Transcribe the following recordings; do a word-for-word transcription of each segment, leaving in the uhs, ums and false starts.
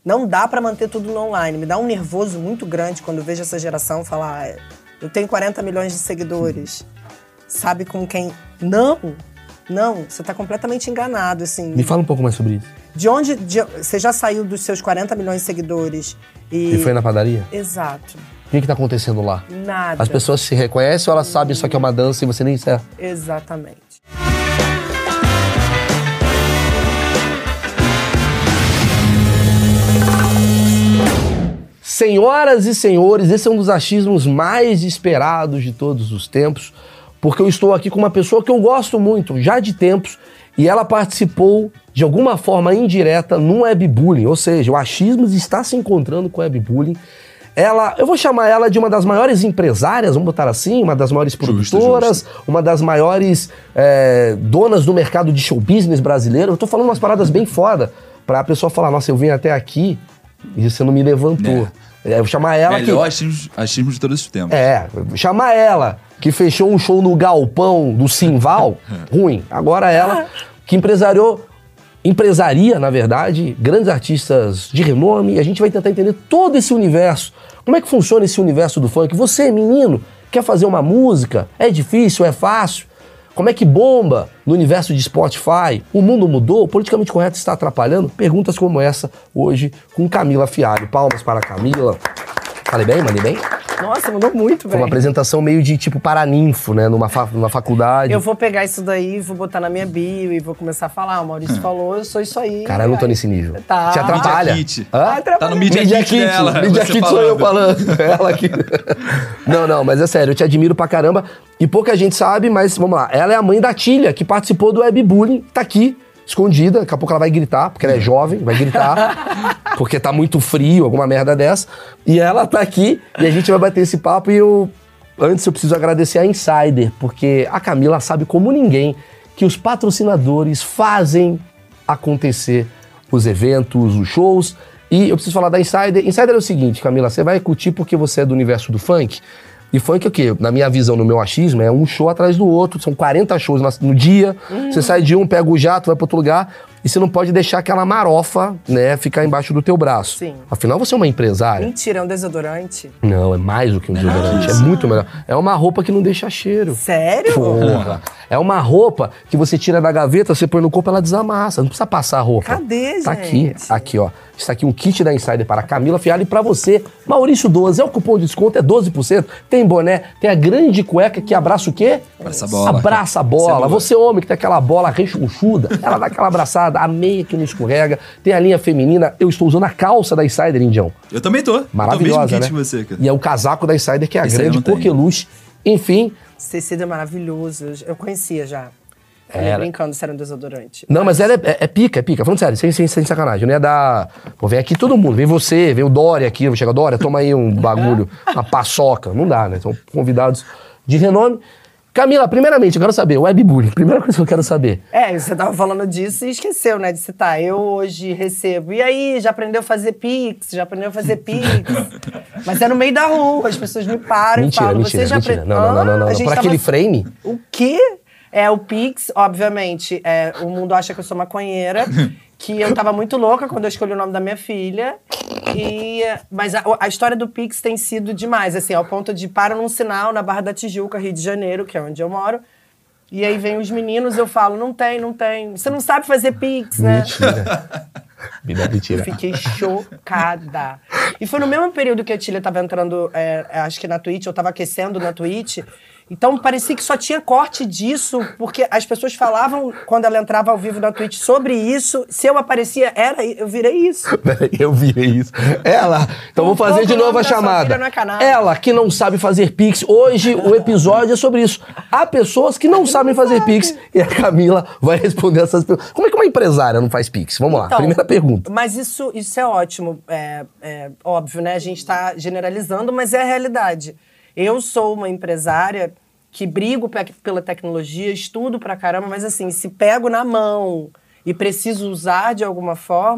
Não dá pra manter tudo no online. Me dá um nervoso muito grande quando eu vejo essa geração falar ah, eu tenho quarenta milhões de seguidores. Sabe com quem... Não, não. Você tá completamente enganado, assim. Me fala um pouco mais sobre isso. De onde... De, você já saiu dos seus quarenta milhões de seguidores e... E foi na padaria? Exato. O que que tá acontecendo lá? Nada. As pessoas se reconhecem ou elas sabem que isso aqui é uma dança e você nem sabe? Exatamente. Senhoras e senhores, esse é um dos achismos mais esperados de todos os tempos, porque eu estou aqui com uma pessoa que eu gosto muito, já de tempos, e ela participou de alguma forma indireta no webbullying, ou seja, o Achismos está se encontrando com o webbullying. Ela, eu vou chamar ela de uma das maiores empresárias, vamos botar assim, uma das maiores produtoras, justo, justo. uma das maiores é, donas do mercado de show business brasileiro. Eu tô falando umas paradas bem foda, pra pessoa falar, nossa, eu vim até aqui e você não me levantou. É. É, eu vou chamar ela Melhor que... achismos, achismos de todos os tempos. É, vou chamar ela, que fechou um show no galpão do Simval, ruim. Agora ela, que empresariou, empresaria, na verdade, grandes artistas de renome, e a gente vai tentar entender todo esse universo. Como é que funciona esse universo do funk? Você, menino, quer fazer uma música? É difícil? É fácil? Como é que bomba no universo de Spotify? O mundo mudou? O politicamente correto está atrapalhando? Perguntas como essa hoje com Camila Fialho. Palmas para a Camila. Falei bem? Mandei bem? Nossa, mandou muito, velho. Foi uma apresentação meio de tipo paraninfo, né? Numa, fa numa faculdade. Eu vou pegar isso daí, vou botar na minha bio e vou começar a falar. O Maurício falou, eu sou isso aí. Cara, eu não tô nesse nível. Tá. Te atrapalha. Media Kit. Hã? Tá no Media, Media Kit, Kit dela. Media Kit sou eu falando. Ela aqui. Não, não, mas é sério, eu te admiro pra caramba. E pouca gente sabe, mas vamos lá. Ela é a mãe da Tília, que participou do webbullying. Tá aqui, escondida. Daqui a pouco ela vai gritar, porque ela é jovem, vai gritar. Porque tá muito frio, alguma merda dessa. E ela tá aqui e a gente vai bater esse papo e eu... Antes eu preciso agradecer a Insider, porque a Camila sabe como ninguém que os patrocinadores fazem acontecer os eventos, os shows. E eu preciso falar da Insider. Insider é o seguinte, Camila, você vai curtir porque você é do universo do funk. E funk é o quê? Na minha visão, no meu achismo, é um show atrás do outro. São quarenta shows no dia. Hum. Você sai de um, pega o jato, vai pra outro lugar. E você não pode deixar aquela marofa, né, ficar embaixo do teu braço. Sim. Afinal, você é uma empresária. Mentira, é um desodorante? Não, é mais do que um desodorante. É muito melhor. É uma roupa que não deixa cheiro. Sério? Porra. É uma roupa que você tira da gaveta, você põe no corpo, ela desamassa. Não precisa passar a roupa. Cadê, gente? Tá aqui, aqui, ó. Está aqui um kit da Insider para Camila Fialho e pra você, Maurício doze. É o cupom de desconto, é doze por cento. Tem boné, tem a grande cueca que abraça o quê? Abraça a bola. Abraça a bola. Você, homem, que tem aquela bola rechonchuda, ela dá aquela abraçada, a meia que não escorrega. Tem a linha feminina. Eu estou usando a calça da Insider, Indião. Eu também tô. Maravilhosa, tô mesmo né? kit que você, cara. E é o casaco da Insider, que é a Esse grande coqueluche. Enfim... Esse tecido é maravilhoso. Eu conhecia já. Falei Era. brincando se era um desodorante. Não, mas ela é, é, é pica, é pica. Falando sério, sem, sem, sem sacanagem. Eu não ia dar... Pô, vem aqui todo mundo. Vem você, vem o Dória aqui. Chega, Dória, toma aí um bagulho, uma paçoca. Não dá, né? São convidados de renome. Camila, primeiramente, eu quero saber, o webbullying. Primeira coisa que eu quero saber. É, você tava falando disso e esqueceu, né, de citar. Eu hoje recebo. E aí, já aprendeu a fazer Pix? Já aprendeu a fazer Pix? Mas é no meio da rua, as pessoas me param Mentira, e falam... mentira, você já mentira. aprendeu? Não, não, não, não. não. Ah, Por tava... aquele frame? O quê? É, o Pix, obviamente, é, o mundo acha que eu sou maconheira, que eu tava muito louca quando eu escolhi o nome da minha filha. E, mas a, a história do Pix tem sido demais, assim, ao ponto de parar num sinal na Barra da Tijuca, Rio de Janeiro, que é onde eu moro. E aí vem os meninos, eu falo, não tem, não tem. Você não sabe fazer Pix, né? Mentira. Vida mentira. Eu fiquei chocada. E foi no mesmo período que a Tília tava entrando, é, acho que na Twitch, eu tava aquecendo na Twitch. Então parecia que só tinha corte disso, porque as pessoas falavam, quando ela entrava ao vivo na Twitch, sobre isso. Se eu aparecia, era, eu virei isso. Peraí, eu virei isso. Ela, então vou fazer de novo a chamada. Ela que não sabe fazer Pix. Hoje o episódio é sobre isso. Há pessoas que não sabem fazer Pix e a Camila vai responder essas perguntas. Como é que uma empresária não faz Pix? Vamos lá, então, primeira pergunta. Mas isso, isso é ótimo, é, é óbvio, né? A gente tá generalizando, mas é a realidade. Eu sou uma empresária que brigo pe- pela tecnologia, estudo pra caramba, mas assim, se pego na mão e preciso usar de alguma forma,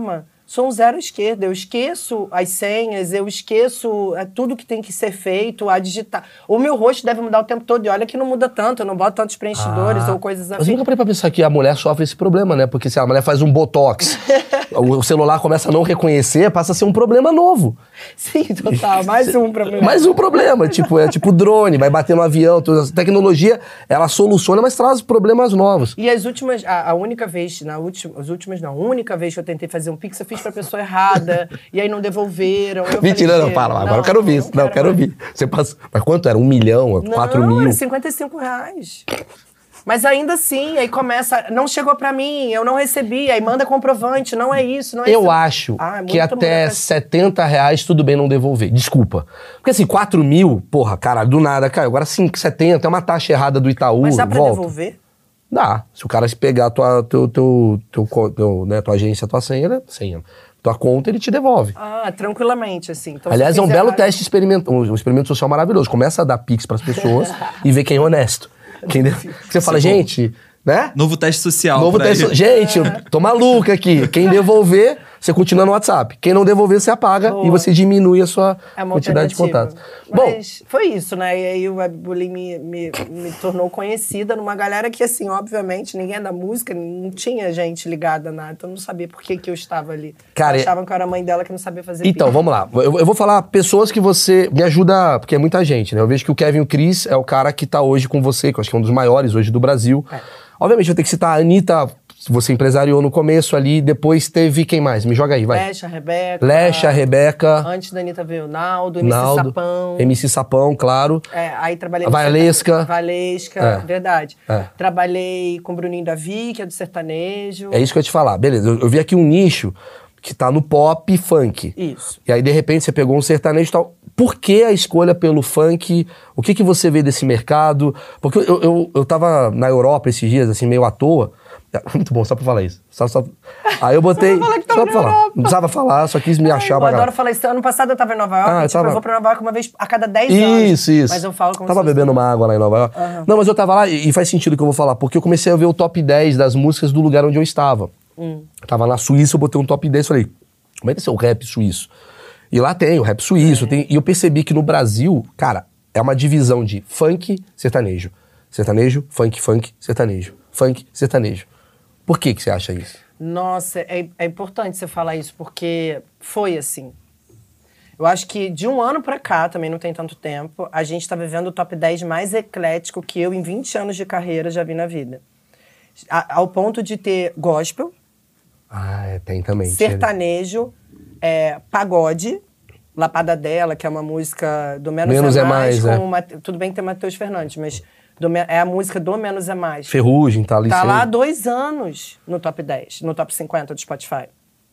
sou um zero à esquerda. Eu esqueço as senhas, eu esqueço é, tudo que tem que ser feito, a digitar. O meu rosto deve mudar o tempo todo. E olha que não muda tanto, eu não boto tantos preenchidores Ah, ou coisas assim. Mas eu nunca parei pra pensar que a mulher sofre esse problema, né? Porque se a mulher faz um botox, o celular começa a não reconhecer, passa a ser um problema novo. Sim, total. Mais um problema. Mais um problema. Tipo, é tipo drone, vai bater no avião. Toda essa tecnologia, ela soluciona, mas traz problemas novos. E as últimas, a, a única vez, na última, as últimas não, a única vez que eu tentei fazer um Pix, eu fiz pra pessoa errada, e aí não devolveram. Eu Mentira, falei, não, para, não, agora eu quero ouvir isso. Não, eu quero mais. ouvir. Você passou, mas quanto era? Um milhão? Quatro não, mil? Era cinquenta e cinco reais. Mas ainda assim, aí começa, não chegou pra mim, eu não recebi, aí manda comprovante, não é isso, não é Eu isso. acho Ah, é que muito até mulher. setenta reais tudo bem não devolver. Desculpa. Porque assim, quatro mil, porra, cara, do nada, caiu. Agora cinco, setenta, é uma taxa errada do Itaú, Mas dá pra volta. devolver? Dá. Se o cara se pegar tua, teu, teu, teu, teu, teu, né, tua agência, tua senha, senha, tua conta, ele te devolve. Ah, tranquilamente, assim. Então, Aliás, se é um fizer belo errado- teste experimento, um experimento social maravilhoso. Começa a dar pix pras pessoas e ver quem é honesto. Quem de... Você fala, Sim, bom. gente, né? Novo teste social. Novo pra teste. ele. Gente, eu tô maluca aqui. Quem devolver, você continua no WhatsApp. Quem não devolver, você apaga Boa. e você diminui a sua É uma quantidade de alternativa. contatos. Bom, Mas foi isso, né? E aí o webbullying me, me, me tornou conhecida numa galera que, assim, obviamente, ninguém é da música, não tinha gente ligada a nada, então eu não sabia por que, que eu estava ali. Cara, achavam que eu era a mãe dela que não sabia fazer então, pix. vamos lá. Eu, eu vou falar pessoas que você me ajuda, porque é muita gente, né? Eu vejo que o Kevin e o Chris é o cara que tá hoje com você, que eu acho que é um dos maiores hoje do Brasil. É. Obviamente, eu tenho que citar a Anitta, você empresariou no começo ali, depois teve quem mais? Me joga aí, vai. Lecha, Rebeca. Lecha, Rebeca, Antes da Anitta veio o Naldo, M C Naldo, Sapão. M C Sapão, claro. É, aí trabalhei A no Valesca. sertane- Valesca, É. verdade. É. Trabalhei com o Bruninho Davi, que é do sertanejo. É isso que eu ia te falar. Beleza, eu, eu vi aqui um nicho que tá no pop e funk. Isso. E aí, de repente, você pegou um sertanejo e tal. Por que a escolha pelo funk? O que que você vê desse mercado? Porque eu, eu, eu tava na Europa esses dias, assim, meio à toa. Muito bom, só pra falar isso. Só, só... Aí eu botei... Só pra falar que só tava pra na falar. Europa. Não precisava falar, só quis me Ai, achar eu pra adoro caralho. falar isso. Ano passado eu tava em Nova York, Ah, e, tipo, tava- eu vou pra Nova York uma vez a cada dez anos. Isso, isso. Mas eu falo como Tava se fosse- bebendo uma água lá em Nova York. Não, mas eu tava lá e, e faz sentido o que eu vou falar, porque eu comecei a ver o top dez das músicas do lugar onde eu estava. Hum. Eu tava na Suíça, eu botei um top dez e falei, como é que é o rap suíço? E lá tem o rap suíço, tem, e eu percebi que no Brasil, cara, é uma divisão de funk, sertanejo. Sertanejo, funk, funk, sertanejo. Funk, sertanejo. Por que que você acha isso? Nossa, é, é importante você falar isso, porque foi assim. Eu acho que de um ano pra cá, também não tem tanto tempo, a gente tá vivendo o top dez mais eclético que eu, em vinte anos de carreira, já vi na vida. A- ao ponto de ter gospel, Ah, é, tem também. sertanejo, é, pagode, Lapada Dela, que é uma música do Menos, Menos é, é Mais, Mais, com o Mate- tudo bem que tem Matheus Fernandes, mas do Me- é a música do Menos é Mais. Ferrugem, tá ali Tá lá há sempre. dois anos no top dez, no top cinquenta do Spotify.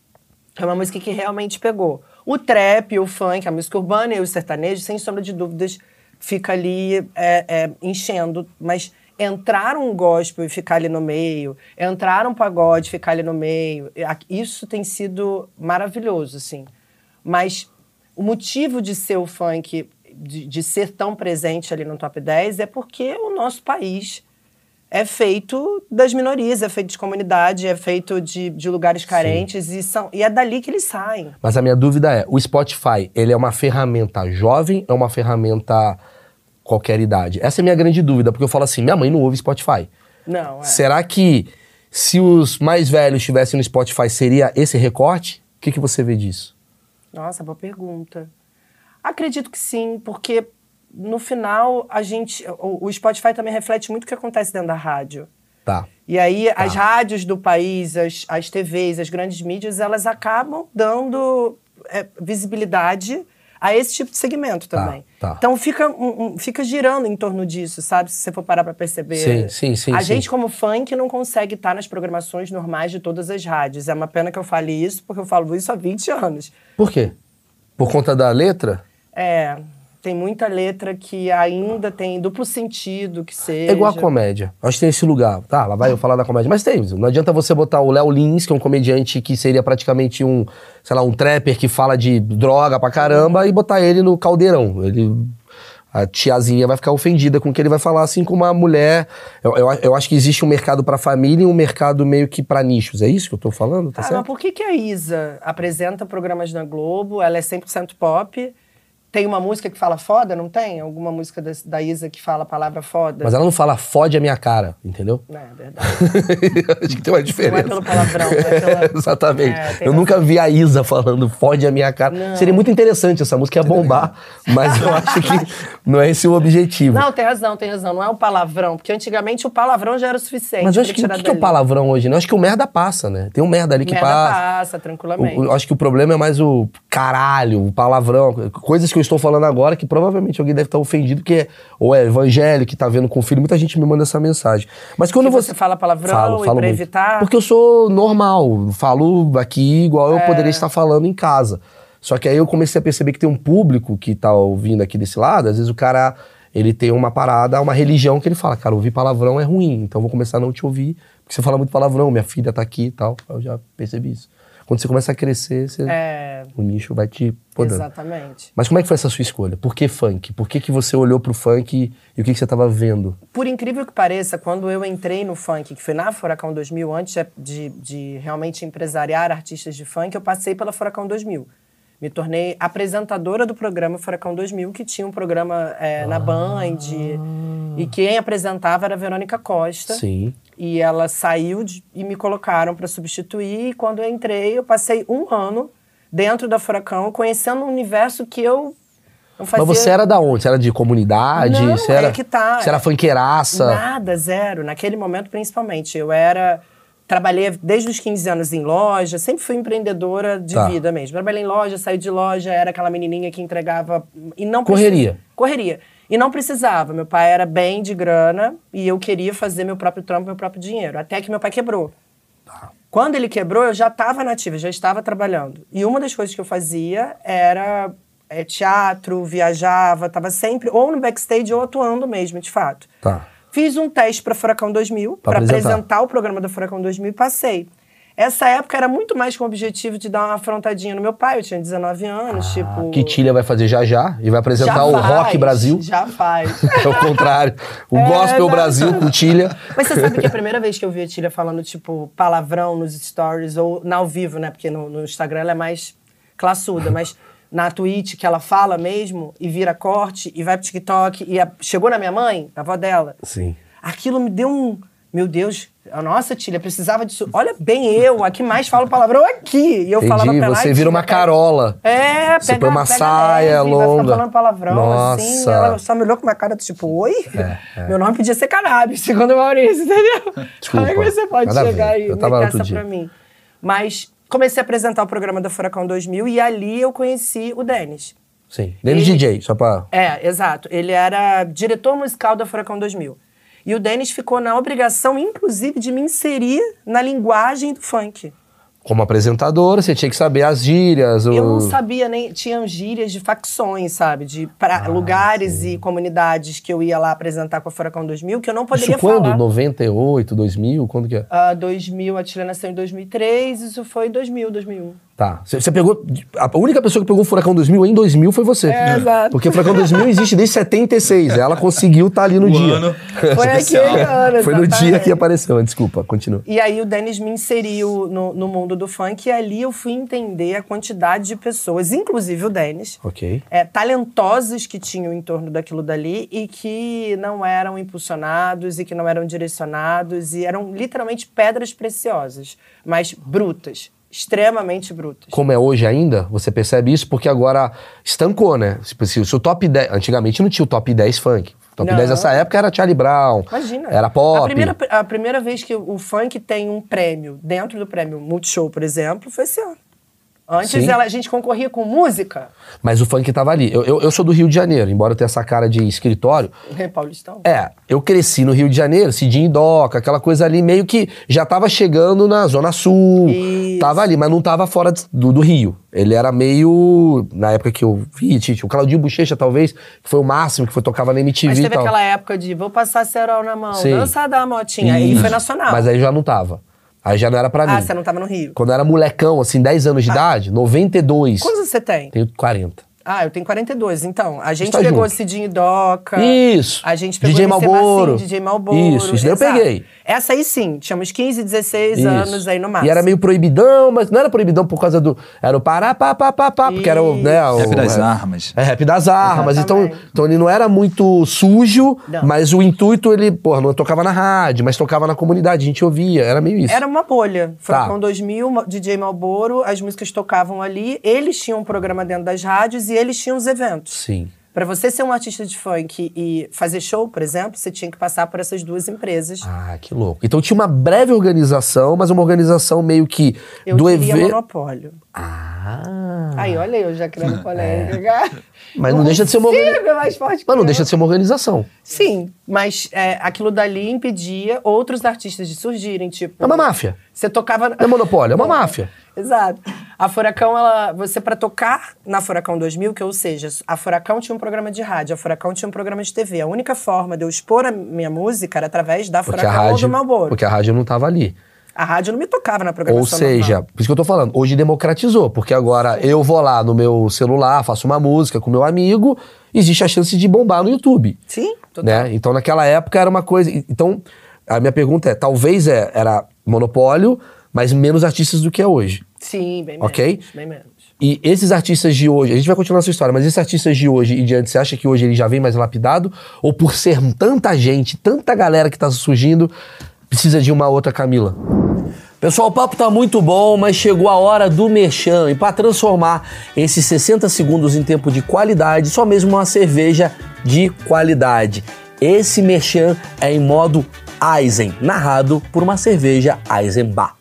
É uma música que realmente pegou. O trap, o funk, a música urbana e o sertanejo, sem sombra de dúvidas, fica ali é, é, enchendo. Mas entrar um gospel e ficar ali no meio, entrar um pagode e ficar ali no meio, é, isso tem sido maravilhoso, assim. Mas o motivo de ser o funk, de, de ser tão presente ali no top dez, é porque o nosso país é feito das minorias, é feito de comunidade, é feito de, de lugares carentes e, são, e é dali que eles saem. Mas a minha dúvida é, o Spotify, ele é uma ferramenta jovem ou é uma ferramenta qualquer idade? Essa é a minha grande dúvida, porque eu falo assim, minha mãe não ouve Spotify. Não, é. Será que se os mais velhos estivessem no Spotify, seria esse recorte? O que, que você vê disso? Nossa, boa pergunta. Acredito que sim, porque no final a gente... O, o Spotify também reflete muito o que acontece dentro da rádio. Tá. E aí as rádios do país, as, as T Vs, as grandes mídias, elas acabam dando é, visibilidade a esse tipo de segmento também. Tá, tá. Então fica, um, um, fica girando em torno disso, sabe? Se você for parar pra perceber. Sim, sim, sim, A sim. gente, como funk, não consegue estar nas programações normais de todas as rádios. É uma pena que eu fale isso, porque eu falo isso há vinte anos. Por quê? Por conta da letra? É, tem muita letra que ainda tem duplo sentido, que seja. É igual a comédia. Acho que tem esse lugar. Tá, lá vai eu falar da comédia. Mas tem, não adianta você botar o Léo Lins, que é um comediante que seria praticamente um, sei lá, um trapper que fala de droga pra caramba, e botar ele no caldeirão. Ele... A tiazinha vai ficar ofendida com o que ele vai falar, assim como a mulher... Eu, eu, eu acho que existe um mercado pra família e um mercado meio que pra nichos. É isso que eu tô falando? Tá Ah, certo? mas por que, que a Isa apresenta programas na Globo, ela é cem por cento pop, tem uma música que fala foda, não tem? Alguma música da, da Isa que fala a palavra foda? Mas ela não fala fode a minha cara, entendeu? Não, é verdade. Acho que tem uma diferença. Não é pelo palavrão, é pela... Exatamente. É, tem eu razão. nunca vi a Isa falando fode a minha cara. Não. Seria muito interessante, essa música ia bombar, mas eu acho que não é esse o objetivo. Não, tem razão, tem razão. Não é o palavrão, porque antigamente o palavrão já era o suficiente. Mas eu pra acho que o tirar que, que é o dali. palavrão hoje, né? Eu acho que o merda passa, né? Tem um merda ali que Merda passa. passa, tranquilamente. O- eu acho que o problema é mais o caralho, o palavrão, coisas que eu estou falando agora que provavelmente alguém deve estar ofendido, porque ou é evangélico que tá vendo com o filho, muita gente me manda essa mensagem. Mas quando Que você você fala palavrão Falo, e falo pra muito. evitar... Porque eu sou normal, falo aqui igual eu É. poderia estar falando em casa. Só que aí eu comecei a perceber que tem um público que tá ouvindo aqui desse lado, às vezes o cara, ele tem uma parada, uma religião que ele fala, cara, ouvir palavrão é ruim, então eu vou começar a não te ouvir, porque você fala muito palavrão, minha filha tá aqui e tal. Eu já percebi isso. Quando você começa a crescer, você- É, o nicho vai te podando. exatamente. Mas como é que foi essa sua escolha? Por que funk? Por que, que você olhou pro funk e, e o que, que você tava vendo? Por incrível que pareça, quando eu entrei no funk, que foi na Furacão dois mil, antes de, de realmente empresariar artistas de funk, eu passei pela Furacão dois mil. Me tornei apresentadora do programa Furacão dois mil, que tinha um programa é, na Band, e quem apresentava era a Verônica Costa. Sim. E ela saiu de- e me colocaram para substituir. E quando eu entrei, eu passei um ano dentro da Furacão, conhecendo um universo que eu não fazia... Mas você era da onde? Você era de comunidade? Não, você é era, que tá. Você era funkeiraça? Nada, zero. Naquele momento, principalmente. Eu era... Trabalhei desde os quinze anos em loja, sempre fui empreendedora de Tá. vida mesmo. Trabalhei em loja, saí de loja, era aquela menininha que entregava... E não Correria. precis- Correria. E não precisava. Meu pai era bem de grana e eu queria fazer meu próprio trampo, meu próprio dinheiro. Até que meu pai quebrou. Quando ele quebrou, eu já estava nativa, já estava trabalhando. E uma das coisas que eu fazia era é, teatro, viajava, estava sempre ou no backstage ou atuando mesmo, de fato. Tá. Fiz um teste para Furacão dois mil, Pra para apresentar. apresentar o programa do Furacão dois mil e passei. Essa época era muito mais com o objetivo de dar uma afrontadinha no meu pai, eu tinha dezenove anos, tipo... Que Tília vai fazer já já e vai apresentar já o faz, Rock Brasil. Já faz. É o contrário. O É, Gospel não. Brasil com Tília. Mas você sabe que a primeira vez que eu vi a Tília falando, tipo, palavrão nos stories, ou na ao vivo, né? Porque no, no Instagram ela é mais classuda, mas na Twitch, que ela fala mesmo, e vira corte, e vai pro TikTok, e a- chegou na minha mãe, a avó dela. Sim. Aquilo me deu um... Meu Deus, a nossa, Tília, precisava disso. Olha bem eu, a que mais falo palavrão aqui. E eu falava Entendi, pra ela... você "Ai, vira Tília, uma pega- carola. É, Você pega, põe uma pega saia leve, vai longa. ficar falando palavrão, assim. Nossa. Ela só me olhou com uma cara do tipo, oi? Meu nome podia ser Cannabis, segundo o Maurício, entendeu? Desculpa, Como é que você pode nada a ver. chegar e Eu tava meter outro essa dia. pra mim? Mas comecei a apresentar o programa da Furacão dois mil e ali eu conheci o Denis. Sim. Denis Ele- D J, só pra... É, exato. Ele era diretor musical da Furacão dois mil. E o Denis ficou na obrigação, inclusive, de me inserir na linguagem do funk. Como apresentadora, você tinha que saber as gírias. Eu não o- sabia nem... Tinham gírias de facções, sabe? De pra- Ah, lugares e comunidades que eu ia lá apresentar com a Furacão dois mil, que eu não poderia Isso quando? falar. noventa e oito, dois mil? Quando que é? Ah, dois mil, a Tília nasceu em dois mil e três, isso foi dois mil, dois mil e um. Tá. Você você pegou... A única pessoa que pegou o Furacão dois mil em dois mil foi você. É, exato. Porque o Furacão dois mil existe desde setenta e seis. Ela conseguiu estar ali no O dia. ano Foi especial. aquele ano, Foi no dia exatamente. que apareceu. Desculpa, continua. E aí o Denis me inseriu no, no mundo do funk e ali eu fui entender a quantidade de pessoas, inclusive o Denis, Ok. é, talentosos que tinham em torno daquilo dali e que não eram impulsionados e que não eram direcionados e eram literalmente pedras preciosas, mas brutas, extremamente brutas. Como é hoje ainda, você percebe isso porque agora estancou, né? Tipo, se o top dez... Antigamente não tinha o top dez funk. O top Não. dez nessa época era Charlie Brown. Imagina. Era pop. A primeira, a primeira vez que o funk tem um prêmio dentro do prêmio Multishow, por exemplo, foi esse ano. Antes Sim. ela- a gente concorria com música. Mas o funk tava ali. Eu, eu, eu sou do Rio de Janeiro, embora eu tenha essa cara de escritório. Paulistão. É, eu cresci no Rio de Janeiro, Cidinho e Doca, aquela coisa ali meio que já tava chegando na Zona Sul. Isso. Tava ali, mas não tava fora de- do, do Rio. Ele era meio... Na época que eu vi, Tite, o Claudinho Bochecha talvez, que foi o máximo, que foi tocava na M T V Mas e teve tal. aquela época de vou passar cerol na mão, Sim. dança da motinha. Aí Isso. foi nacional. Mas aí já não tava. Aí já não era pra ah, mim. você não tava no Rio. Quando eu era molecão, assim, dez anos de idade, noventa e dois. Quantos você tem? Tenho quarenta. Ah, eu tenho quarenta e dois. Então, a gente tá pegou junto. Cidinho e Doca. Isso. A gente pegou D J Malboro. D J Malboro. Isso, isso daí eu exato. peguei. Essa aí sim, tínhamos quinze, dezesseis Isso. anos aí no máximo. E era meio proibidão, mas não era proibidão por causa do... Era o pará, pá, pá, pá, pá, porque era o... Né, o Rap das é, armas. É, rap das armas. Então, Exatamente. então ele não era muito sujo, Não. mas o intuito, ele, porra, não tocava na rádio, mas tocava na comunidade, a gente ouvia, era meio isso. Era uma bolha. Furacão Tá. dois mil, D J Malboro, as músicas tocavam ali, eles tinham um programa dentro das rádios e eles tinham os eventos. Sim. Pra você ser um artista de funk e fazer show, por exemplo, você tinha que passar por essas duas empresas. Ah, que louco. Então tinha uma breve organização, mas uma organização meio que Eu do diria evento. monopólio. Ah. Aí, olha eu já criando polêmica. Mas não deixa de ser uma organização. Consigo, é mais forte que Mas não eu. deixa de ser uma organização. Sim, mas é, aquilo dali impedia outros artistas de surgirem, tipo... É uma máfia. Você tocava... Não é monopólio, é uma máfia. Exato. A Furacão, ela, você pra tocar na Furacão dois mil, que ou seja, a Furacão tinha um programa de rádio, a Furacão tinha um programa de T V. A única forma de eu expor a minha música era através da Porque a Furacão ou rádio, do Malboro. porque a rádio não tava ali. A rádio não me tocava na Ou programação seja, normal. por isso que eu tô falando, hoje democratizou, porque agora eu vou lá no meu celular, faço uma música com meu amigo, existe a chance de bombar no YouTube. Sim, total. Né? Então naquela época era uma coisa... Então a minha pergunta é, talvez é, era monopólio, mas menos artistas do que é hoje. Sim, bem Ok? menos, bem menos. E esses artistas de hoje, a gente vai continuar essa história, mas esses artistas de hoje e de antes, você acha que hoje ele já vem mais lapidado? Ou por ser tanta gente, tanta galera que tá surgindo, precisa de uma outra Camila? Pessoal, o papo tá muito bom, mas chegou a hora do merchan. E para transformar esses sessenta segundos em tempo de qualidade, só mesmo uma cerveja de qualidade. Esse merchan é em modo Eisen, narrado por uma cerveja Eisenbach.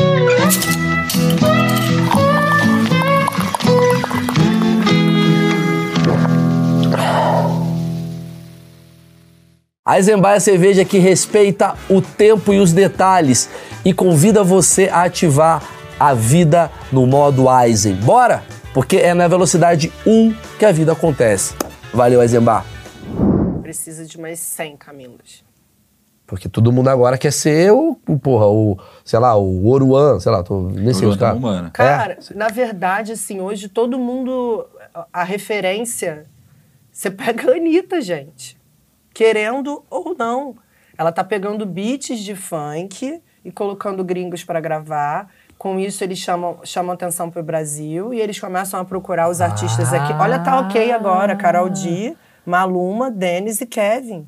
A Eisenbach é a cerveja que respeita o tempo e os detalhes e convida você a ativar a vida no modo Eisen. Bora? Porque é na velocidade um que a vida acontece. Valeu, Eisenbach. Precisa de mais cem Camilas. Porque todo mundo agora quer ser o, o porra, o, sei lá, o Oruan, sei lá, tô nem sei os caras. humana. Cara, na verdade, assim, hoje todo mundo... A referência... Você pega a Anitta, gente. Querendo ou não. Ela tá pegando beats de funk e colocando gringos pra gravar. Com isso, eles chamam, chamam atenção pro Brasil e eles começam a procurar os artistas aqui. Olha, tá ok agora. Karol G, Maluma, Dennis e Kevin.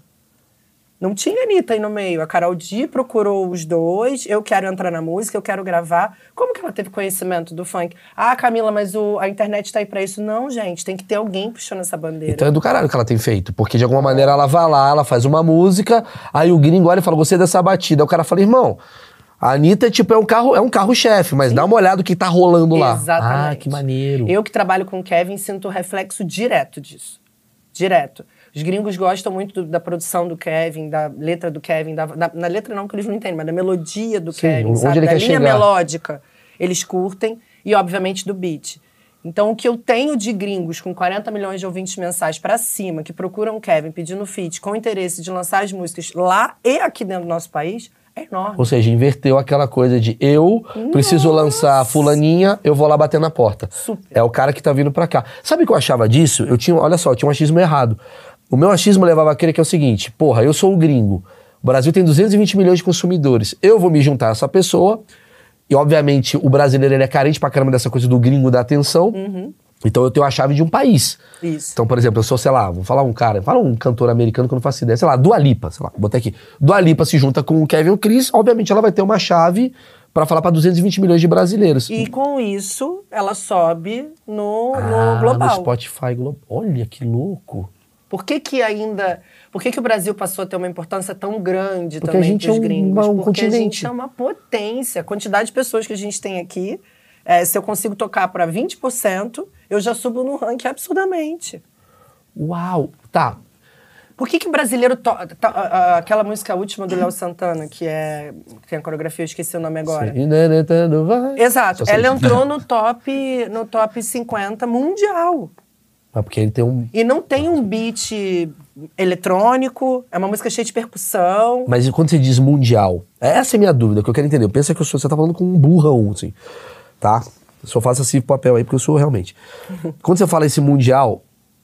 Não tinha Anitta aí no meio. A Karol G procurou os dois. Eu quero entrar na música, eu quero gravar. Como que ela teve conhecimento do funk? Ah, Camila, mas o, a internet tá aí pra isso. Não, gente. Tem que ter alguém puxando essa bandeira. Então é do caralho que ela tem feito. Porque de alguma maneira ela vai lá, ela faz uma música, aí o gringo olha e fala, gostei dessa batida. Aí o cara fala, irmão, a Anitta tipo, é um carro, é um carro-chefe, mas Sim. dá uma olhada no que tá rolando lá. Exatamente. Ah, que maneiro. Eu que trabalho com o Kevin sinto o reflexo direto disso. Direto. Os gringos gostam muito do, da produção do Kevin, da letra do Kevin, da, da, na letra não que eles não entendem, mas da melodia do Sim, Kevin, onde sabe? ele Da quer linha chegar. melódica. Eles curtem e, obviamente, do beat. Então, o que eu tenho de gringos com quarenta milhões de ouvintes mensais pra cima, que procuram o Kevin pedindo feat, com interesse de lançar as músicas lá e aqui dentro do nosso país, é enorme. Ou seja, inverteu aquela coisa de eu Nossa. preciso lançar a fulaninha, eu vou lá bater na porta. Super. É o cara que tá vindo pra cá. Sabe o que eu achava disso? Eu tinha, olha só, eu tinha um achismo errado. O meu achismo levava a crer que é o seguinte, porra, eu sou o gringo, o Brasil tem duzentos e vinte milhões de consumidores, eu vou me juntar a essa pessoa, e obviamente o brasileiro ele é carente pra caramba dessa coisa do gringo da atenção, Uhum. então eu tenho a chave de um país. Isso. Então, por exemplo, eu sou, sei lá, vou falar um cara, fala um cantor americano que eu não faço ideia, sei lá, Dua Lipa, sei lá, vou botar aqui. Dua Lipa se junta com o Kevin e o Chris, obviamente ela vai ter uma chave pra falar pra duzentos e vinte milhões de brasileiros. E com isso, ela sobe no, ah, no global. no Spotify Global. Olha que louco. Por que que ainda... Por que que o Brasil passou a ter uma importância tão grande Porque também a gente pros é um- gringos? um Porque a continente. gente é uma potência. A quantidade de pessoas que a gente tem aqui, é, se eu consigo tocar para vinte por cento, eu já subo no ranking absurdamente. Uau, tá. Por que que o brasileiro... To... to- a- a- aquela música última do Léo Santana, que é... que tem a coreografia, eu esqueci o nome agora. Sim. Inanetando vai. Exato. Só sei Ela isso. entrou no top, no top cinquenta mundial. Mas porque ele tem um... E não tem um beat eletrônico, é uma música cheia de percussão. Mas quando você diz mundial, essa é a minha dúvida, que eu quero entender. Pensa que eu sou, você tá falando com um burrão, assim, tá? Só faço esse papel aí porque eu sou realmente. Quando você fala esse mundial,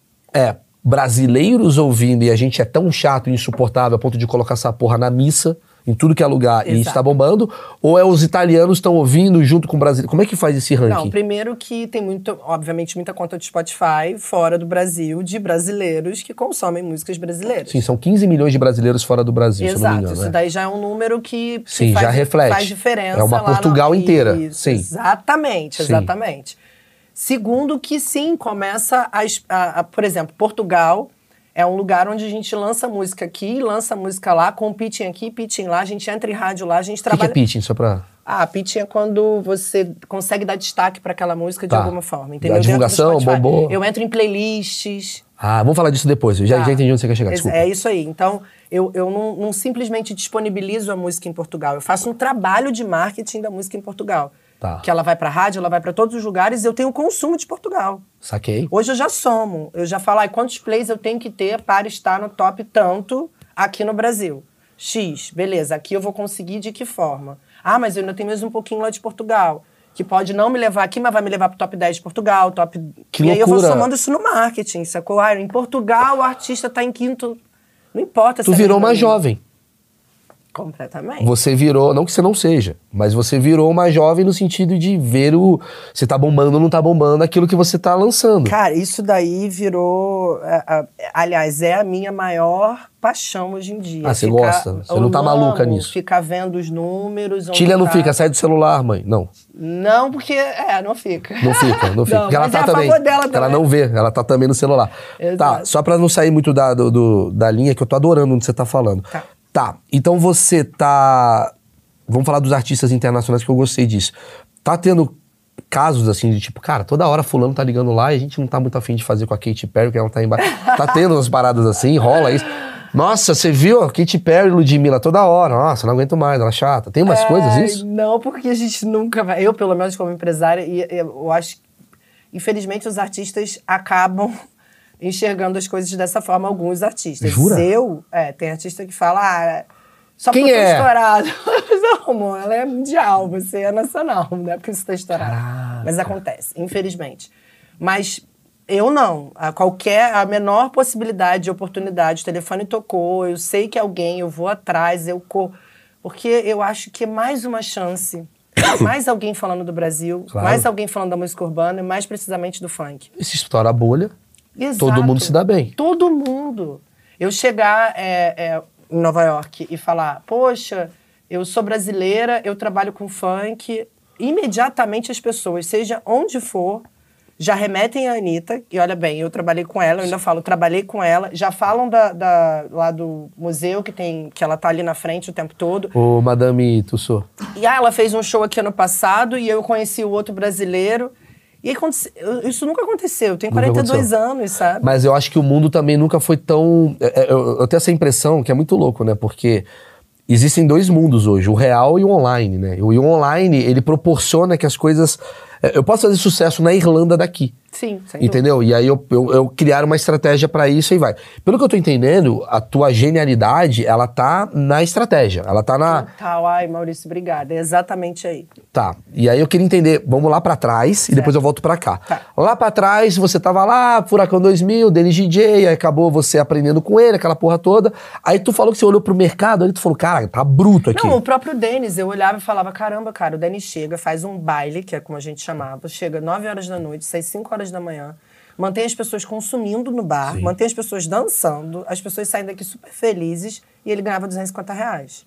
é brasileiros ouvindo e a gente é tão chato e insuportável a ponto de colocar essa porra na missa, em tudo que é lugar, Exato. E isso tá bombando, ou é os italianos estão ouvindo junto com o Brasil? Como é que faz esse ranking? Não, primeiro que tem muito, obviamente, muita conta de Spotify fora do Brasil, de brasileiros que consomem músicas brasileiras. Sim, são quinze milhões de brasileiros fora do Brasil, Exato, se não me engano. Isso né? daí já é um número que, que Sim, faz, já reflete. faz diferença. É uma lá Portugal no... inteira. Isso, Sim. Exatamente, Sim. exatamente. Segundo que sim, começa, a, a, a, por exemplo, Portugal é um lugar onde a gente lança música aqui, lança música lá, com pitching aqui, pitching lá, a gente entra em rádio lá, a gente trabalha... O que, que é pitching, só pra... Ah, pitching é quando você consegue dar destaque para aquela música de tá. alguma forma, entendeu? A divulgação, bombou. Eu entro em playlists... Ah, vamos falar disso depois, eu já, tá. já entendi onde você quer chegar, desculpa. É isso aí, então eu, eu não, não simplesmente disponibilizo a música em Portugal, eu faço um trabalho de marketing da música em Portugal. Tá. Que ela vai pra rádio, ela vai pra todos os lugares e eu tenho o consumo de Portugal. Saquei. Hoje eu já somo. Eu já falo, ah, quantos plays eu tenho que ter para estar no top tanto aqui no Brasil? X, beleza. Aqui eu vou conseguir de que forma? Ah, mas eu ainda tenho mais um pouquinho lá de Portugal. Que pode não me levar aqui, mas vai me levar pro top dez de Portugal, top... Que e loucura. aí eu vou somando isso no marketing, sacou? Ah, em Portugal o artista tá em quinto... Não importa se Tu é virou uma mesmo. jovem. Completamente. Você virou, não que você não seja, mas você virou uma jovem no sentido de ver o... Você tá bombando ou não tá bombando aquilo que você tá lançando. Cara, isso daí virou... é, é, aliás, é a minha maior paixão hoje em dia. Ah, você Ficar- gosta? Você eu não tá maluca amo nisso? Ficar vendo os números... onde Tilha não tá. fica, sai do celular, mãe. Não, Não, porque... É, não fica. não fica, não fica. Não, porque ela mas tá é a também. favor dela Ela também. não vê, ela tá também no celular. Exato. Tá, só pra não sair muito da, do, do- da linha, que eu tô adorando onde você tá falando. Tá. Tá, então você tá... Vamos falar dos artistas internacionais, que eu gostei disso. Tá tendo casos assim de tipo, cara, toda hora fulano tá ligando lá e a gente não tá muito afim de fazer com a Katy Perry, que ela tá embaixo. Tá tendo umas paradas assim, rola isso. Nossa, você viu a Katy Perry e Ludmilla toda hora. Nossa, não aguento mais, ela é chata. Tem umas É, coisas isso? Não, porque a gente nunca vai... Eu, pelo menos, como empresária, e, e eu acho... Infelizmente, os artistas acabam enxergando as coisas dessa forma, alguns artistas. Jura? Eu... É, tem artista que fala... Ah, só Quem porque eu tô é? estourado. Não, amor, ela é mundial, você é nacional, não é porque você tá estourado. Caraca. Mas acontece, infelizmente. Mas eu não. A qualquer, a menor possibilidade de oportunidade, o telefone tocou, eu sei que é alguém, eu vou atrás, eu corro. Porque eu acho que é mais uma chance, mais alguém falando do Brasil, Claro. mais alguém falando da música urbana e mais precisamente do funk. E se estoura a bolha, Exato. todo mundo se dá bem. Todo mundo. Eu chegar é, é, em Nova York e falar, poxa, eu sou brasileira, eu trabalho com funk, imediatamente as pessoas, seja onde for, já remetem a Anitta, e olha bem, eu trabalhei com ela, eu ainda falo, trabalhei com ela, já falam da, da, lá do museu, que, tem, que ela tá ali na frente o tempo todo. Ô, Madame Tussauds. E ah, ela fez um show aqui ano passado, e eu conheci o outro brasileiro. E aí, aconte- isso nunca aconteceu, eu tenho Nunca quarenta e dois aconteceu. anos, sabe? Mas eu acho que o mundo também nunca foi tão... é, é, Eu, eu tenho essa impressão que é muito louco, né? Porque existem dois mundos hoje, o real e o online, né? E o online, ele proporciona que as coisas... é, Eu posso fazer sucesso na Irlanda daqui. Sim, sem Entendeu? E aí eu, eu, eu criar uma estratégia pra isso e vai. Pelo que eu tô entendendo, a tua genialidade, ela tá na estratégia. Ela tá na... Total. Ai, Maurício, obrigada. É exatamente aí. Tá. E aí eu queria entender, vamos lá pra trás e depois eu volto pra cá. Tá. Lá pra trás, você tava lá, Furacão dois mil, Denis D J, aí acabou você aprendendo com ele, aquela porra toda. Aí tu falou que você olhou pro mercado, aí tu falou, cara, tá bruto aqui. Não, o próprio Denis, eu olhava e falava, caramba, cara, o Denis chega, faz um baile, que é como a gente chamava, chega nove horas da noite, sai cinco horas da manhã, mantém as pessoas consumindo no bar, Sim. mantém as pessoas dançando, as pessoas saem daqui super felizes e ele ganhava duzentos e cinquenta reais.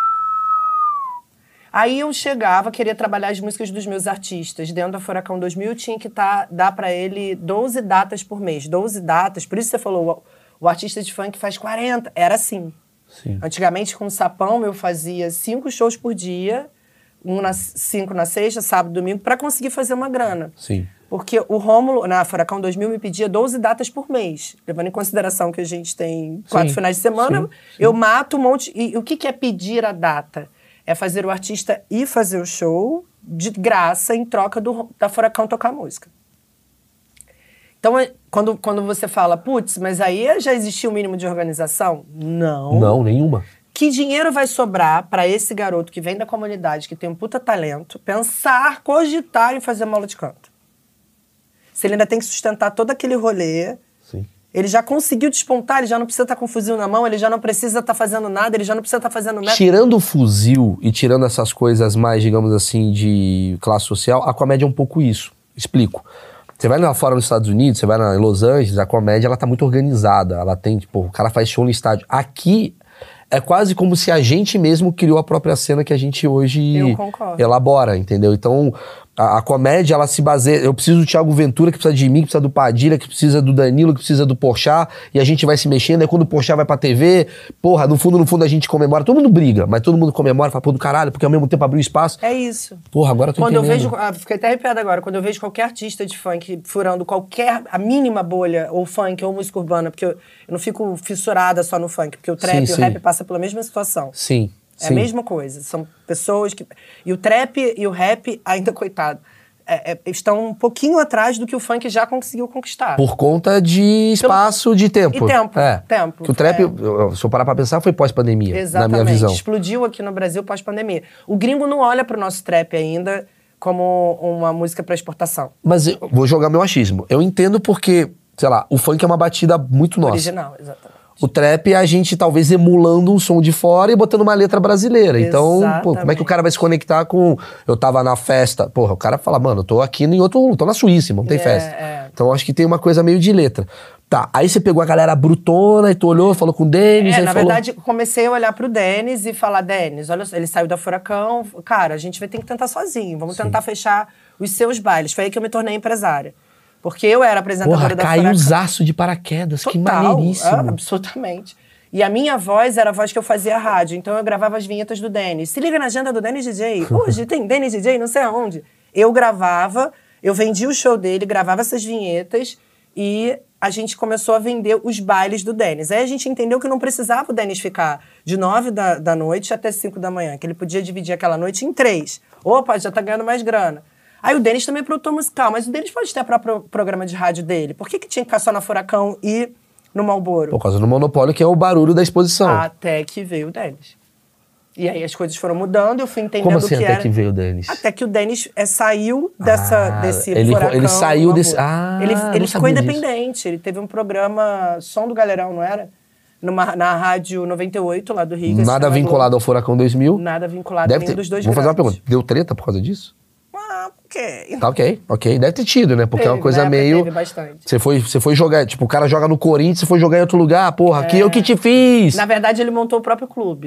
Aí eu chegava, queria trabalhar as músicas dos meus artistas. Dentro da Furacão dois mil, tinha que tá, dar pra ele doze datas por mês. doze datas, por isso você falou, o, o artista de funk faz quarenta. Era assim. Sim. Antigamente, com o Sapão, eu fazia cinco shows por dia, um na, cinco na sexta, sábado, domingo, pra conseguir fazer uma grana. Sim. Porque o Rômulo, na Furacão dois mil, me pedia doze datas por mês. Levando em consideração que a gente tem quatro Sim, finais de semana, sim, sim. eu mato um monte... E o que, que é pedir a data? É fazer o artista ir fazer o show de graça em troca do, da Furacão tocar música. Então, é- quando, quando você fala, putz, mas aí já existia um mínimo de organização? Não. Não, nenhuma. Que que dinheiro vai sobrar pra esse garoto que vem da comunidade, que tem um puta talento, pensar, cogitar em fazer uma aula de canto? Se ele ainda tem que sustentar todo aquele rolê, Sim. ele já conseguiu despontar, ele já não precisa estar com um fuzil na mão, ele já não precisa estar fazendo nada, ele já não precisa estar fazendo nada. Tirando o fuzil e tirando essas coisas mais, digamos assim, de classe social, a comédia é um pouco isso. Explico. Você vai lá fora nos Estados Unidos, você vai na, em Los Angeles, a comédia ela tá muito organizada. Ela tem, tipo, o cara faz show no estádio. Aqui é quase como se a gente mesmo criou a própria cena que a gente hoje Eu concordo. elabora, entendeu? Então, a, a comédia, ela se baseia... Eu preciso do Thiago Ventura, que precisa de mim, que precisa do Padilha, que precisa do Danilo, que precisa do Porchat, e a gente vai se mexendo, aí quando o Porchat vai pra T V, porra, no fundo, no fundo a gente comemora. Todo mundo briga, mas todo mundo comemora, fala, pô, do caralho, porque ao mesmo tempo abriu espaço. É isso. Porra, agora eu tô Quando eu entendendo. vejo, ah, fiquei até arrepiada agora, quando eu vejo qualquer artista de funk furando qualquer, a mínima bolha, ou funk, ou música urbana, porque eu, eu não fico fissurada só no funk, porque o trap Sim, e o sim. rap passam pela mesma situação. Sim, É sim. a mesma coisa. São pessoas que... E o trap e o rap, ainda coitado, é, é, estão um pouquinho atrás do que o funk já conseguiu conquistar. Por conta de espaço, de tempo. E tempo, É. tempo. Que o trap, É. eu- se eu parar pra pensar, foi pós-pandemia, Exatamente. na minha visão. Explodiu aqui no Brasil pós-pandemia. O gringo não olha pro nosso trap ainda como uma música pra exportação. Mas eu vou jogar meu achismo. Eu entendo porque, sei lá, o funk é uma batida muito nossa. Original, exatamente. O trap é a gente talvez emulando um som de fora e botando uma letra brasileira. Então, pô, como é que o cara vai se conectar com... Eu tava na festa... Porra, o cara fala, mano, eu tô aqui em outro... Tô na Suíça, não tem É, festa. é. Então, acho que tem uma coisa meio de letra. Tá, aí você pegou a galera brutona e tu olhou, falou com o Denis... É, aí na falou... verdade, comecei a olhar pro Denis e falar, Denis, olha só, ele saiu da Furacão, cara, a gente vai ter que tentar sozinho, vamos tentar fechar os seus bailes. Foi aí que eu me tornei empresária. Porque eu era apresentadora Porra, da caiu Furacão. um zaço de paraquedas, que Total, maneiríssimo. é, absolutamente. E a minha voz era a voz que eu fazia rádio, então eu gravava as vinhetas do Denis. Se liga na agenda do Denis D J. Hoje tem Denis D J, não sei aonde. Eu gravava, eu vendia o show dele, gravava essas vinhetas e a gente começou a vender os bailes do Denis. Aí a gente entendeu que não precisava o Denis ficar de nove da, da noite até cinco da manhã, que ele podia dividir aquela noite em três. Opa, já tá ganhando mais grana. Aí o Denis também é produtor musical, mas o Denis pode ter o próprio programa de rádio dele. Por que que tinha que ficar só na Furacão e no Marlboro? Por causa do monopólio, que é o barulho da exposição. Até que veio o Denis. E aí as coisas foram mudando, eu fui entendendo Como assim que até era... que veio o Denis? Até que o Denis é, saiu dessa, Ah, desse ele- furacão. ele saiu do desse- Marlboro. Ah, ele não ele ficou sabia disso. independente. Ele teve um programa Som do Galerão, não era? Numa, na Rádio noventa e oito, lá do Rio. que se Nada chama vinculado Globo. ao Furacão dois mil? Nada vinculado a Deve nenhum ter. dos dois Vou fazer uma grandes. pergunta. Deu treta por causa disso? Ah, ok. Tá ok, ok. Deve ter tido, né? Porque é uma Teve, coisa na época meio... teve bastante. Você foi, você foi jogar... Tipo, o cara joga no Corinthians, você foi jogar em outro lugar. Porra, aqui eu que te fiz. Na verdade, ele montou o próprio clube.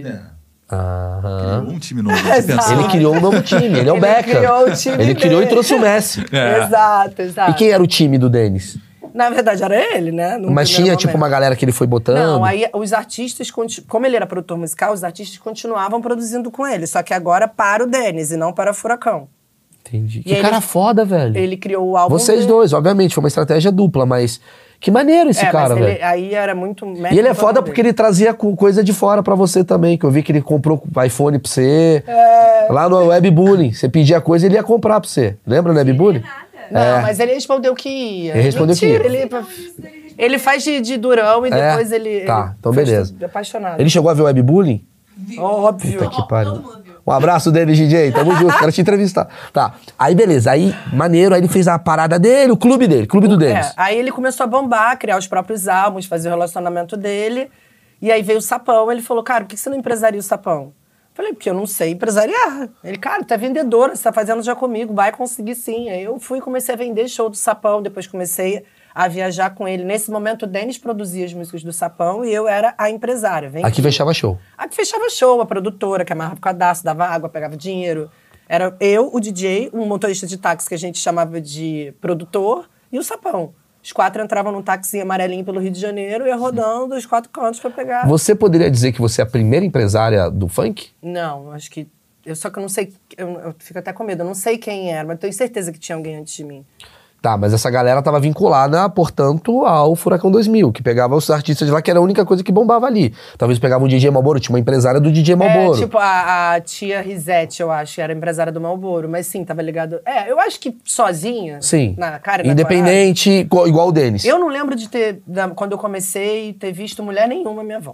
Aham. Criou um time novo de Exato. pensão. Ele criou um novo time, ele é o Ele Beckham. criou o time Ele criou e dele. trouxe o Messi. É. Exato, exato. E quem era o time do Denis? Na verdade, era ele, né? Num Mas primeiro tinha, tipo, momento. uma galera que ele foi botando? Não, aí os artistas, conti- como ele era produtor musical, os artistas continuavam produzindo com ele, só que agora para o Denis e não para o Furacão. Entendi. E Que aí cara ele- foda, velho. Ele criou o álbum Vocês dele. dois, obviamente, foi uma estratégia dupla, mas... Que maneiro esse É, cara, mas ele- velho. aí era muito... E ele é foda porque ele trazia co- coisa de fora pra você também, que eu vi que ele comprou iPhone pra você. É. Lá no Webbullying, você pedia coisa e ele ia comprar pra você. Lembra no Webbullying? Não, É. mas ele respondeu que ia. Ele respondeu que Mentira, ia. Ele, ele faz de, de durão e É? depois ele... Tá, ele então faz beleza. tudo apaixonado. Ele chegou a ver o Webbullying? Óbvio. Puta que pariu. todo mundo viu. Um abraço dele, D J. Tamo junto, quero te entrevistar. Tá. Aí, beleza. Aí, maneiro. Aí ele fez a parada dele, o clube dele, clube do Denis. É, aí ele começou a bombar, criar os próprios álbuns, fazer o relacionamento dele. E aí veio o Sapão, ele falou, cara, por que você não empresaria o Sapão? Falei, porque eu não sei empresariar. Ele, cara, tu é vendedora, você tá fazendo já comigo, vai conseguir sim. Aí eu fui e comecei a vender show do Sapão, depois comecei a viajar com ele. Nesse momento, o Denis produzia as músicas do Sapão e eu era a empresária. Vendia. Aqui fechava show. A que fechava show, a produtora, que amarrava o cadastro, dava água, pegava dinheiro. Era eu, o D J, um motorista de táxi que a gente chamava de produtor e o Sapão. Os quatro entravam num táxi amarelinho pelo Rio de Janeiro e ia rodando os quatro cantos pra pegar. Você poderia dizer que você é a primeira empresária do funk? Não, acho que... Eu, só que eu não sei... Eu, eu fico até com medo. Eu não sei quem era, mas tenho certeza que tinha alguém antes de mim. Tá, mas essa galera tava vinculada, portanto, ao Furacão dois mil, que pegava os artistas de lá, que era a única coisa que bombava ali. Talvez pegava um D J Marlboro, tinha uma empresária do D J Marlboro. É, tipo, a, a tia Risete, eu acho, era empresária do Marlboro. Mas sim, tava ligado... É, eu acho que sozinha, Sim. na cara e na Independente, igual, igual o Denis. Eu não lembro de ter, da- quando eu comecei, ter visto mulher nenhuma à minha volta.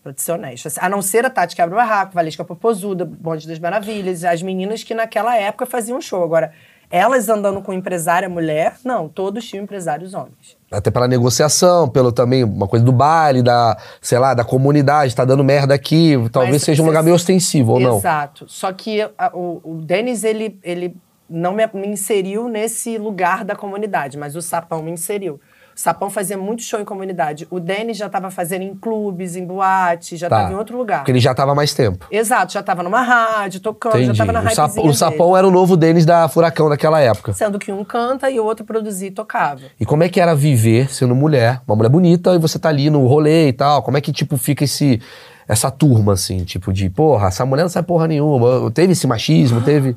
pra te ser honesta. A não ser a Tati Quebra-Barraco, Valesca Popozuda, Bonde das Maravilhas, as meninas que naquela época faziam show. Agora, elas andando com empresária mulher, não, todos tinham empresários homens. Até pela negociação, pelo também, uma coisa do baile, da, sei lá, da comunidade, tá dando merda aqui, talvez Mas, seja um lugar meio ostensivo, ou não? Exato. Só que a, o, o Denis, ele, ele não me, me inseriu nesse lugar da comunidade, mas o Sapão me inseriu. O Sapão fazia muito show em comunidade. O Denis já estava fazendo em clubes, em boates, já estava Tá. em outro lugar. Porque ele já tava há mais tempo. Exato, já estava numa rádio, tocando, Entendi. já estava na o, Sap- hypezinha o Sapão era o novo Denis da Furacão daquela época. dele. Sendo que um canta e o outro produzia e tocava. E como é que era viver sendo mulher, uma mulher bonita, e você tá ali no rolê e tal? Como é que, tipo, fica esse, essa turma, assim, tipo, de, porra, essa mulher não sabe porra nenhuma. Teve esse machismo, teve...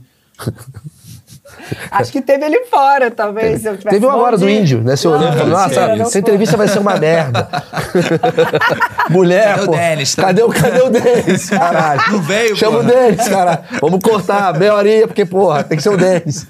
Acho que teve ele fora, talvez. Se eu tivesse Teve um agora bom do dia. índio, né? Você Não, olhando e falou, mentira, nossa, não essa foi. entrevista vai ser uma merda. Mulher, Cadê o pô. Denis, tá? Cadê o, cadê o Denis, caralho? Não veio, Chama porra. o Denis, caralho. Vamos cortar meia horinha, porque, porra, tem que ser o Denis.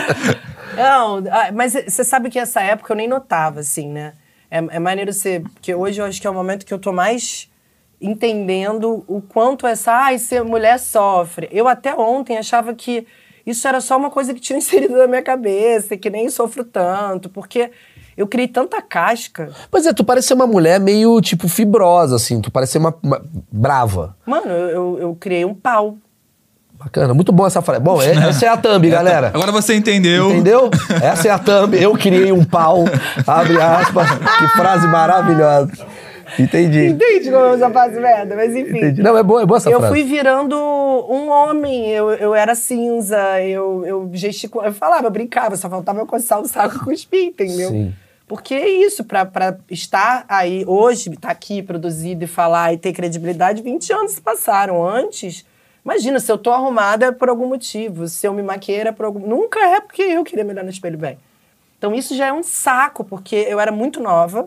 Não, ah, mas você sabe que essa época eu nem notava, assim, né? É, é maneiro ser... Porque hoje eu acho que é o momento que eu tô mais entendendo o quanto essa... Ai, ser mulher sofre. Eu até ontem achava que isso era só uma coisa que tinha inserido na minha cabeça, que nem sofro tanto, porque eu criei tanta casca. Pois é, tu parece ser uma mulher meio, tipo, fibrosa, assim. Tu parece ser uma, uma brava. Mano, eu, eu, eu criei um pau. Bacana, muito bom essa frase. Bom, é- essa é a thumb, galera. Agora você entendeu. Entendeu? Essa é a thumb. Eu criei um pau. Abre aspas. Que frase maravilhosa. Entendi. Entende como eu só faço merda? Mas enfim. Entendi. Não, é boa, é boa essa Eu frase. fui virando um homem, eu, eu era cinza, eu, eu gesticulava, eu falava, eu brincava, só faltava eu coçar o saco e cuspir, entendeu? Sim. Porque é isso, pra, pra estar aí hoje, estar aqui produzido e falar e ter credibilidade, vinte anos se passaram. Antes, imagina, se eu tô arrumada é por algum motivo, se eu me maquiei era por algum... Nunca é porque eu queria me olhar no espelho bem. Então isso já é um saco, porque eu era muito nova,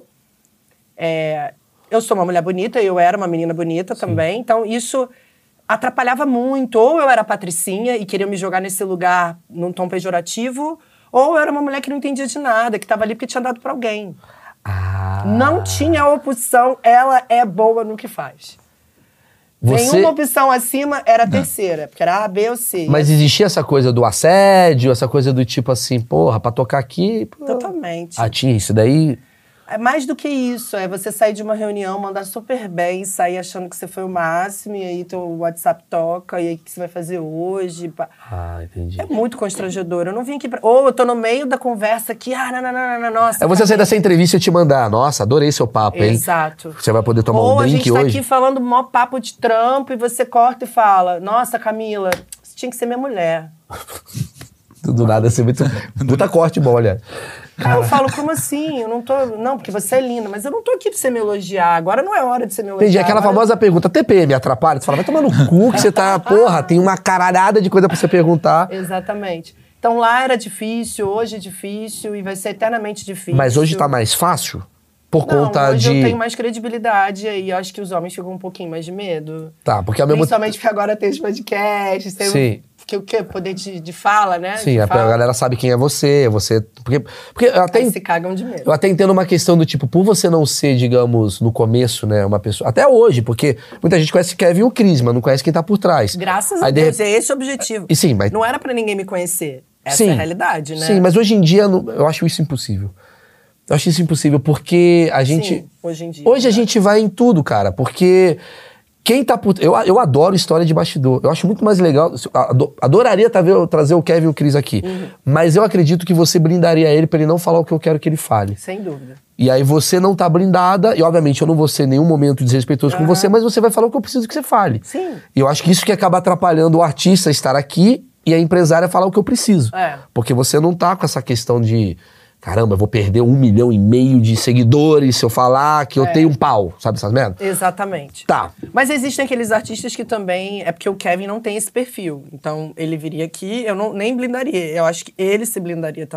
é... Eu sou uma mulher bonita, eu era uma menina bonita também, então isso atrapalhava muito. Ou eu era patricinha e queria me jogar nesse lugar num tom pejorativo, ou eu era uma mulher que não entendia de nada, que estava ali porque tinha dado pra alguém. Ah. Não tinha opção, ela é boa no que faz. Você... Nenhuma opção acima era a terceira, porque era A, B ou C. Mas existia essa coisa do assédio, essa coisa do tipo assim, porra, pra tocar aqui... Pô... Totalmente. Ah, tinha isso daí... É mais do que isso, é você sair de uma reunião, mandar super bem, sair achando que você foi o máximo, e aí teu WhatsApp toca, e aí o que você vai fazer hoje? pá. Ah, entendi. É muito constrangedor. Eu não vim aqui pra... Ou eu tô no meio da conversa aqui, ah, não, não, não, não, nossa. É você acabei. sair dessa entrevista e te mandar, nossa, adorei seu papo, hein? Exato. Você vai poder tomar Ou um a drink gente tá hoje? aqui falando mó papo de trampo, e você corta e fala, nossa, Camila, você tinha que ser minha mulher. Do nada, assim, muito... Puta corte bom, olha. Aí eu falo, como assim? Eu não tô... Não, porque você é linda, mas eu não tô aqui pra você me elogiar. Agora não é hora de você me elogiar. Entendi, aquela agora... famosa pergunta, T P M atrapalha? Você fala, vai tomar no cu que você tá, porra, tem uma caralhada de coisa pra você perguntar. Exatamente. Então lá era difícil, hoje é difícil e vai ser eternamente difícil. Mas hoje tá mais fácil? Por Não, conta hoje de... eu tenho mais credibilidade e eu acho que os homens ficam um pouquinho mais de medo. Tá, porque ao mesmo tempo... Principalmente porque agora tem os podcasts, tem Sim. o, que, o quê? Poder de, de fala, né? Sim, de a, fala. a galera sabe quem é você, você... Porque, porque eu até... Aí se cagam de medo. Eu até entendo uma questão do tipo, por você não ser, digamos, no começo, né, uma pessoa... Até hoje, porque muita gente conhece Kevin e o Cris, mas não conhece quem tá por trás. Graças Aí, a de Deus, rep- é esse o objetivo. E sim, mas... Não era pra ninguém me conhecer. Essa Sim. é a realidade, né? Sim, mas hoje em dia não- eu acho isso impossível. Eu acho isso impossível porque a gente... Sim, hoje em dia. Hoje a gente vai em tudo, cara, porque quem tá por... Eu, eu adoro história de bastidor. Eu acho muito mais legal... ado- Adoraria tá ver- trazer o Kevin e o Cris aqui. Uhum. Mas eu acredito que você blindaria ele pra ele não falar o que eu quero que ele fale. Sem dúvida. E aí você não tá blindada, e obviamente eu não vou ser em nenhum momento desrespeitoso com você, mas você vai falar o que eu preciso que você fale. Sim. E eu acho que isso que acaba atrapalhando o artista estar aqui e a empresária falar o que eu preciso. É. Porque você não tá com essa questão de, caramba, eu vou perder um milhão e meio de seguidores se eu falar que eu É. tenho um pau, sabe essas merda? Exatamente. Tá. Mas existem aqueles artistas que também... É porque o Kevin não tem esse perfil. Então, ele viria aqui, eu não, nem blindaria. Eu acho que ele se blindaria também.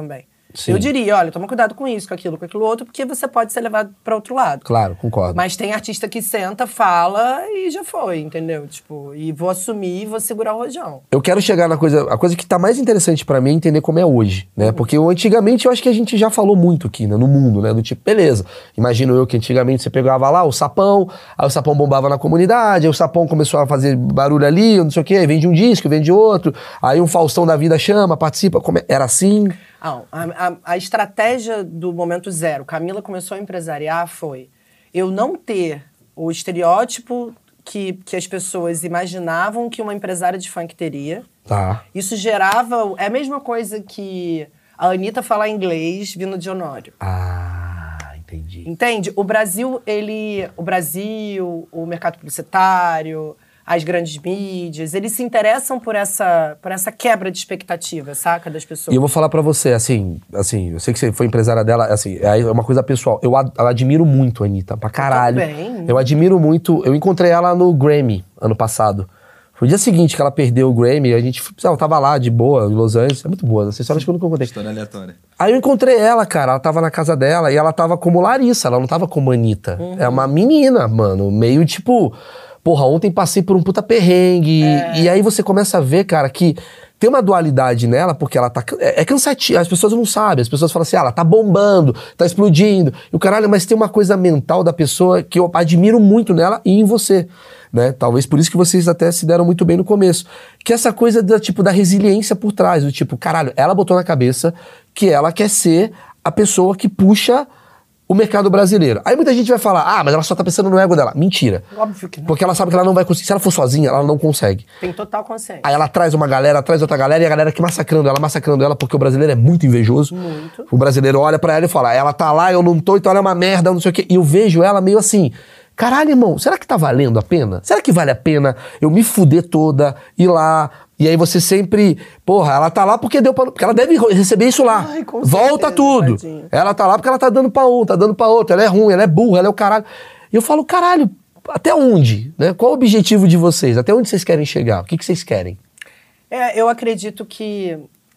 Sim. Eu diria, olha, toma cuidado com isso, com aquilo, com aquilo outro, porque você pode ser levado pra outro lado. Claro, concordo. Mas tem artista que senta, fala e já foi, entendeu? Tipo, e vou assumir e vou segurar o rojão. Eu quero chegar na coisa... A coisa que tá mais interessante pra mim é entender como é hoje, né? Uhum. Porque antigamente eu acho que a gente já falou muito aqui, né? No mundo, né? Do tipo, beleza. Imagino eu que antigamente você pegava lá o sapão, aí o sapão bombava na comunidade, aí o sapão começou a fazer barulho ali, não sei o quê, aí vende um disco, vende outro, aí um Faustão da vida chama, participa. Como é? Era assim... Não, a, a, a estratégia do momento zero, Camila começou a empresariar, foi eu não ter o estereótipo que, que as pessoas imaginavam que uma empresária de funk teria. Tá. Isso gerava... É a mesma coisa que a Anitta falar inglês vindo de Honório. Ah, entendi. Entende? O Brasil, ele... O Brasil, o mercado publicitário... as grandes mídias, eles se interessam por essa, por essa quebra de expectativa, saca, das pessoas. E eu vou falar pra você, assim, assim, eu sei que você foi empresária dela, assim, é uma coisa pessoal. Eu, ad, eu admiro muito a Anitta, pra caralho. Eu também. Eu admiro muito, eu encontrei ela no Grammy, ano passado. Foi o dia seguinte que ela perdeu o Grammy, a gente, ela tava lá, de boa, em Los Angeles, é muito boa, essa história acho que eu nunca contei. História aleatória. Aí eu encontrei ela, cara, ela tava na casa dela, e ela tava como Larissa, ela não tava como Anitta. Uhum. É uma menina, mano, meio tipo... Porra, ontem passei por um puta perrengue. É. E aí você começa a ver, cara, que tem uma dualidade nela, porque ela tá... É, é cansativo, as pessoas não sabem. As pessoas falam assim, ah, ela tá bombando, tá explodindo. E o caralho, mas tem uma coisa mental da pessoa que eu admiro muito nela e em você, né? Talvez por isso que vocês até se deram muito bem no começo. Que essa coisa da, tipo, da resiliência por trás, do tipo, caralho, ela botou na cabeça que ela quer ser a pessoa que puxa... o mercado brasileiro. Aí muita gente vai falar, ah, mas ela só tá pensando no ego dela. Mentira. Óbvio que não. Porque ela sabe que ela não vai conseguir. Se ela for sozinha, ela não consegue. Tem total consciência. Aí ela traz uma galera, traz outra galera, e a galera que massacrando ela, massacrando ela, porque o brasileiro é muito invejoso. Muito. O brasileiro olha pra ela e fala, ela tá lá, eu não tô, então ela é uma merda, não sei o quê. E eu vejo ela meio assim, caralho, irmão, será que tá valendo a pena? Será que vale a pena eu me fuder toda, ir lá... E aí você sempre... Porra, ela tá lá porque deu pra... Porque ela deve receber isso lá. Ai, com Volta certeza, tudo. tadinha. Ela tá lá porque ela tá dando pra um, tá dando pra outro. Ela é ruim, ela é burra, ela é o caralho. E eu falo, caralho, até onde? Né? Qual o objetivo de vocês? Até onde vocês querem chegar? O que, que vocês querem? É, eu acredito que...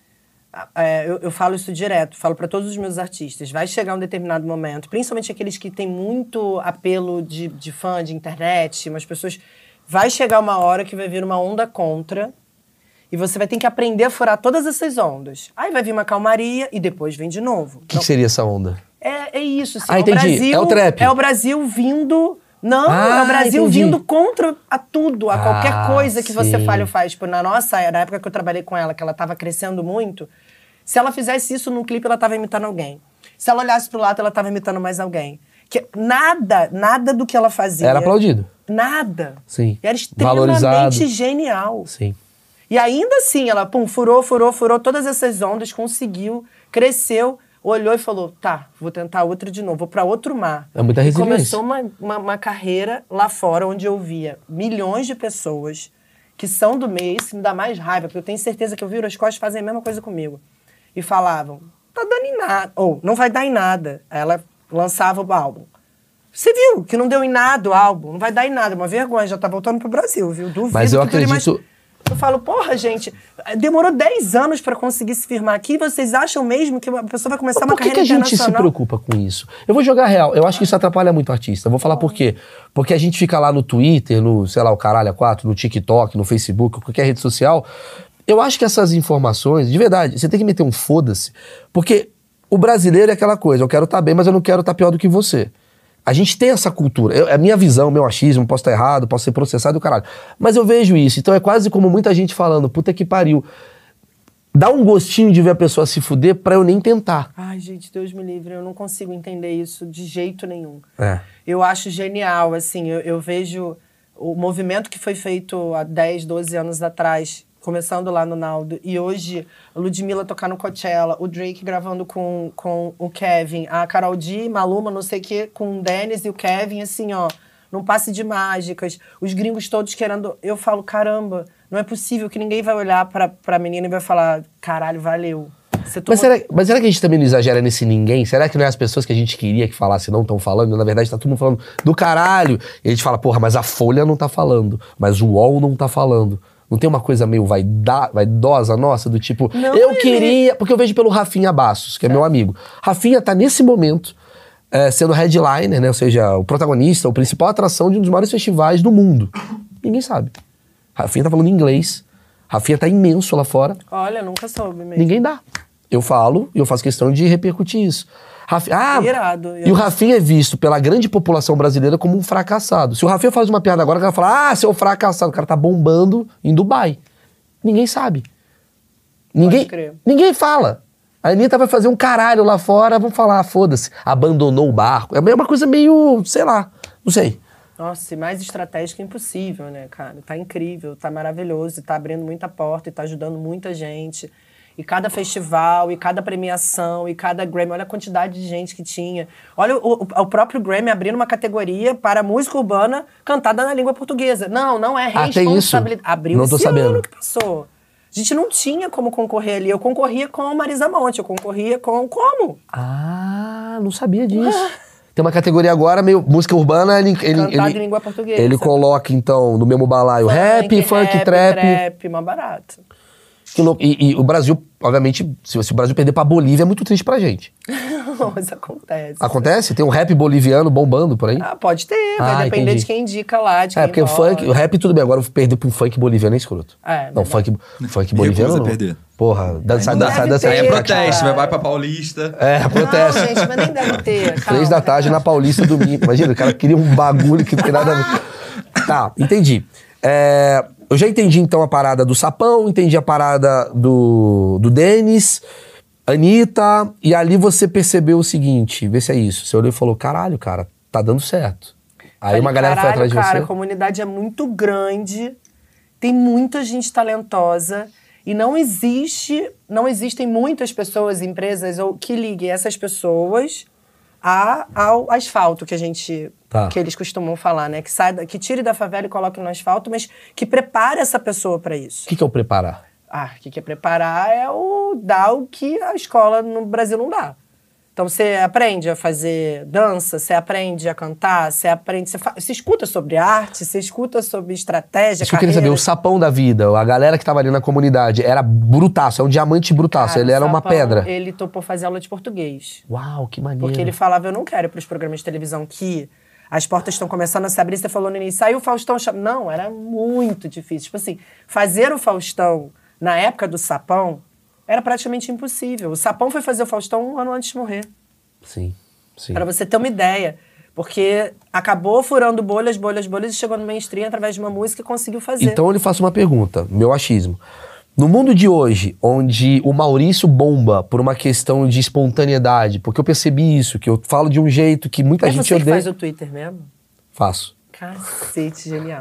É, eu, eu falo isso direto, falo pra todos os meus artistas. Vai chegar um determinado momento, principalmente aqueles que têm muito apelo de, de fã, de internet, umas pessoas... Vai chegar uma hora que vai vir uma onda contra... E você vai ter que aprender a furar todas essas ondas. Aí vai vir uma calmaria e depois vem de novo. O que, que seria essa onda? É, é isso. Assim, ah, é entendi. O Brasil, é o trap. É o Brasil vindo... Não, ah, é o Brasil entendi. vindo contra a tudo, a qualquer ah, coisa que sim. você fale ou faz. Tipo, na nossa, na época que eu trabalhei com ela, que ela tava crescendo muito, se ela fizesse isso num clipe, ela tava imitando alguém. Se ela olhasse pro lado, ela tava imitando mais alguém. Que nada, nada do que ela fazia... Era aplaudido. Nada. Sim. Era extremamente Valorizado. genial. Sim. E ainda assim, ela pum, furou, furou, furou todas essas ondas, conseguiu, cresceu, olhou e falou, tá, vou tentar outra de novo, vou pra outro mar. É muita e resiliência. começou uma, uma, uma carreira lá fora, onde eu via milhões de pessoas que são do meio, isso me dá mais raiva, porque eu tenho certeza que eu viro as costas e fazem a mesma coisa comigo. E falavam, tá dando em nada, ou não vai dar em nada. Aí ela lançava o álbum. Você viu que não deu em nada o álbum, não vai dar em nada, uma vergonha, já tá voltando pro Brasil, viu? Duvido. Mas eu que dure acredito... mais... Eu falo, porra, gente, demorou dez anos pra conseguir se firmar aqui, vocês acham mesmo que a pessoa vai começar Mas uma por que carreira que a gente se internacional? preocupa com isso? Eu vou jogar real, eu acho que isso atrapalha muito o artista. Eu vou falar por quê. Porque a gente fica lá no Twitter, no, sei lá, o caralho a quatro, no TikTok, no Facebook, qualquer rede social. Eu acho que essas informações, de verdade, você tem que meter um foda-se. Porque o brasileiro é aquela coisa, eu quero estar bem, mas eu não quero estar pior do que você. A gente tem essa cultura. Eu, é a minha visão, meu achismo, posso estar errado, posso ser processado e o caralho. Mas eu vejo isso. Então é quase como muita gente falando, puta que pariu. Dá um gostinho de ver a pessoa se fuder pra eu nem tentar. Ai, gente, Deus me livre, eu não consigo entender isso de jeito nenhum. É. Eu acho genial, assim, eu, eu vejo o movimento que foi feito há dez, doze anos atrás, começando lá no Naldo, e hoje a Ludmilla tocar no Coachella, o Drake gravando com, com o Kevin, a Karol G, Maluma, não sei o que, com o Dennis e o Kevin, assim, ó, num passe de mágicas, os gringos todos querendo... Eu falo, caramba, não é possível que ninguém vai olhar pra, pra menina e vai falar, caralho, valeu. Você tomou... mas, será, mas será que a gente também não exagera nesse ninguém? Será que não é as pessoas que a gente queria que falassem não estão falando? Na verdade tá todo mundo falando do caralho. E a gente fala, porra, mas a Folha não tá falando, mas o U O L não tá falando. Não tem uma coisa meio vaida, vaidosa nossa, do tipo, Não, eu ele- queria... Porque eu vejo pelo Rafinha Bastos, que é meu amigo. Rafinha tá nesse momento é, sendo headliner, né? Ou seja, o protagonista, a principal atração de um dos maiores festivais do mundo. Ninguém sabe. Rafinha tá falando inglês. Rafinha tá imenso lá fora. Olha, nunca soube mesmo. Ninguém dá. Eu falo e eu faço questão de repercutir isso. Rafi- Ah, Irado, e o Rafinha é visto pela grande população brasileira como um fracassado. Se o Rafinha faz uma piada agora, o cara fala, ah, seu fracassado, o cara tá bombando em Dubai. Ninguém sabe. Ninguém, crer. ninguém fala. A Anitta vai fazer um caralho lá fora, vão falar, ah, foda-se, abandonou o barco. É uma coisa meio, sei lá, não sei. Nossa, e mais estratégica é impossível, né, cara? Tá incrível, tá maravilhoso, e tá abrindo muita porta, e tá ajudando muita gente. E cada festival, e cada premiação, e cada Grammy, olha a quantidade de gente que tinha. Olha o, o, o próprio Grammy abrindo uma categoria para música urbana cantada na língua portuguesa. Não, não é Ah, tem isso? responsabilidade. Abriu Não tô esse sabendo. ano que passou. A gente não tinha como concorrer ali. Eu concorria com a Marisa Monte, eu concorria com... Como? Ah, não sabia disso. Tem uma categoria agora, meio música urbana, ele, ele, Cantada ele, em língua portuguesa. ele coloca, então, no mesmo balaio rap, funk, trap. Trap, mais barato. Que louco. E, e o Brasil, obviamente, se, se o Brasil perder pra Bolívia, é muito triste pra gente. Mas acontece. Acontece? Tem um rap boliviano bombando por aí? Ah, pode ter, vai Ah, depender entendi. de quem indica lá, de é, quem porque o vota. funk, o rap tudo bem, agora eu perder pra um funk boliviano é escroto. É, não, verdade. funk, funk boliviano não. perder. Porra, dança, Aí não dança, deve dança. ter, Aí é cara. protesto, vai, vai pra Paulista. É, protesto. Não, gente, mas nem deve ter. Calma, Três da tarde na Paulista, domingo. Imagina, o cara queria um bagulho que não tem nada a ver. Tá, entendi. É, eu já entendi, então, a parada do Sapão, entendi a parada do, do Denis, Anitta, e ali você percebeu o seguinte, vê se é isso. Você olhou e falou, caralho, cara, tá dando certo. Aí Falei, uma galera foi caralho, atrás de cara, você. a comunidade é muito grande, tem muita gente talentosa e não existe, não existem muitas pessoas, empresas ou que liguem essas pessoas a, ao asfalto que a gente, Tá. que eles costumam falar, né? Que sai, da- que tire da favela e coloque no asfalto, mas que prepare essa pessoa para isso. O que, que é o preparar? Ah, o que que é preparar é o dar o que a escola no Brasil não dá. Então, você aprende a fazer dança, você aprende a cantar, você aprende... Você, fa- você escuta sobre arte, você escuta sobre estratégia, Isso que eu queria saber, o Sapão da vida, a galera que tava ali na comunidade, era brutaço, é um diamante brutaço, Cara, ele era o uma Sapão, pedra. Ele topou fazer aula de português. Uau, que maneiro. Porque ele falava, eu não quero ir para os programas de televisão que as portas estão começando a se abrir. Você falou no início, aí o Faustão... chama- Não, era muito difícil. Tipo assim, fazer o Faustão na época do Sapão era praticamente impossível. O Sapão foi fazer o Faustão um ano antes de morrer. Sim, sim. Para você ter uma ideia. Porque acabou furando bolhas, bolhas, bolhas e chegou no mainstream através de uma música e conseguiu fazer. Então eu lhe faço uma pergunta, meu achismo. No mundo de hoje, onde o Maurício bomba por uma questão de espontaneidade, porque eu percebi isso, que eu falo de um jeito que muita é gente você que odeia. faz o Twitter mesmo? Faço. Cacete, genial.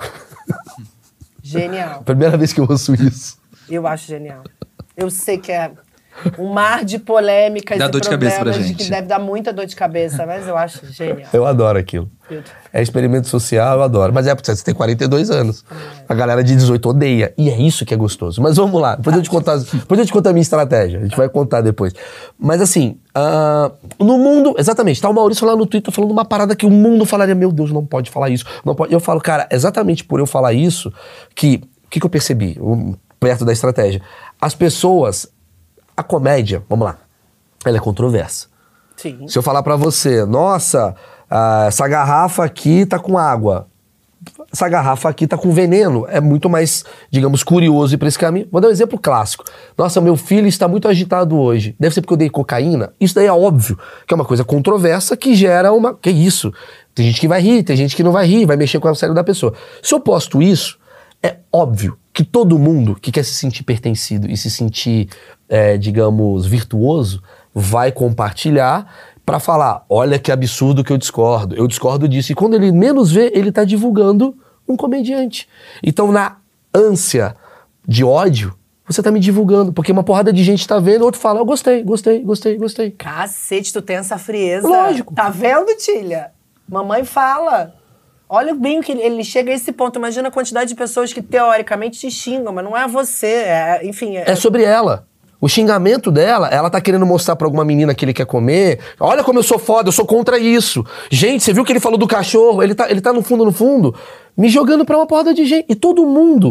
Genial. Primeira vez que eu ouço isso. Eu acho genial. Eu sei que é um mar de polêmicas Dá e dor de cabeça pra problemas gente. que deve dar muita dor de cabeça, mas eu acho genial. Eu adoro aquilo. É experimento social, eu adoro. Mas é porque você tem quarenta e dois anos. A galera de dezoito odeia. E é isso que é gostoso. Mas vamos lá. Depois eu te contar, depois eu te contar a minha estratégia. A gente vai contar depois. Mas assim, ah, no mundo... Exatamente. Tá o Maurício lá no Twitter falando uma parada que o mundo falaria, meu Deus, não pode falar isso. Não pode. Eu falo, cara, exatamente por eu falar isso, que... O que, que eu percebi? Um, perto da estratégia. As pessoas... A comédia, vamos lá, ela é controversa. Sim. Se eu falar pra você, nossa, ah, essa garrafa aqui tá com água, essa garrafa aqui tá com veneno, é muito mais, digamos, curioso ir pra esse caminho. Vou dar um exemplo clássico. Nossa, meu filho está muito agitado hoje. Deve ser porque eu dei cocaína? Isso daí é óbvio, que é uma coisa controversa que gera uma... Que isso? Tem gente que vai rir, tem gente que não vai rir, vai mexer com o cérebro da pessoa. Se eu posto isso, é óbvio que todo mundo que quer se sentir pertencido e se sentir, é, digamos, virtuoso, vai compartilhar pra falar, olha que absurdo que eu discordo, eu discordo disso. E quando ele menos vê, ele tá divulgando um comediante. Então, na ânsia de ódio, você tá me divulgando, porque uma porrada de gente tá vendo, outro fala, eu gostei, gostei, gostei, gostei. Cacete, tu tem essa frieza. Lógico. Tá vendo, Tília? Mamãe fala. Olha bem o que ele, ele chega a esse ponto. Imagina a quantidade de pessoas que teoricamente te xingam, mas não é você. É, enfim. É, É sobre ela. O xingamento dela, ela tá querendo mostrar pra alguma menina que ele quer comer. Olha como eu sou foda, eu sou contra isso. Gente, você viu que ele falou do cachorro? Ele tá, ele tá no fundo, no fundo, me jogando pra uma porrada de gente. E todo mundo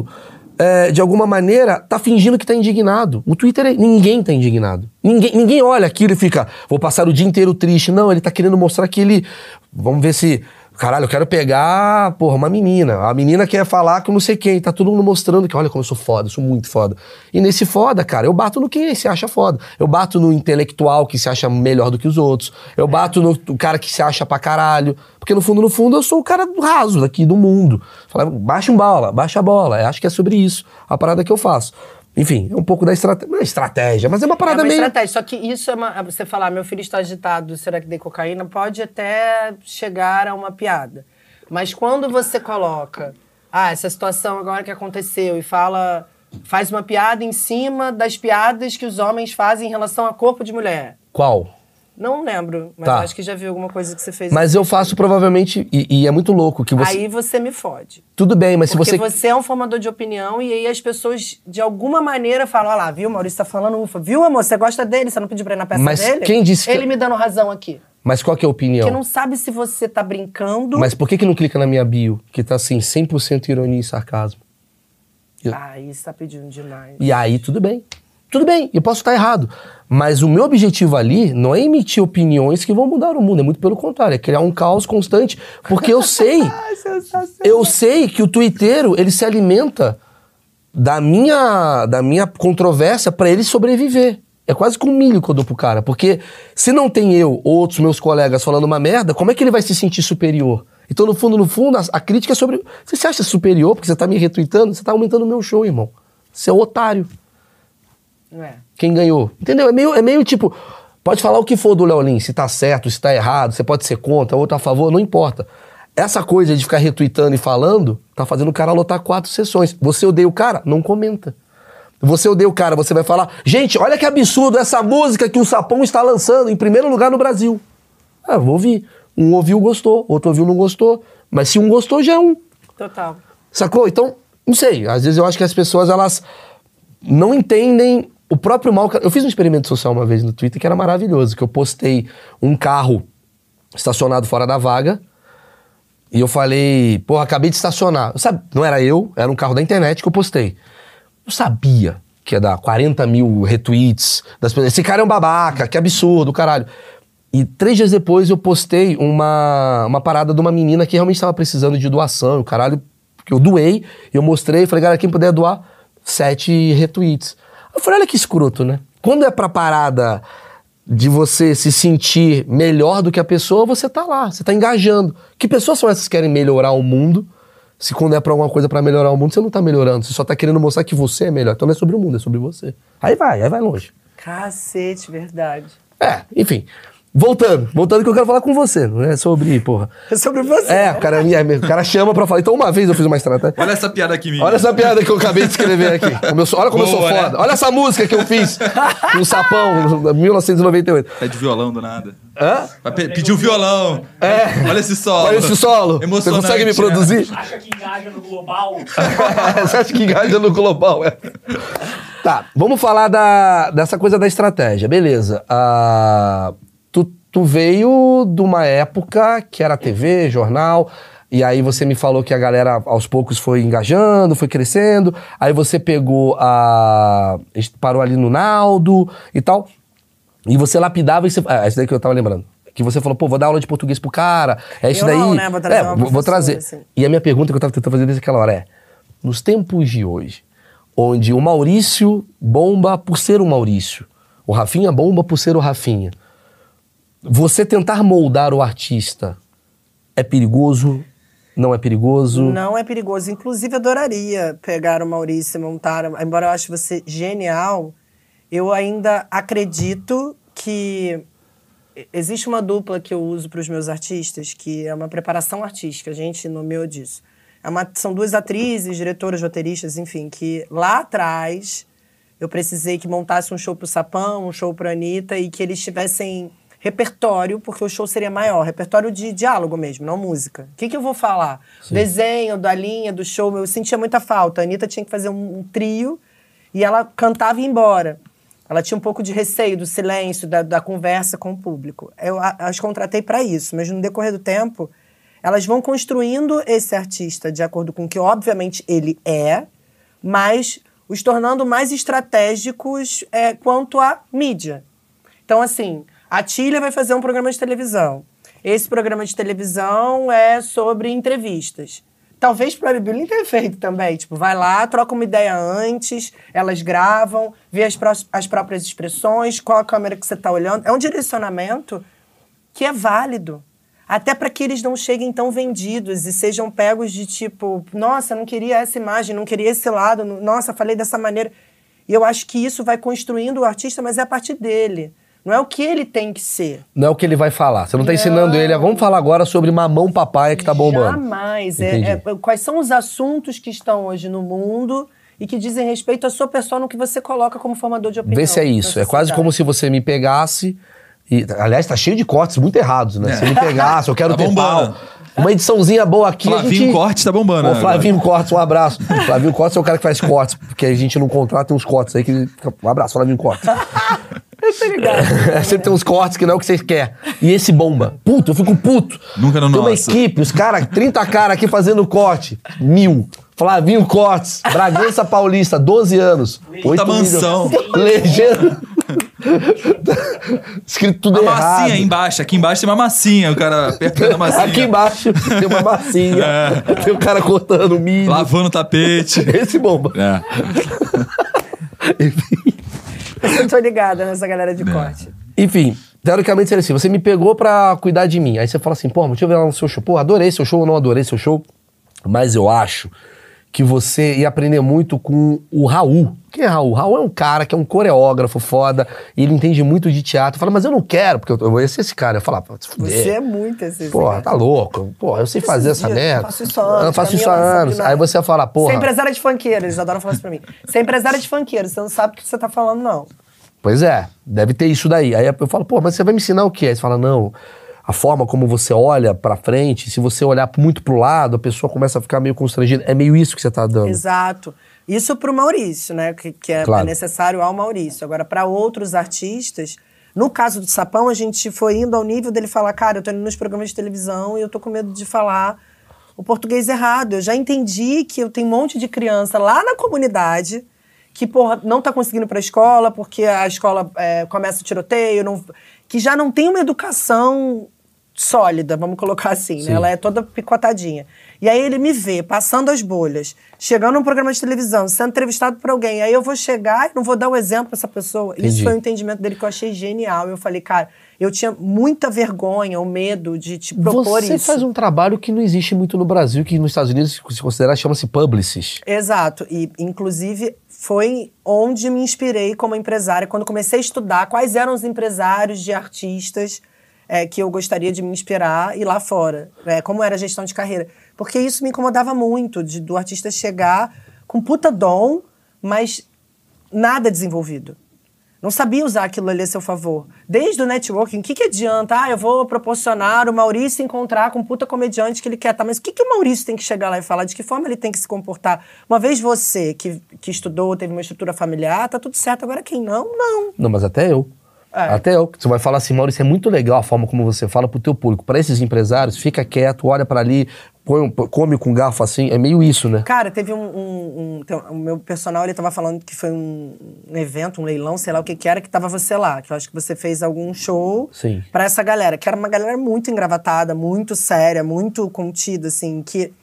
é, de alguma maneira, tá fingindo que tá indignado. O Twitter, é, ninguém tá indignado. Ninguém, ninguém olha aquilo e fica, vou passar o dia inteiro triste. Não, ele tá querendo mostrar que ele... Vamos ver se... Caralho, eu quero pegar, porra, uma menina. A menina quer falar com não sei quem. Tá todo mundo mostrando que, olha como eu sou foda, eu sou muito foda. E nesse foda, cara, eu bato no quem se acha foda. Eu bato no intelectual que se acha melhor do que os outros. Eu bato no cara que se acha pra caralho. Porque no fundo, no fundo, eu sou o cara do raso daqui do mundo. Fala, baixa um bola, baixa a bola. Eu acho que é sobre isso, a parada que eu faço. Enfim, é um pouco da estratégia. Não é estratégia, mas é uma parada meio... É uma meio... estratégia, só que isso é uma... Você falar, meu filho está agitado, será que dei cocaína? Pode até chegar a uma piada. Mas quando você coloca, ah, essa situação agora que aconteceu, e fala, faz uma piada em cima das piadas que os homens fazem em relação a corpo de mulher. Qual? Não lembro, mas Tá. acho que já vi alguma coisa que você fez. Mas eu faço provavelmente, e, e é muito louco que você... Aí você me fode. Tudo bem, mas Porque se você... você é um formador de opinião e aí as pessoas, de alguma maneira, falam, olha lá, viu, Maurício tá falando ufa. Viu, amor, você gosta dele, você não pediu pra ir na peça Mas dele? quem disse que- Ele me dando razão aqui. Mas qual que é a opinião? Porque não sabe se você tá brincando... Mas por que que não clica na minha bio? Que tá assim, cem por cento ironia e sarcasmo. Ah, isso tá pedindo demais. E aí, tudo bem. Tudo bem, eu posso estar errado. Mas o meu objetivo ali não é emitir opiniões que vão mudar o mundo. É muito pelo contrário, é criar um caos constante. Porque eu sei, eu sei que o twitteiro, ele se alimenta da minha, da minha controvérsia pra ele sobreviver. É quase com milho que eu dou pro cara. Porque se não tem eu, outros meus colegas falando uma merda, como é que ele vai se sentir superior? Então, no fundo, no fundo, a, a crítica é sobre... Você se acha superior porque você tá me retweetando? Você tá aumentando o meu show, irmão. Você é um otário. Não é? Quem ganhou? Entendeu? É meio, é meio tipo... Pode falar o que for do Léo Lins, se tá certo, se tá errado, você pode ser contra, outro a favor, não importa. Essa coisa de ficar retweetando e falando, tá fazendo o cara lotar quatro sessões. Você odeia o cara? Não comenta. Você odeia o cara, você vai falar, gente, olha que absurdo essa música que o Sapão está lançando em primeiro lugar no Brasil. Ah, vou ouvir. Um ouviu, gostou, outro ouviu, não gostou. Mas se um gostou, já é um. Total. Sacou? Então, não sei. Às vezes eu acho que as pessoas, elas não entendem o próprio mal. Eu fiz um experimento social uma vez no Twitter que era maravilhoso, que eu postei um carro estacionado fora da vaga e eu falei, porra, acabei de estacionar. Sabe, não era eu, era um carro da internet que eu postei. Eu sabia que ia dar quarenta mil retweets das pessoas. Esse cara é um babaca, que absurdo, caralho. E três dias depois eu postei uma, uma parada de uma menina que realmente estava precisando de doação, o caralho, que eu doei, e eu mostrei, falei, galera, quem puder doar, sete retweets. Eu falei, olha que escroto, né? Quando é pra parada de você se sentir melhor do que a pessoa, você tá lá, você tá engajando. Que pessoas são essas que querem melhorar o mundo? Se quando é pra alguma coisa pra melhorar o mundo, você não tá melhorando, você só tá querendo mostrar que você é melhor. Então não é sobre o mundo, é sobre você. Aí vai, aí vai longe. Cacete, verdade. É, enfim. Voltando, voltando que eu quero falar com você, não é sobre, porra. É sobre você. É, o cara, é, o cara chama pra falar. Então uma vez eu fiz uma estratégia. Olha essa piada aqui, menino. Olha essa piada que eu acabei de escrever aqui. Como eu sou- olha como eu Boa, sou né? foda. Olha essa música que eu fiz com o Sapão, mil novecentos e noventa e oito. É de violão do nada. Hã? Vai pe- pedir um violão. É. Olha esse solo. Olha esse solo. Você Emocionante, consegue me né? produzir? Acha que engaja no global? Você acha que engaja no global? É. Tá, vamos falar da, dessa coisa da estratégia. Beleza. Ah, tu, tu veio de uma época que era T V, jornal, e aí você me falou que a galera aos poucos foi engajando, foi crescendo, aí você pegou a... a gente parou ali no Naldo e tal, e você lapidava e você... Ah, esse daí que eu tava lembrando. Que você falou, pô, vou dar aula de português pro cara, é isso Eu daí... não, né? Vou trazer é, uma vou, vou professora, trazer. assim. E a minha pergunta que eu tava tentando fazer desde aquela hora é, nos tempos de hoje, onde o Maurício bomba por ser o Maurício, o Rafinha bomba por ser o Rafinha, você tentar moldar o artista é perigoso? Não é perigoso? Não é perigoso. Inclusive, adoraria pegar o Maurício e montar... Embora eu ache você genial, eu ainda acredito que... Existe uma dupla que eu uso para os meus artistas, que é uma preparação artística, a gente nomeou disso. É uma, são duas atrizes, diretoras, roteiristas, enfim, que lá atrás eu precisei que montasse um show pro Sapão, um show pra Anitta, e que eles tivessem repertório, porque o show seria maior, repertório de diálogo mesmo, não música. O que, que eu vou falar? Sim. Desenho, da linha, do show, eu sentia muita falta. A Anitta tinha que fazer um, um trio e ela cantava e ia embora. Ela tinha um pouco de receio do silêncio, da, da conversa com o público. Eu a- as contratei para isso, mas no decorrer do tempo, elas vão construindo esse artista de acordo com o que, obviamente, ele é, mas os tornando mais estratégicos é, quanto à mídia. Então, assim, a Tília vai fazer um programa de televisão. Esse programa de televisão é sobre entrevistas. Talvez para a Bibi tenha feito também. Tipo, vai lá, troca uma ideia antes, elas gravam, vê as, pró- as próprias expressões, qual a câmera que você está olhando. É um direcionamento que é válido. Até para que eles não cheguem tão vendidos e sejam pegos de tipo, nossa, não queria essa imagem, não queria esse lado, nossa, falei dessa maneira. E eu acho que isso vai construindo o artista, mas é a partir dele. Não é o que ele tem que ser. Não é o que ele vai falar. Você não tá ensinando ele a... Vamos falar agora sobre mamão papaya que tá bombando. Jamais. É, é, quais são os assuntos que estão hoje no mundo e que dizem respeito à sua pessoa no que você coloca como formador de opinião. Vê se é isso. É quase como se você me pegasse... E, aliás, tá cheio de cortes muito errados, né? É. Se me pegasse, eu quero tá ter bombando. pau. Uma ediçãozinha boa aqui. Flavinho gente... Cortes tá bombando. Ô, né, Flavinho Cortes, um abraço. Flavinho Cortes é o cara que faz cortes, porque a gente não contrata, tem uns cortes aí que... Um abraço, Flavinho Cortes. Eu tô ligado. Sempre tem uns cortes que não é o que vocês querem. E esse bomba. Puto, eu fico puto. Nunca no Tem uma nosso. equipe, os caras, trinta caras aqui fazendo corte. Mil. Flavinho Cortes, Bragança Paulista, doze anos. Puta mansão. Legenda. Escrito tudo Uma errado. massinha aí embaixo. Aqui embaixo tem uma massinha. O cara apertando a massinha. Aqui embaixo tem uma massinha. É. Tem o cara cortando milho. Lavando o tapete. Esse bomba. É. Enfim. Eu tô ligada nessa galera de corte. Enfim, teoricamente seria assim, você me pegou pra cuidar de mim. Aí você fala assim, pô, deixa eu ver lá no seu show. Pô, adorei seu show ou não adorei seu show. Mas eu acho que você ia aprender muito com o Raul. Quem é Raul? Raul é um cara que é um coreógrafo foda, e ele entende muito de teatro. Fala, mas eu não quero, porque eu, eu vou ser esse cara. Eu falo, pô, se fuder. Você é muito esse Porra, cara. tá louco. Porra, eu sei fazer essa dias, merda. eu faço isso há anos, Eu faço pra isso mim há ela sabe anos. que não é. Aí você fala, porra... Você é empresária de funkeiro, eles adoram falar isso pra mim. Você é empresária de funkeiro, você não sabe o que você tá falando, não. Pois é, deve ter isso daí. Aí eu falo, pô, mas você vai me ensinar o quê? Aí você fala, não, a forma como você olha pra frente, se você olhar muito pro lado, a pessoa começa a ficar meio constrangida. É meio isso que você tá dando. Exato. Isso pro Maurício, né? Que, que é Claro. necessário ao Maurício. Agora, para outros artistas, no caso do Sapão, a gente foi indo ao nível dele falar, cara, eu tô indo nos programas de televisão e eu tô com medo de falar o português errado. Eu já entendi que eu tenho um monte de criança lá na comunidade que, porra, não tá conseguindo ir pra escola porque a escola é, começa o tiroteio, não, que já não tem uma educação sólida, vamos colocar assim, né? Ela é toda picotadinha. E aí ele me vê passando as bolhas, chegando num programa de televisão, sendo entrevistado por alguém, aí eu vou chegar e não vou dar o exemplo pra essa pessoa. Entendi. Isso foi um entendimento dele que eu achei genial. Eu falei, cara, eu tinha muita vergonha, o medo de te propor Você isso. faz um trabalho que não existe muito no Brasil, que nos Estados Unidos se considera, chama-se publicist. Exato. E, inclusive, foi onde me inspirei como empresária, quando comecei a estudar quais eram os empresários de artistas é, que eu gostaria de me inspirar e lá fora. É, como era a gestão de carreira. Porque isso me incomodava muito, de, do artista chegar com puta dom, mas nada desenvolvido. Não sabia usar aquilo ali a seu favor. Desde o networking, o que, que adianta? Ah, eu vou proporcionar o Maurício encontrar com um puta comediante que ele quer. Tá, mas o que, que o Maurício tem que chegar lá e falar? De que forma ele tem que se comportar? Uma vez você, que, que estudou, teve uma estrutura familiar, tá tudo certo. Agora quem não, não. Não, mas até eu. É. Até eu. Você vai falar assim, Maurício, é muito legal a forma como você fala pro teu público. Para esses empresários, fica quieto, olha para ali, põe um, come com garfo assim. É meio isso, né? Cara, teve um... um, um tem um- o meu personal, ele tava falando que foi um, um evento, um leilão, sei lá o que que era, que tava você lá. Que eu acho que você fez algum show Sim. pra essa galera. Que era uma galera muito engravatada, muito séria, muito contida, assim, que...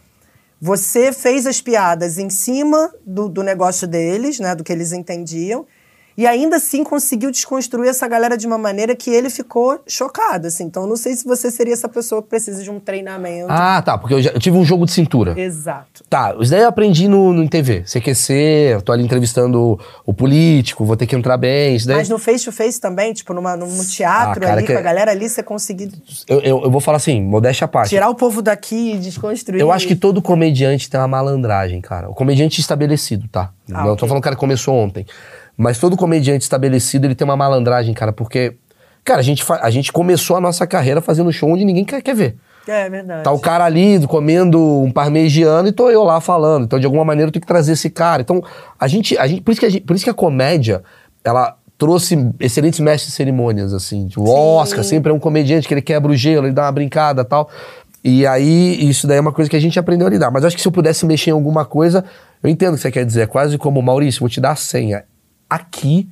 Você fez as piadas em cima do, do negócio deles, né? Do que eles entendiam. E ainda assim conseguiu desconstruir essa galera de uma maneira que ele ficou chocado, assim. Então, eu não sei se você seria essa pessoa que precisa de um treinamento. Ah, tá, porque eu, já, eu tive um jogo de cintura. Exato. Tá, isso daí eu aprendi no, no T V. C Q C, eu tô ali entrevistando o, o político, vou ter que entrar bem, isso daí... Mas no face-to-face também, tipo, numa, num teatro Ah, cara, ali, que- com a galera ali, você conseguir Eu, eu, eu vou falar assim, modéstia à parte. tirar o povo daqui e desconstruir. Eu acho que todo comediante tem uma malandragem, cara. O comediante estabelecido, tá? Ah, Não ok. tô falando que o cara começou ontem. Mas todo comediante estabelecido, ele tem uma malandragem, cara, porque... Cara, a gente, fa- a gente começou a nossa carreira fazendo show onde ninguém quer, quer ver. É verdade. Tá o cara ali comendo um parmegiano e tô eu lá falando. Então, de alguma maneira, eu tenho que trazer esse cara. Então, a gente... A gente por, isso que a gente- por isso que a comédia, ela trouxe excelentes mestres de cerimônias, assim. Tipo, o Oscar sempre é um comediante que ele quebra o gelo, ele dá uma brincada e tal. E aí, isso daí é uma coisa que a gente aprendeu a lidar. Mas eu acho que se eu pudesse mexer em alguma coisa, eu entendo o que você quer dizer. É quase como, Maurício, vou te dar a senha. Aqui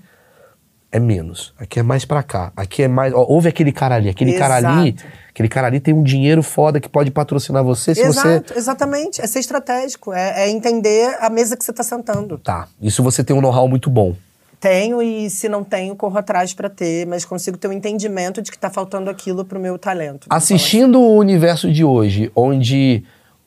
é menos. Aqui é mais pra cá. Aqui é mais... Ó, ouve aquele cara ali. Aquele Exato. cara ali... Aquele cara ali tem um dinheiro foda que pode patrocinar você se Exato, você... exatamente. É ser estratégico. É, é entender a mesa que você tá sentando. Tá. Isso você tem um know-how muito bom. Tenho e se não tenho, corro atrás pra ter. Mas consigo ter um entendimento de que tá faltando aquilo pro meu talento. Assistindo o universo de hoje, onde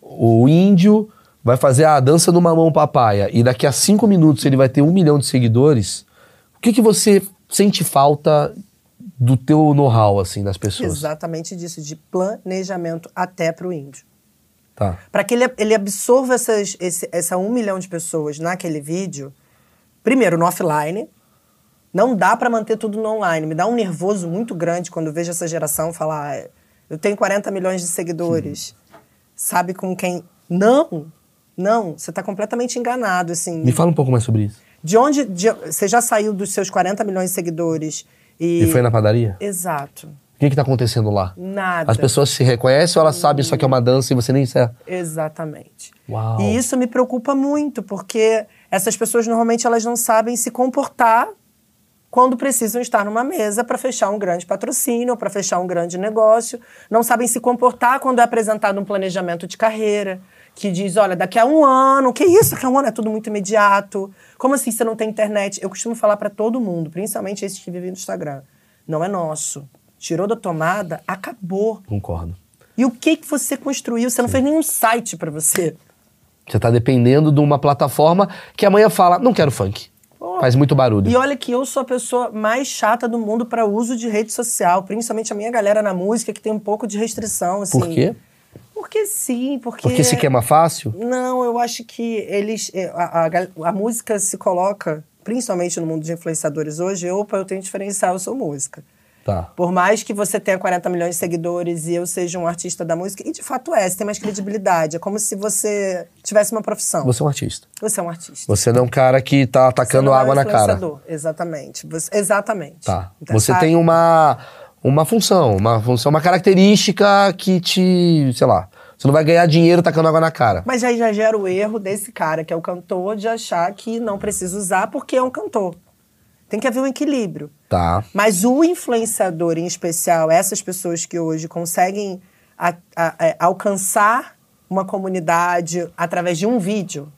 o índio vai fazer a dança do mamão papaya e daqui a cinco minutos ele vai ter um milhão de seguidores, o que, que você sente falta do teu know-how, assim, das pessoas? Exatamente disso, de planejamento até pro índio. Tá. Para que ele, ele absorva essas, esse, essa um milhão de pessoas naquele vídeo, primeiro, no offline, não dá para manter tudo no online. Me dá um nervoso muito grande quando eu vejo essa geração falar, ah, eu tenho quarenta milhões de seguidores, sabe com quem... Não, não, você tá completamente enganado, assim. Me fala um pouco mais sobre isso. De onde... De, você já saiu dos seus quarenta milhões de seguidores e... E foi na padaria? Exato. O que que tá acontecendo lá? Nada. As pessoas se reconhecem ou elas sabem só que é uma dança e você nem sabe? Exatamente. Uau. E isso me preocupa muito, porque essas pessoas normalmente elas não sabem se comportar quando precisam estar numa mesa para fechar um grande patrocínio ou para fechar um grande negócio. Não sabem se comportar quando é apresentado um planejamento de carreira, que diz, olha, daqui a um ano, que isso, daqui a um ano é tudo muito imediato. Como assim você não tem internet? Eu costumo falar para todo mundo, principalmente esses que vivem no Instagram, não é nosso. Tirou da tomada, acabou. Concordo. E o que que você construiu? Você não fez nenhum site para você. Você tá dependendo de uma plataforma que amanhã fala, não quero funk. Pô. Faz muito barulho. E olha que eu sou a pessoa mais chata do mundo para uso de rede social, principalmente a minha galera na música que tem um pouco de restrição, assim. Por quê? Porque sim, porque... Porque se queima fácil? Não, eu acho que eles... A, a, a música se coloca, principalmente no mundo de influenciadores hoje, opa, eu tenho diferencial, eu sou música. Tá. Por mais que você tenha quarenta milhões de seguidores e eu seja um artista da música, e de fato é, você tem mais credibilidade. É como se você tivesse uma profissão. Você é um artista. Você é um artista. Você não é um cara que tá atacando Você não água é um na cara. influenciador. Exatamente. Você, exatamente. Tá. Então, Você sabe? tem uma, uma função, uma função, uma característica que te, sei lá, você não vai ganhar dinheiro tacando água na cara. Mas aí já gera o erro desse cara, que é o cantor, de achar que não precisa usar porque é um cantor. Tem que haver um equilíbrio. Tá. Mas o influenciador, em especial, essas pessoas que hoje conseguem a, a, a, alcançar uma comunidade através de um vídeo,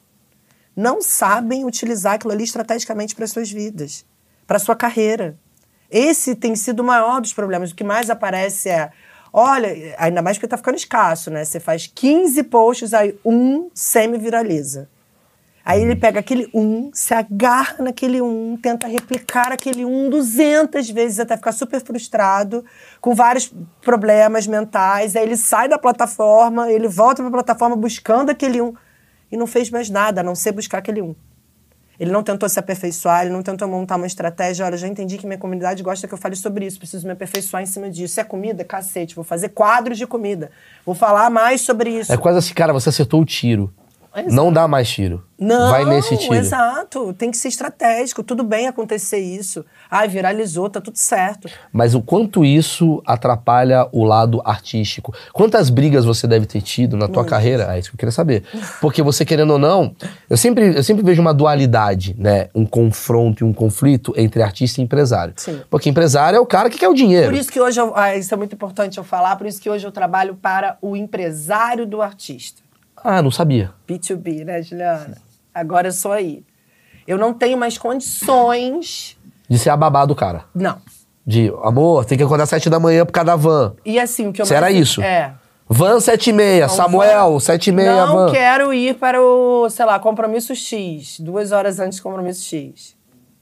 não sabem utilizar aquilo ali estrategicamente para as suas vidas, para a sua carreira. Esse tem sido o maior dos problemas. O que mais aparece é, olha, ainda mais porque está ficando escasso, né? Você faz quinze posts, aí um semi-viraliza. Aí ele pega aquele um, se agarra naquele um, tenta replicar aquele um duzentas vezes até ficar super frustrado, com vários problemas mentais. Aí ele sai da plataforma, ele volta para a plataforma buscando aquele um e não fez mais nada, a não ser buscar aquele um. Ele não tentou se aperfeiçoar, ele não tentou montar uma estratégia. Olha, já entendi que minha comunidade gosta que eu fale sobre isso, preciso me aperfeiçoar em cima disso. Se é comida, cacete, vou fazer quadros de comida, vou falar mais sobre isso. É quase assim, cara, você acertou o tiro. Exato. Não dá mais tiro. Não, vai nesse tiro. Exato. Tem que ser estratégico. Tudo bem acontecer isso. Ai, viralizou, tá tudo certo. Mas o quanto isso atrapalha o lado artístico? Quantas brigas você deve ter tido na tua Muitas. carreira? É isso que eu queria saber. Porque você, querendo ou não, eu sempre, eu sempre vejo uma dualidade, né? Um confronto e um conflito entre artista e empresário. Sim. Porque empresário é o cara que quer o dinheiro. Por isso que hoje, eu, ah, isso é muito importante eu falar, por isso que hoje eu trabalho para o empresário do artista. Ah, não sabia. B dois B, né, Juliana? Agora eu sou aí. Eu não tenho mais condições... De ser a babá do cara. Não. De, amor, tem que acordar às sete da manhã por causa da van. E assim, o que eu Você mais... era isso? É. Van sete e meia, Não, Samuel, van- sete e meia, Não van. quero ir para o, sei lá, compromisso X. Duas horas antes do compromisso X.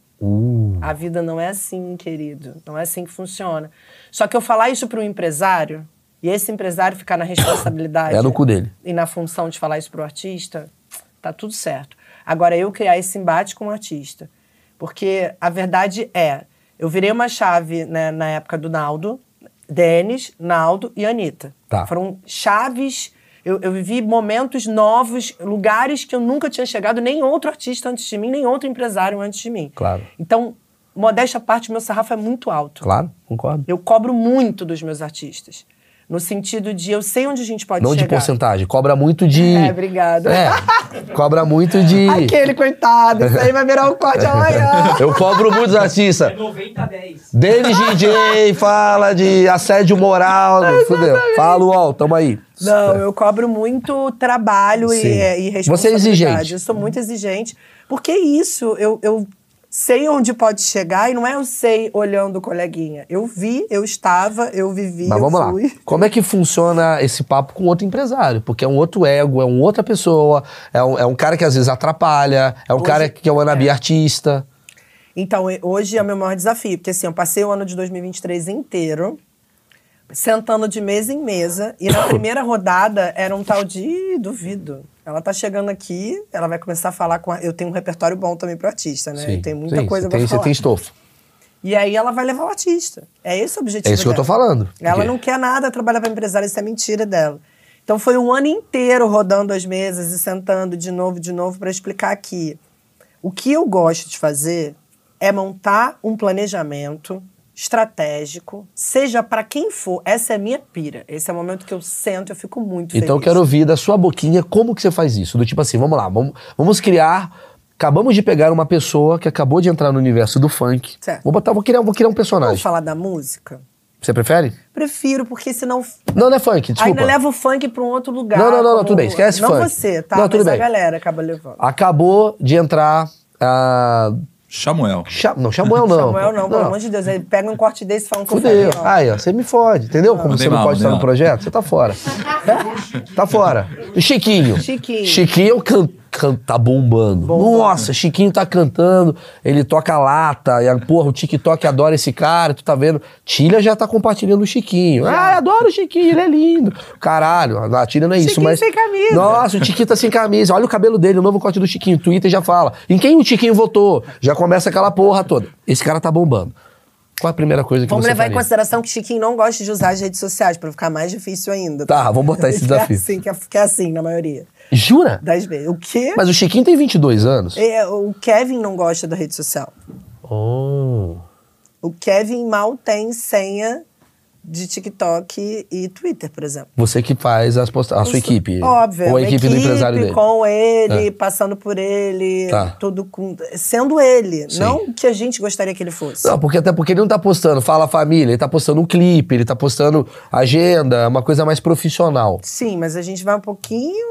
Uh. A vida não é assim, querido. Não é assim que funciona. Só que eu falar isso para um empresário, e esse empresário ficar na responsabilidade... É no cu dele. E na função de falar isso para o artista, tá tudo certo. Agora, eu criar esse embate com o artista. Porque a verdade é, eu virei uma chave, né, na época do Naldo, Denis, Naldo e Anitta. Tá. Foram chaves... Eu, eu vivi momentos novos, lugares que eu nunca tinha chegado, nem outro artista antes de mim, nem outro empresário antes de mim. Claro. Então, modéstia à parte, meu sarrafo é muito alto. Claro, concordo. Eu cobro muito dos meus artistas. No sentido de eu sei onde a gente pode Não chegar. de porcentagem, cobra muito de... É, obrigada. É, cobra muito de... Aquele, coitado, isso aí vai virar um corte amanhã. Eu cobro muitos artistas. É noventa a dez. Denis D J fala de assédio moral, fudeu. Fala, UOL, tamo aí. Não, eu cobro muito trabalho e, Sim. e responsabilidade. Você é exigente. Eu sou muito exigente. Porque isso, eu, eu sei onde pode chegar e não é eu sei olhando o coleguinha. Eu vi, eu estava, eu vivi, Mas eu vamos lá. fui. Como é que funciona esse papo com outro empresário? Porque é um outro ego, é uma outra pessoa, é um, é um cara que às vezes atrapalha, é um Hoje- cara que é um wannabe artista. Então, e- hoje é o meu maior desafio. Porque assim, eu passei o ano de dois mil e vinte e três inteiro sentando de mesa em mesa. E na primeira rodada era um tal de duvido. Ela tá chegando aqui, ela vai começar a falar com... A, eu tenho um repertório bom também pro artista, né? Eu tenho muita sim, coisa você pra tem, falar. Você tem estofo. E aí ela vai levar o artista. É esse o objetivo É isso que eu tô dela. falando. Ela Porque- não quer nada trabalhar para empresária, isso é mentira dela. Então foi um ano inteiro rodando as mesas e sentando de novo, de novo, para explicar que o que eu gosto de fazer é montar um planejamento estratégico, seja para quem for. Essa é a minha pira. Esse é o momento que eu sento e eu fico muito Então eu feliz. quero ouvir da sua boquinha como que você faz isso. Do tipo assim, vamos lá, vamos, vamos criar... Acabamos de pegar uma pessoa que acabou de entrar no universo do funk. Certo. Vou botar, vou criar, vou criar um Vamos personagem. falar da música? Você prefere? Prefiro, porque senão... Não, não é funk, desculpa. Ainda leva o funk para um outro lugar. Não, não, não, não, como- tudo bem, esquece não funk. Não você, tá? Não, Mas tudo a bem. galera acaba levando. Acabou de entrar a... Samuel. Cha... Não, Samuel não. Samuel não, pelo amor de Deus. Ele pega um corte desse e fala um que eu Fudeu. falei, ó. Aí, ó, você me fode, entendeu? Como Mandei você não mal, pode estar mandei no mal. projeto, você tá fora. Tá fora. E Chiquinho? Chiquinho. Chiquinho can... can... tá bombando. Nossa, Chiquinho tá cantando, ele toca lata, e a, porra, o TikTok adora esse cara, tu tá vendo? Tília já tá compartilhando o Chiquinho. Ah, adoro o Chiquinho, ele é lindo. Caralho, a Tília não é isso, Chiquinho mas... sem camisa. Nossa, o Chiquinho tá sem camisa, olha o cabelo dele, o novo corte do Chiquinho, o Twitter já fala. Em quem o Chiquinho votou? Já começa aquela porra toda. Esse cara tá bombando. Qual a primeira coisa que Vamos você levar faria? em consideração que Chiquinho não gosta de usar as redes sociais pra ficar mais difícil ainda. Tá, vamos botar esse Que desafio. É assim, que é, que é assim, na maioria Jura? das vezes. O quê? Mas o Chiquinho tem vinte e dois anos. É, o Kevin não gosta da rede social. Oh. O Kevin mal tem senha de TikTok e Twitter, por exemplo. Você que faz as posta- a sua equipe. Óbvio. Ou a uma equipe, do empresário dele. com ele, passando por ele, Tá. tudo com... Sendo ele, Sim. não que a gente gostaria que ele fosse. Não, porque até porque ele não tá postando Fala Família, ele tá postando um clipe, ele tá postando agenda, uma coisa mais profissional. Sim, mas a gente vai um pouquinho...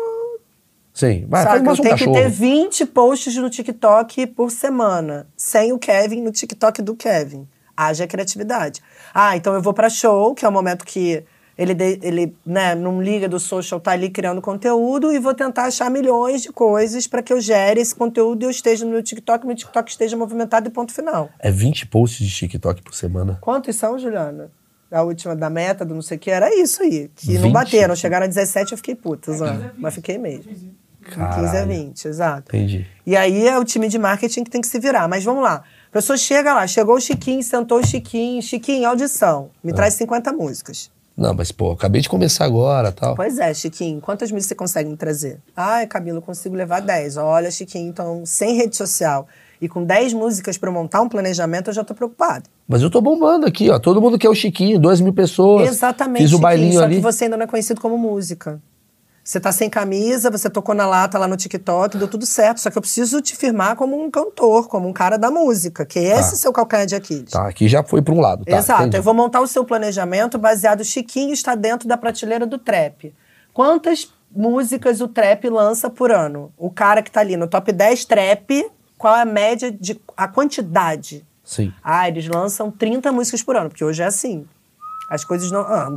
Sim. Vai, Sabe, faz mais eu um tenho cachorro. que ter vinte posts no TikTok por semana, sem o Kevin no TikTok do Kevin. Haja criatividade. Ah, então eu vou pra show, que é o momento que ele, de- ele né, não liga do social, tá ali criando conteúdo, e vou tentar achar milhões de coisas pra que eu gere esse conteúdo e eu esteja no meu TikTok, meu TikTok esteja movimentado e ponto final. É vinte posts de TikTok por semana. Quantos são, Juliana? A última da meta, do não sei o que, era isso aí. Que não vinte? bateram, chegaram a dezessete, eu fiquei puta, Zana. Mas fiquei mesmo. De quinze a Caralho. vinte, exato. Entendi. E aí é o time de marketing que tem que se virar. Mas vamos lá. A pessoa chega lá, chegou o Chiquinho, sentou o Chiquinho. Chiquinho, audição. Me traz cinquenta músicas. Não, mas pô, acabei de começar agora, tal. Pois é, Chiquinho, quantas músicas você consegue me trazer? Ai, Camila, eu consigo levar dez. Olha, Chiquinho, então, sem rede social e com dez músicas pra montar um planejamento, eu já tô preocupado. Mas eu tô bombando aqui, ó. Todo mundo quer o Chiquinho, duas mil pessoas. Exatamente, Fiz o Chiquinho, bailinho só ali. que você ainda não é conhecido como música. Você tá sem camisa, você tocou na lata lá no TikTok, deu tudo certo. Só que eu preciso te firmar como um cantor, como um cara da música, que é esse seu calcanhar de Aquiles. Tá, aqui já foi pra um lado. Tá, Exato. entendi. Eu vou montar o seu planejamento baseado... Chiquinho está dentro da prateleira do trap. Quantas músicas o trap lança por ano? O cara que tá ali no top dez trap, qual é a média de... a quantidade? Sim. Ah, eles lançam trinta músicas por ano, porque hoje é assim. As coisas não... Ah,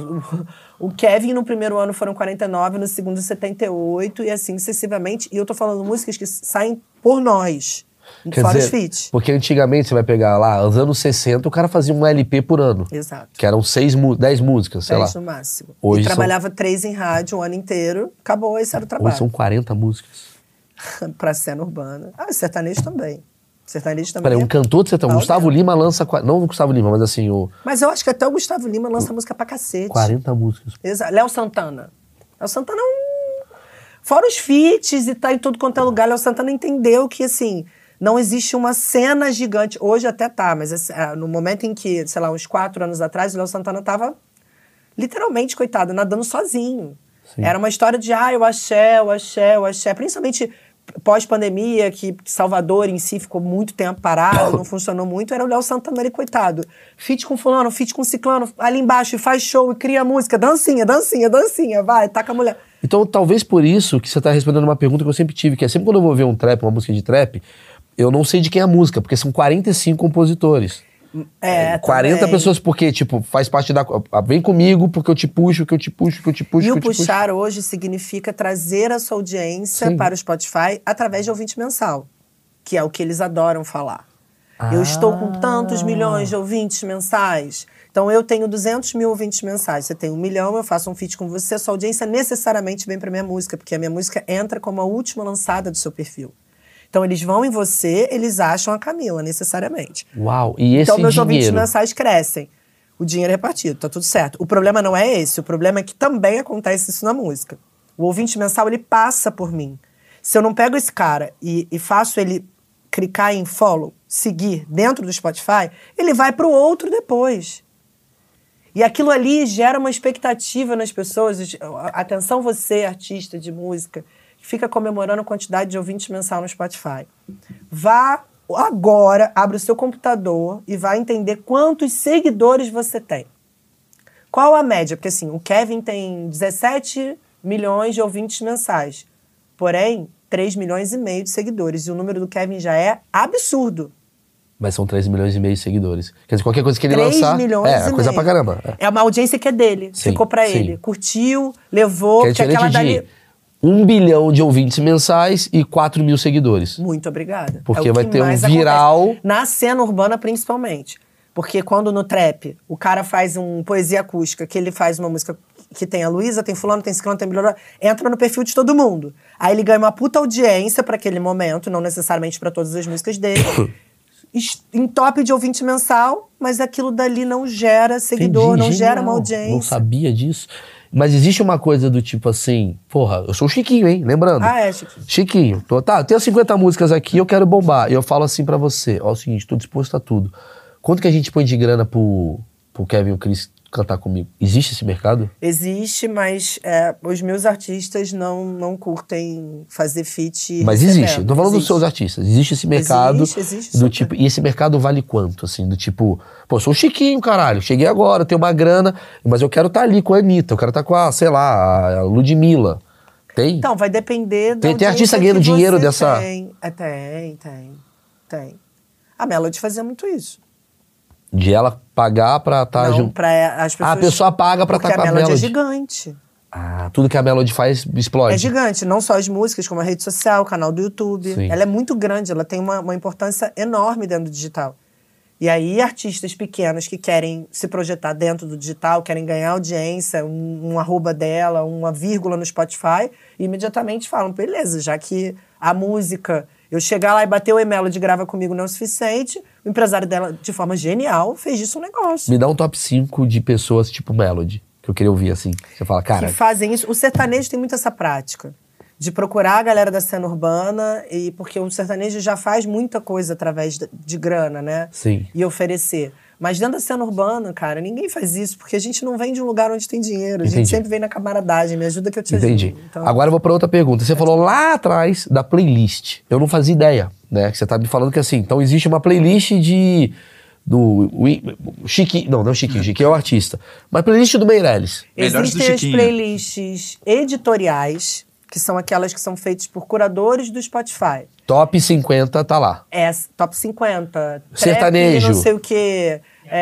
o Kevin no primeiro ano foram quarenta e nove, no segundo setenta e oito, e assim sucessivamente. E eu tô falando músicas que saem por nós. Quer fora dizer, os feats. porque antigamente você vai pegar lá, nos anos sessenta, o cara fazia um L P por ano. Exato. Que eram seis, mu- dez músicas, sei dez lá. no máximo. Hoje e são- trabalhava três em rádio o ano inteiro. Acabou, esse era o trabalho. Hoje são quarenta músicas. Pra cena urbana. Ah, sertanejo também. Sertanejo também. Peraí, um é- cantor de sertanejo. Ah, Gustavo ok. Lima lança... qua- Não o Gustavo Lima, mas assim, o Mas eu acho que até o Gustavo Lima lança música pra cacete. quarenta músicas. Exato. Léo Santana. Léo Santana é um... Fora os feats e tá em tudo quanto é lugar, Léo Santana entendeu que, assim, não existe uma cena gigante. Hoje até tá, mas assim, ah, no momento em que, sei lá, uns quatro anos atrás, o Léo Santana tava literalmente, coitado, nadando sozinho. Sim. Era uma história de, ah, o axé, o axé, o axé. Principalmente pós-pandemia, que Salvador em si ficou muito tempo parado, não funcionou muito, era o Léo Santana ali, coitado. Feat com fulano, feat com ciclano, ali embaixo, e faz show, e cria música, dancinha, dancinha, dancinha, vai, taca a mulher. Então, talvez por isso que você tá respondendo uma pergunta que eu sempre tive, que é sempre quando eu vou ver um trap, uma música de trap, eu não sei de quem é a música, porque são quarenta e cinco compositores. É, quarenta também. pessoas, porque, tipo, faz parte da... Vem comigo, porque eu te puxo, que eu te puxo, que eu te puxo, E que o eu te puxo. puxar hoje significa trazer a sua audiência Sim. para o Spotify através de ouvinte mensal, que é o que eles adoram falar. Ah. Eu estou com tantos milhões de ouvintes mensais, então eu tenho duzentos mil ouvintes mensais, você tem um milhão, eu faço um feat com você, sua audiência necessariamente vem para minha música, porque a minha música entra como a última lançada do seu perfil. Então, eles vão em você, eles acham a Camila, necessariamente. Uau, e esse Então, meus dinheiro? ouvintes mensais crescem. O dinheiro é repartido, tá tudo certo. O problema não é esse, o problema é que também acontece isso na música. O ouvinte mensal, ele passa por mim. Se eu não pego esse cara e, e faço ele clicar em follow, seguir dentro do Spotify, ele vai pro outro depois. E aquilo ali gera uma expectativa nas pessoas. Atenção você, artista de música, fica comemorando a quantidade de ouvintes mensal no Spotify. Vá agora, abre o seu computador e vai entender quantos seguidores você tem. Qual a média? Porque assim, o Kevin tem dezessete milhões de ouvintes mensais. Porém, três milhões e meio de seguidores. E o número do Kevin já é absurdo. Mas são três milhões e meio de seguidores. Quer dizer, qualquer coisa que ele três lançar... milhões é, e é coisa meio. pra caramba. É, É uma audiência que é dele. Sim, Ficou pra sim. ele. Curtiu, levou, que é que aquela diferente dali... de um bilhão de ouvintes mensais e quatro mil seguidores. Muito obrigada. Porque É o vai que ter um mais viral... acontece. Na cena urbana, principalmente. Porque quando no trap o cara faz um poesia acústica, que ele faz uma música que tem a Luísa, tem fulano, tem ciclano, tem bilhão, entra no perfil de todo mundo. Aí ele ganha uma puta audiência pra aquele momento, não necessariamente pra todas as músicas dele. Em top de ouvinte mensal, mas aquilo dali não gera seguidor, Entendi, não genial. gera uma audiência. Não sabia disso. Mas existe uma coisa do tipo assim... Porra, eu sou o Chiquinho, hein? Lembrando. Ah, é, Chiquinho. Chiquinho. Tô, tá, eu tenho cinquenta músicas aqui, eu quero bombar. E eu falo assim pra você. Ó, é o seguinte, tô disposto a tudo. Quanto que a gente põe de grana pro, pro Kevin e o Chris cantar comigo? Existe esse mercado? Existe, mas é, os meus artistas não, não curtem fazer feat. Mas recebendo. existe. Tô falando Existe. dos seus artistas. Existe esse mercado. Existe, existe, do super. tipo. E esse mercado vale quanto? Assim, do tipo, pô, eu sou o Chiquinho, caralho. Cheguei agora, tenho uma grana, mas eu quero estar ali com a Anitta, eu quero estar com a, sei lá, a Ludmilla. Tem? Então, vai depender da Tem- tem artista audiência ganhando que dinheiro você dessa- Tem. É, tem, tem, tem. A Melody fazia muito isso. De ela pagar pra estar não, junto. pra as pessoas... Ah, a pessoa paga pra Porque estar com a a Melody é Melody. gigante. Ah, tudo que a Melody faz explode. É gigante, não só as músicas, como a rede social, o canal do YouTube. Sim. Ela é muito grande, ela tem uma, uma importância enorme dentro do digital. E aí, artistas pequenos que querem se projetar dentro do digital, querem ganhar audiência, um, um arroba dela, uma vírgula no Spotify, imediatamente falam, beleza, já que a música... Eu chegar lá e bater o e-Melody grava comigo não é o suficiente, o empresário dela, de forma genial, fez disso um negócio. Me dá um top cinco de pessoas tipo Melody, que eu queria ouvir assim. Você fala, cara... Que fazem isso. O sertanejo tem muito essa prática de procurar a galera da cena urbana, e porque o sertanejo já faz muita coisa através de, de grana, né? Sim. E oferecer. Mas dentro da cena urbana, cara, ninguém faz isso, porque a gente não vem de um lugar onde tem dinheiro. A gente Entendi. sempre vem na camaradagem. Me ajuda que eu te Entendi. ajudo. Então, Agora eu vou pra outra pergunta. Você falou lá atrás da playlist. Eu não fazia ideia, né? Que você tá me falando que assim, então existe uma playlist de... do o Chiquinho, não, não é o Chiquinho, Chiquinho é o artista. Mas playlist do Meirelles. Melhores do existem as Chiquinho. playlists editoriais, que são aquelas que são feitas por curadores do Spotify. Top cinquenta tá lá. É, top cinquenta. Sertanejo. Trap, não sei o quê.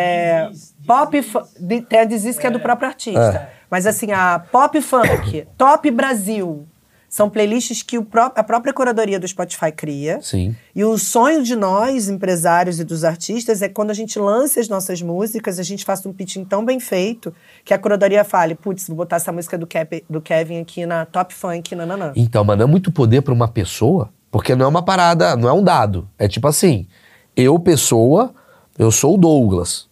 É, pop... fu- de- Tem a Diziz que é do próprio artista. É. Mas assim, a Pop Funk, Top Brasil, são playlists que o pró- a própria curadoria do Spotify cria. Sim. E o sonho de nós, empresários e dos artistas, é que quando a gente lance as nossas músicas, a gente faça um pitching tão bem feito que a curadoria fale, putz, vou botar essa música do, Cap, do Kevin aqui na Top Funk, nananã. Então, mas não é muito poder pra uma pessoa, porque não é uma parada, não é um dado. É tipo assim, eu, pessoa, eu sou o Douglas.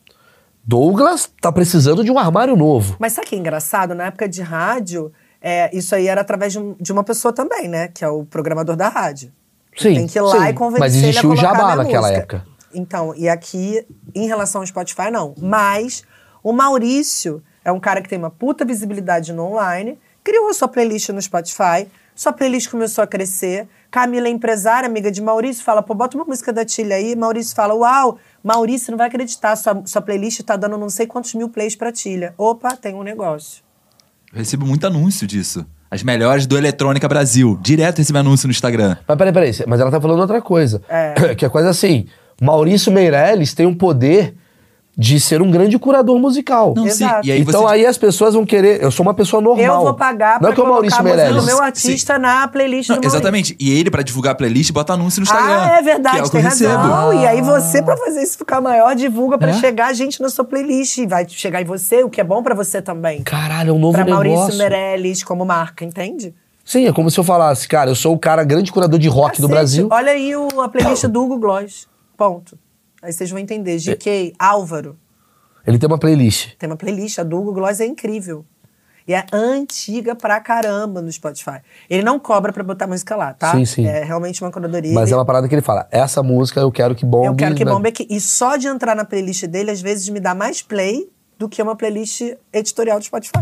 Douglas tá precisando de um armário novo. Mas sabe o que é engraçado? Na época de rádio, é, isso aí era através de, um- de uma pessoa também, né? Que é o programador da rádio. Sim, Tem que ir lá sim. e convencer Mas ele a existiu o colocar jabá minha naquela música. época. Então, e aqui, em relação ao Spotify, não. Mas o Maurício É um cara que tem uma puta visibilidade no online, criou a sua playlist no Spotify, sua playlist começou a crescer. Camila é empresária, amiga de Maurício, fala, pô, bota uma música da Tília aí. Maurício fala, uau, Maurício, não vai acreditar, sua, sua playlist tá dando não sei quantos mil plays pra Tília. Opa, tem um negócio. Eu recebo muito anúncio disso. As melhores do Eletrônica Brasil. Direto recebe anúncio no Instagram. Mas peraí, peraí, mas ela tá falando outra coisa. É. Que é coisa assim, Maurício Meirelles tem um poder de ser um grande curador musical. Não, Exato. sim. E aí Então você... aí as pessoas vão querer... Eu sou uma pessoa normal. Eu vou pagar Não pra é que o colocar Maurício a música Meirelles. do meu artista na playlist Não, do Maurício. exatamente. E ele, pra divulgar a playlist, bota anúncio no Instagram. Ah, é verdade, que é o que tem eu recebo. razão. E aí você, pra fazer isso ficar maior, divulga pra É? chegar a gente na sua playlist. Vai chegar em você, o que é bom pra você também. Caralho, é um novo Pra negócio. Maurício Meirelles como marca, entende? Sim, é como se eu falasse, cara, eu sou o cara grande curador de rock do Cacete, Brasil. Olha aí o, a playlist do Hugo Gloss. Ponto. Aí vocês vão entender. G K, Álvaro. Ele tem uma playlist. Tem uma playlist, a do Hugo Gloss é incrível. E é antiga pra caramba no Spotify. Ele não cobra pra botar música lá, tá? Sim, sim. É realmente uma curadoria. Mas Ele- é uma parada que ele fala, essa música eu quero que bombe. Eu quero que na- bombe aqui. E só de entrar na playlist dele, às vezes me dá mais play do que uma playlist editorial do Spotify.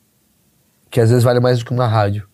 Que às vezes vale mais do que uma rádio.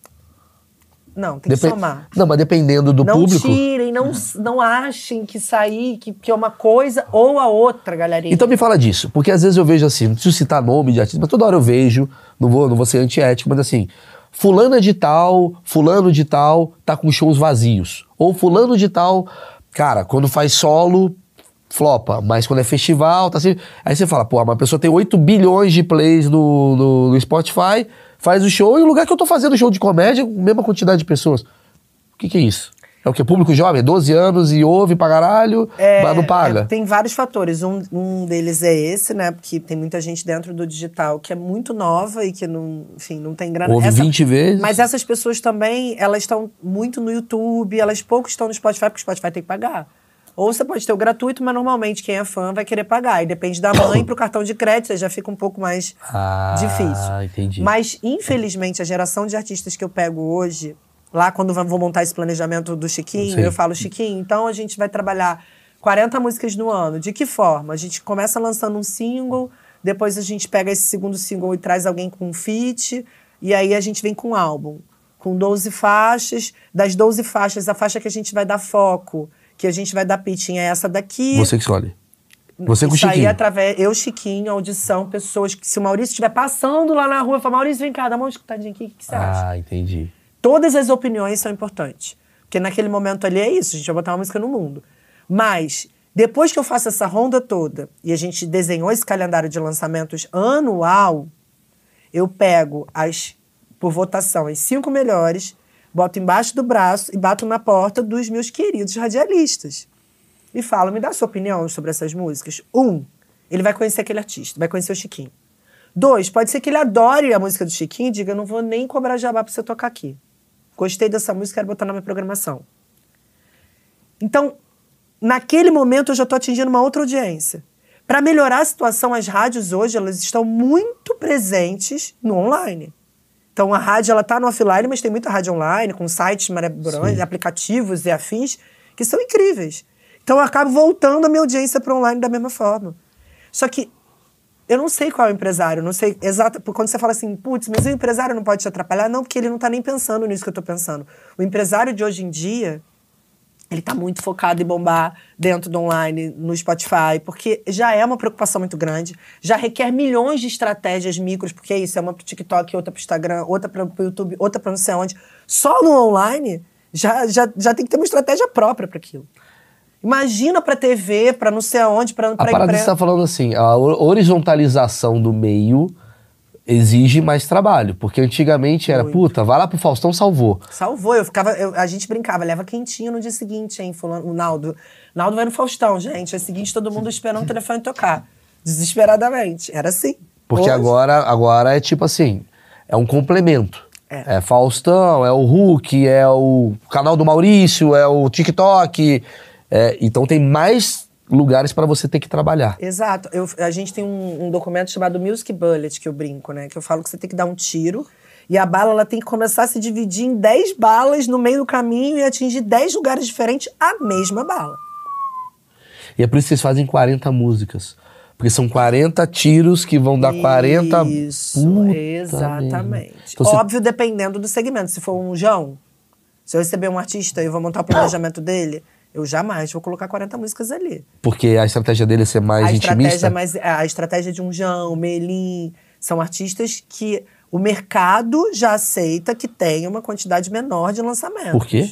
Não, tem que Depen- somar. Não, mas dependendo do não público... tirem, não, não achem que sair, que, que é uma coisa ou a outra, galerinha. Então me fala disso, porque às vezes eu vejo assim, não preciso citar nome de artista, mas toda hora eu vejo, não vou, não vou ser antiético, mas assim, fulana de tal, fulano de tal, tá com shows vazios. Ou fulano de tal, cara, quando faz solo, flopa, mas quando é festival, tá assim... Aí você fala, pô, uma pessoa tem oito bilhões de plays no, no, no Spotify, faz o show, e o lugar que eu tô fazendo show de comédia, mesma quantidade de pessoas. O que que é isso? É o quê? Público jovem? doze anos e ouve pra caralho, mas não paga? É, tem vários fatores. Um, um deles é esse, né? Porque tem muita gente dentro do digital que é muito nova e que não, enfim, não tem grana. Ouve vinte vezes. Mas essas pessoas também, elas estão muito no YouTube, elas pouco estão no Spotify, porque o Spotify tem que pagar. Ou você pode ter o gratuito, mas normalmente quem é fã vai querer pagar. E depende da mãe pro cartão de crédito, aí já fica um pouco mais Ah, difícil. entendi. Mas, infelizmente, a geração de artistas que eu pego hoje, lá quando eu vou montar esse planejamento do Chiquinho, Sim. eu falo, Chiquinho, então a gente vai trabalhar quarenta músicas no ano. De que forma? A gente começa lançando um single, depois a gente pega esse segundo single e traz alguém com um feat, e aí a gente vem com um álbum, com doze faixas. Das doze faixas, a faixa que a gente vai dar foco, que a gente vai dar pitching é essa daqui. Você que escolhe. Você com o Isso aí Chiquinho. através, eu, Chiquinho, audição, pessoas que, se o Maurício estiver passando lá na rua, eu falo, Maurício, vem cá, dá uma escutadinha aqui, o que, que você acha? Ah, entendi. Todas as opiniões são importantes. Porque naquele momento ali é isso, a gente vai botar uma música no mundo. Mas, depois que eu faço essa ronda toda, e a gente desenhou esse calendário de lançamentos anual, eu pego, as, por votação, as cinco melhores, boto embaixo do braço e bato na porta dos meus queridos radialistas. E falo, me dá sua opinião sobre essas músicas. Um, ele vai conhecer aquele artista, vai conhecer o Chiquinho. Dois, pode ser que ele adore a música do Chiquinho e diga, eu não vou nem cobrar jabá pra você tocar aqui. Gostei dessa música, quero botar na minha programação. Então, naquele momento eu já estou atingindo uma outra audiência. Para melhorar a situação, as rádios hoje, elas estão muito presentes no online. Então, a rádio, ela está no offline, mas tem muita rádio online, com sites maravilhosos, aplicativos e afins, que são incríveis. Então, eu acabo voltando a minha audiência para online da mesma forma. Só que eu não sei qual é o empresário, não sei exato. Quando você fala assim, putz, mas o empresário não pode te atrapalhar? Não, porque ele não está nem pensando nisso que eu estou pensando. O empresário de hoje em dia, ele está muito focado em bombar dentro do online, no Spotify, porque já é uma preocupação muito grande, já requer milhões de estratégias micros, porque é isso, é uma para o TikTok, outra para o Instagram, outra para o YouTube, outra para não sei onde. Só no online já, já, já tem que ter uma estratégia própria para aquilo. Imagina pra T V, pra não sei aonde, pra, A pra parada que você tá falando assim, a horizontalização do meio exige mais trabalho. Porque antigamente era, Muito. puta, vai lá pro Faustão, salvou. Salvou, eu ficava, eu- a gente brincava, leva quentinho no dia seguinte, hein, fulano, o Naldo. Naldo vai no Faustão, gente. É o seguinte, todo mundo esperando o telefone tocar. Desesperadamente. Era assim. Porque Hoje- agora, agora é tipo assim, é um complemento. É. É Faustão, é o Hulk, é o canal do Maurício, é o TikTok. É, então tem mais lugares pra você ter que trabalhar. Exato. Eu, a gente tem um, um documento chamado Music Bullet, que eu brinco, né? Que eu falo que você tem que dar um tiro e a bala ela tem que começar a se dividir em dez balas no meio do caminho e atingir dez lugares diferentes a mesma bala. E é por isso que vocês fazem quarenta músicas. Porque são quarenta tiros que vão dar quarenta... Isso, Puta exatamente. merda. Então você- Óbvio, dependendo do segmento. Se for um João, se eu receber um artista e eu vou montar o planejamento dele, eu jamais vou colocar quarenta músicas ali. Porque a estratégia dele é ser mais a intimista? estratégia, mais, a estratégia de um João, Melim, são artistas que o mercado já aceita que tem uma quantidade menor de lançamentos. Por quê?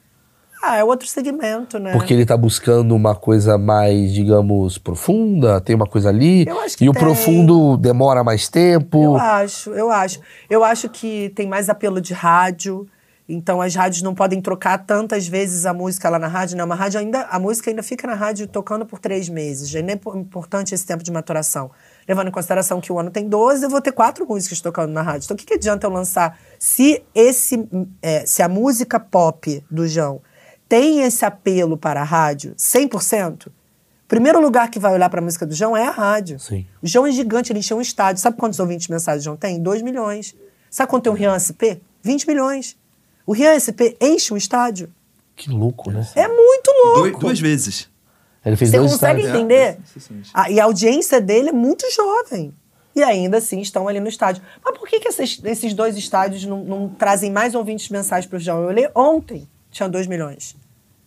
Ah, é outro segmento, né? Porque ele tá buscando uma coisa mais, digamos, profunda, tem uma coisa ali. Eu acho que e o tem. profundo demora mais tempo. Eu acho, eu acho. Eu acho que tem mais apelo de rádio. Então as rádios não podem trocar tantas vezes a música lá na rádio, né? Uma rádio ainda, a música ainda fica na rádio tocando por três meses. Ainda é importante esse tempo de maturação. Levando em consideração que o ano tem doze, eu vou ter quatro músicas tocando na rádio. Então o que, que adianta eu lançar? Se, esse, é, se a música pop do João tem esse apelo para a rádio, cem por cento, o primeiro lugar que vai olhar para a música do João é a rádio. Sim. O João é gigante, ele encheu um estádio. Sabe quantos ouvintes mensais o João tem? dois milhões. Sabe quanto tem o Rian S P? vinte milhões. O Rian S P enche um estádio. Que louco, né? É muito louco. Duas, duas vezes. Ele fez Você dois consegue estádios. entender? É, Ah, e a audiência dele é muito jovem. E ainda assim estão ali no estádio. Mas por que, que esses, esses dois estádios não, não trazem mais ouvintes mensais para o João? Eu olhei ontem, tinha dois milhões.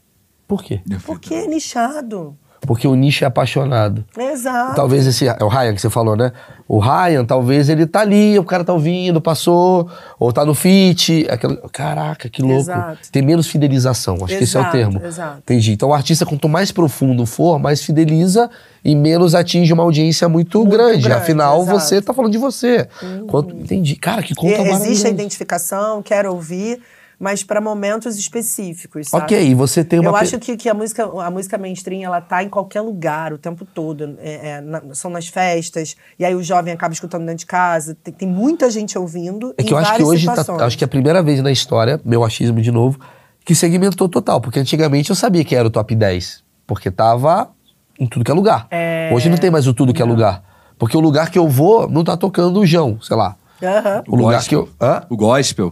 Por quê? Porque é nichado. Porque o nicho é apaixonado. Exato. Talvez esse... É o Ryan que você falou, né? O Ryan, talvez ele tá ali, o cara tá ouvindo, passou, ou tá no feat. Aquela... Caraca, que louco. Exato. Tem menos fidelização, acho que esse é o Exato, termo. exato. Entendi. Então o artista, quanto mais profundo for, mais fideliza e menos atinge uma audiência muito, Muito grande. grande, Afinal, exato. você tá falando de você. Quanto... Entendi. Cara, que conta E- Existe a maravilhosa. identificação, quero ouvir, mas para momentos específicos, sabe? Ok, e você tem uma... Eu pe- acho que, que a, música, a música mainstream, ela tá em qualquer lugar, o tempo todo. É, é, na- são nas festas, e aí o jovem acaba escutando dentro de casa. Tem, tem muita gente ouvindo É que em eu acho que várias hoje, tá, situações. acho que é a primeira vez na história, meu achismo de novo, que segmentou total. Porque antigamente eu sabia que era o top dez. Porque tava em tudo que é lugar. É... Hoje não tem mais o tudo que é lugar. Porque o lugar que eu vou não tá tocando o João, sei lá. Aham. O lugar que eu... Hã? O gospel.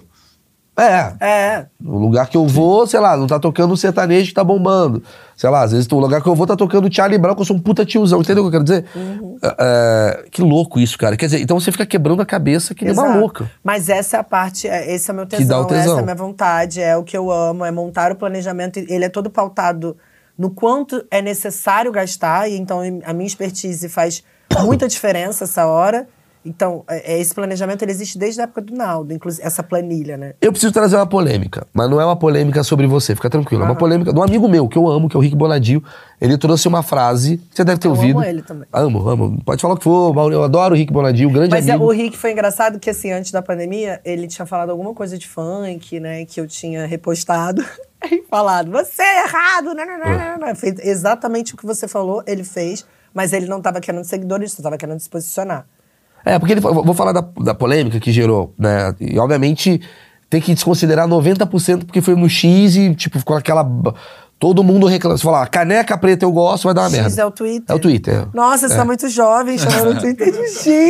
É. É. O lugar que eu vou, sei lá, não tá tocando o sertanejo que tá bombando. Sei lá, às vezes o lugar que eu vou tá tocando o Charlie Brown, que eu sou um puta tiozão. Entendeu o que eu quero dizer? Uhum. É, é, que louco isso, cara. Quer dizer, então você fica quebrando a cabeça que nem Exato. maluca. Mas essa é a parte, é- esse é o meu Que tesão, dá o tesão. essa é a minha vontade, é o que eu amo, é montar o planejamento. Ele é todo pautado no quanto é necessário gastar, e então a minha expertise faz muita diferença essa hora. Então, é- é- esse planejamento ele existe desde a época do Naldo, inclusive essa planilha, né? Eu preciso trazer uma polêmica, mas não é uma polêmica sobre você, fica tranquilo. É uma polêmica de um amigo meu, que eu amo, que é o Rick Bonadio. Ele trouxe uma frase, você deve ter Eu ouvido. amo ele também. Amo, amo. Pode falar o que for, Mauro, eu adoro o Rick Bonadio, grande Mas é, amigo. o Rick foi engraçado que, assim, antes da pandemia, ele tinha falado alguma coisa de funk, né? Que eu tinha repostado. E falado, você é errado, não, não, não, não, não. Fez exatamente o que você falou, ele fez. Mas ele não estava querendo seguidores, só estava querendo se posicionar. É, porque ele, eu vou falar da, da polêmica que gerou, né? E obviamente tem que desconsiderar noventa por cento porque foi no X e, tipo, ficou aquela. Todo mundo reclama. Você fala, ah, caneca preta eu gosto, vai dar uma merda. X é o Twitter. É o Twitter. Nossa, você é. tá muito jovem, chamando o Twitter de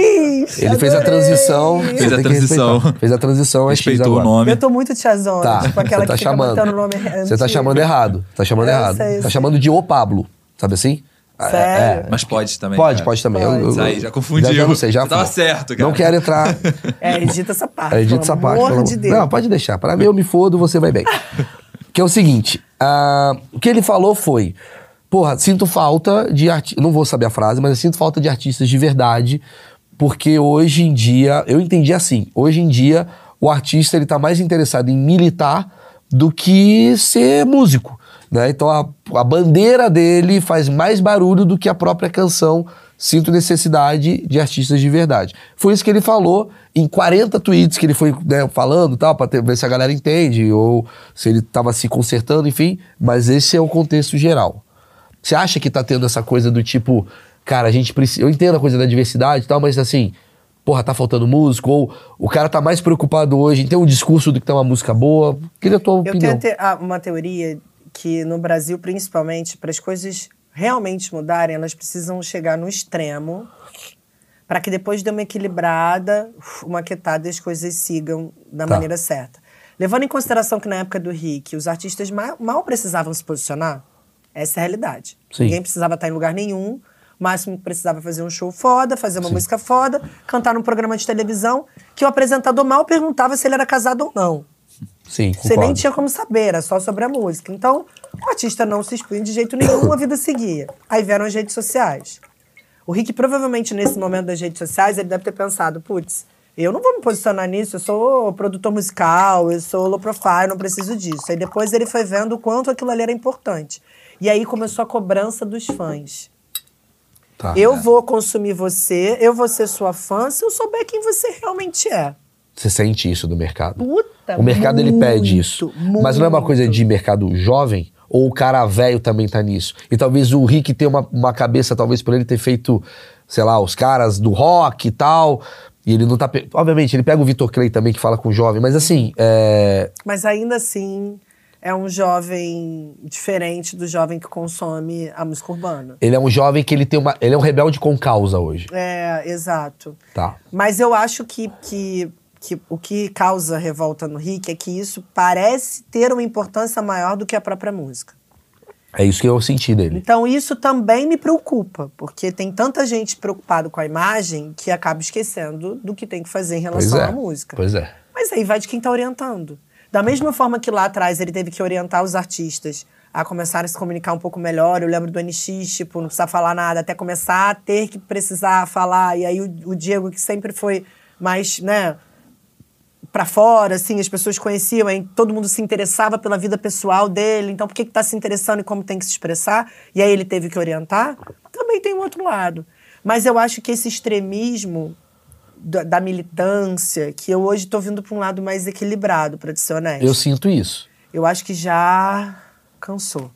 X. Ele fez a Adorei. transição. Fez você a tem que transição. respeitar. Fez a transição, é X Respeitou agora. o nome. Eu tô muito tiazona, Tá, tipo aquela você tá que fica chamando. botando o nome Você tá antigo. chamando errado. Tá chamando Eu errado. sei, eu tá sei. chamando de O Pablo. Sabe assim? Sério? É, é. Mas pode também. Pode, cara. pode também. Pode. Eu- eu- Isso aí, já confundiu. Já, já não sei, já Você tava foi. certo, cara. Não quero entrar. É, edita essa parte, Edita pelo essa parte. amor pelo de amor- Deus. Não, pode deixar. Para mim, eu me fodo, você vai bem. Que é o seguinte. ah, o que ele falou foi... Porra, sinto falta de artistas... Não vou saber a frase, mas eu sinto falta de artistas de verdade. Porque hoje em dia... Eu entendi assim. Hoje em dia, o artista ele tá mais interessado em militar do que ser músico. Né? Então, a, a bandeira dele faz mais barulho do que a própria canção. Sinto necessidade de artistas de verdade. Foi isso que ele falou em quarenta tweets que ele foi, né, falando, tal, pra ter, ver se a galera entende, ou se ele tava se consertando, enfim. Mas esse é o contexto geral. Você acha que tá tendo essa coisa do tipo, cara, a gente precisa... Eu entendo a coisa da diversidade e tal, mas assim, porra, tá faltando músico, ou o cara tá mais preocupado hoje em ter um discurso do que ter uma música boa. Queria a tua Eu opinião. tenho te- ah, uma teoria que no Brasil, principalmente, para as coisas realmente mudarem, elas precisam chegar no extremo para que depois dê uma equilibrada, uma quietada e as coisas sigam da Tá. maneira certa. Levando em consideração que na época do Rick, os artistas ma- mal precisavam se posicionar, essa é a realidade. Sim. Ninguém precisava estar em lugar nenhum. O máximo que precisava fazer um show foda, fazer uma Sim. música foda, cantar num programa de televisão, que o apresentador mal perguntava se ele era casado ou não. Sim, Você concordo. Nem tinha como saber, era só sobre a música. Então, o artista não se expunha de jeito nenhum, a vida seguia. Aí vieram as redes sociais. O Rick, provavelmente, nesse momento das redes sociais, ele deve ter pensado, putz, eu não vou me posicionar nisso, eu sou produtor musical, eu sou low profile, não preciso disso. Aí depois ele foi vendo o quanto aquilo ali era importante. E aí começou a cobrança dos fãs. Tá, eu é. vou consumir você, eu vou ser sua fã, se eu souber quem você realmente é. Você sente isso do mercado? Puta, o mercado, muito, ele pede isso. Muito. Mas não é uma coisa de mercado jovem? Ou o cara velho também tá nisso? E talvez o Rick tenha uma, uma cabeça, talvez por ele ter feito, sei lá, os caras do rock e tal... E ele não tá... Pe... Obviamente, ele pega o Vitor Clay também, que fala com o jovem, mas assim... É... Mas ainda assim, é um jovem diferente do jovem que consome a música urbana. Ele é um jovem que ele tem uma... Ele é um rebelde com causa hoje. É, exato. Tá. Mas eu acho que, que, que o que causa revolta no Rick é que isso parece ter uma importância maior do que a própria música. É isso que eu senti dele. Então isso também me preocupa, porque tem tanta gente preocupada com a imagem que acaba esquecendo do que tem que fazer em relação é, à música. Pois é. Mas aí vai de quem tá orientando. Da mesma forma que lá atrás ele teve que orientar os artistas a começarem a se comunicar um pouco melhor. Eu lembro do N X, tipo, não precisar falar nada, até começar a ter que precisar falar. E aí o, o Diego, que sempre foi mais, né... pra fora, assim, as pessoas conheciam, aí todo mundo se interessava pela vida pessoal dele, então por que que tá se interessando e como tem que se expressar? E aí ele teve que orientar? Também tem um outro lado. Mas eu acho que esse extremismo da, da militância, que eu hoje tô vindo pra um lado mais equilibrado, pra te ser honesto. Eu sinto isso. Eu acho que já cansou.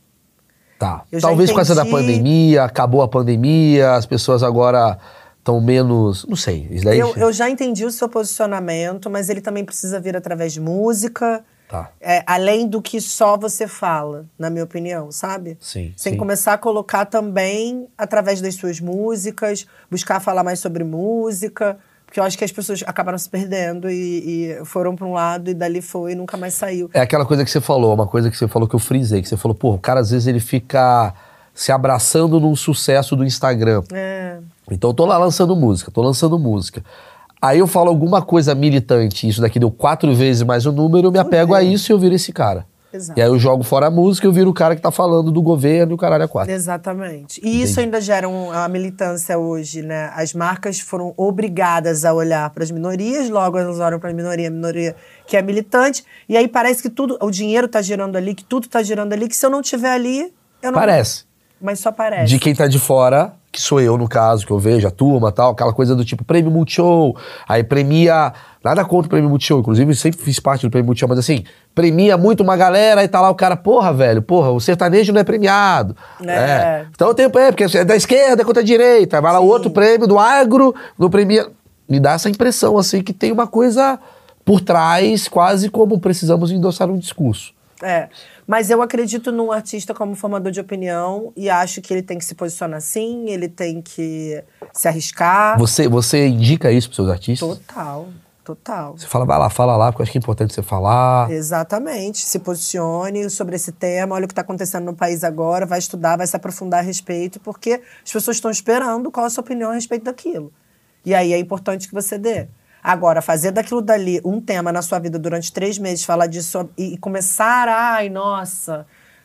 Tá. Eu Talvez com essa da pandemia, acabou a pandemia, as pessoas agora... Estão menos... Não sei. Isso daí... eu, eu já entendi o seu posicionamento, mas ele também precisa vir através de música. Tá. É, além do que só você fala, na minha opinião, sabe? Sim. Sem sim. começar a colocar também através das suas músicas, buscar falar mais sobre música. Porque eu acho que as pessoas acabaram se perdendo e, e foram para um lado e dali foi e nunca mais saiu. É aquela coisa que você falou, uma coisa que você falou que eu frisei, que você falou, pô, o cara às vezes ele fica se abraçando num sucesso do Instagram. É... Então eu tô lá lançando música, tô lançando música. Aí eu falo alguma coisa militante, isso daqui deu quatro vezes mais o número, eu me apego a isso e eu viro esse cara. Exato. E aí eu jogo fora a música, eu viro o cara que tá falando do governo e o caralho é quatro. Exatamente. E Entendi. Isso ainda gera um, uma militância hoje, né? As marcas foram obrigadas a olhar para as minorias, logo elas olham para a minoria, a minoria que é militante, e aí parece que tudo, o dinheiro tá girando ali, que tudo tá girando ali, que se eu não tiver ali, eu não... Parece. Mas só parece. De quem tá de fora, que sou eu no caso, que eu vejo, a turma e tal, aquela coisa do tipo prêmio Multishow, aí premia, nada contra o prêmio Multishow, inclusive eu sempre fiz parte do prêmio Multishow, mas assim, premia muito uma galera e tá lá o cara, porra, velho, porra, o sertanejo não é premiado. É. é. Então o tempo é, porque é da esquerda contra a direita, aí vai lá o outro prêmio do agro, não premia. Me dá essa impressão, assim, que tem uma coisa por trás, quase como precisamos endossar um discurso. É, mas eu acredito num artista como formador de opinião e acho que ele tem que se posicionar assim, ele tem que se arriscar. Você, você indica isso pros seus artistas? Total, total. Você fala, vai lá, fala lá, porque eu acho que é importante você falar. Exatamente, se posicione sobre esse tema, olha o que está acontecendo no país agora, vai estudar, vai se aprofundar a respeito, porque as pessoas estão esperando qual a sua opinião a respeito daquilo. E aí é importante que você dê. Agora, fazer daquilo dali um tema na sua vida durante três meses, falar disso e começar, ai, nossa,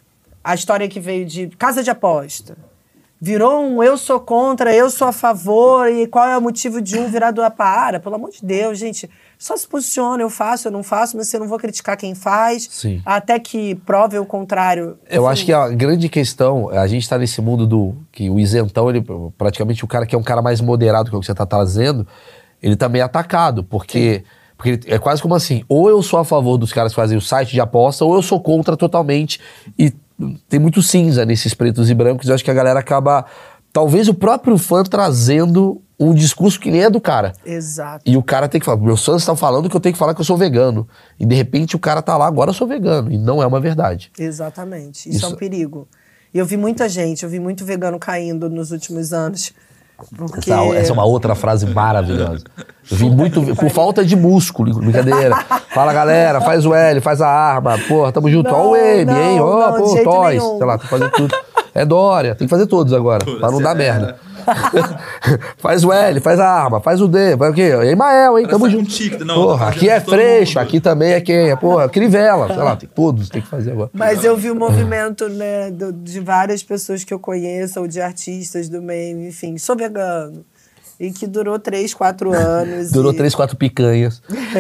a história que veio de casa de aposta. Virou um eu sou contra, eu sou a favor, e qual é o motivo de um virar do para? Pelo amor de Deus, gente, só se posiciona, eu faço, eu não faço, mas eu não vou criticar quem faz, Sim. até que prove o contrário. Eu Enfim. acho que a grande questão, a gente tá nesse mundo do, que o isentão, ele, praticamente o cara que é um cara mais moderado que é o que você tá trazendo, ele também é atacado, porque, porque ele, é quase como assim, ou eu sou a favor dos caras que fazem o site de aposta, ou eu sou contra totalmente, e tem muito cinza nesses pretos e brancos, eu acho que a galera acaba, talvez o próprio fã trazendo um discurso que nem é do cara. Exato. E o cara tem que falar, meus fãs estão falando que eu tenho que falar que eu sou vegano, e de repente o cara tá lá, agora eu sou vegano, e não é uma verdade. Exatamente, isso, Isso. é um perigo. E eu vi muita gente, eu vi muito vegano caindo nos últimos anos. Porque... Essa, essa é uma outra frase maravilhosa. Eu vi muito, por falta de músculo, brincadeira. Fala, galera, faz o L, faz a arma, porra, tamo junto. Ó o M, hein? Ó, pô, Toys, sei lá, tem que fazer tudo. É Dória, tem que fazer todos agora, pra não dar merda. Faz o L, faz a arma, faz o D, faz o quê? Emael, hein? Tamo Parece junto. um tique, não, Porra, tá aqui é fazendo todo Freixo, mundo. aqui também é quem? É, porra, Crivella, sei lá, tem todos, tem que fazer agora. Mas eu vi o movimento, né, do- de várias pessoas que eu conheço, ou de artistas do meio, enfim, sou vegano. E que durou três, quatro anos. Durou e... três, quatro picanhas.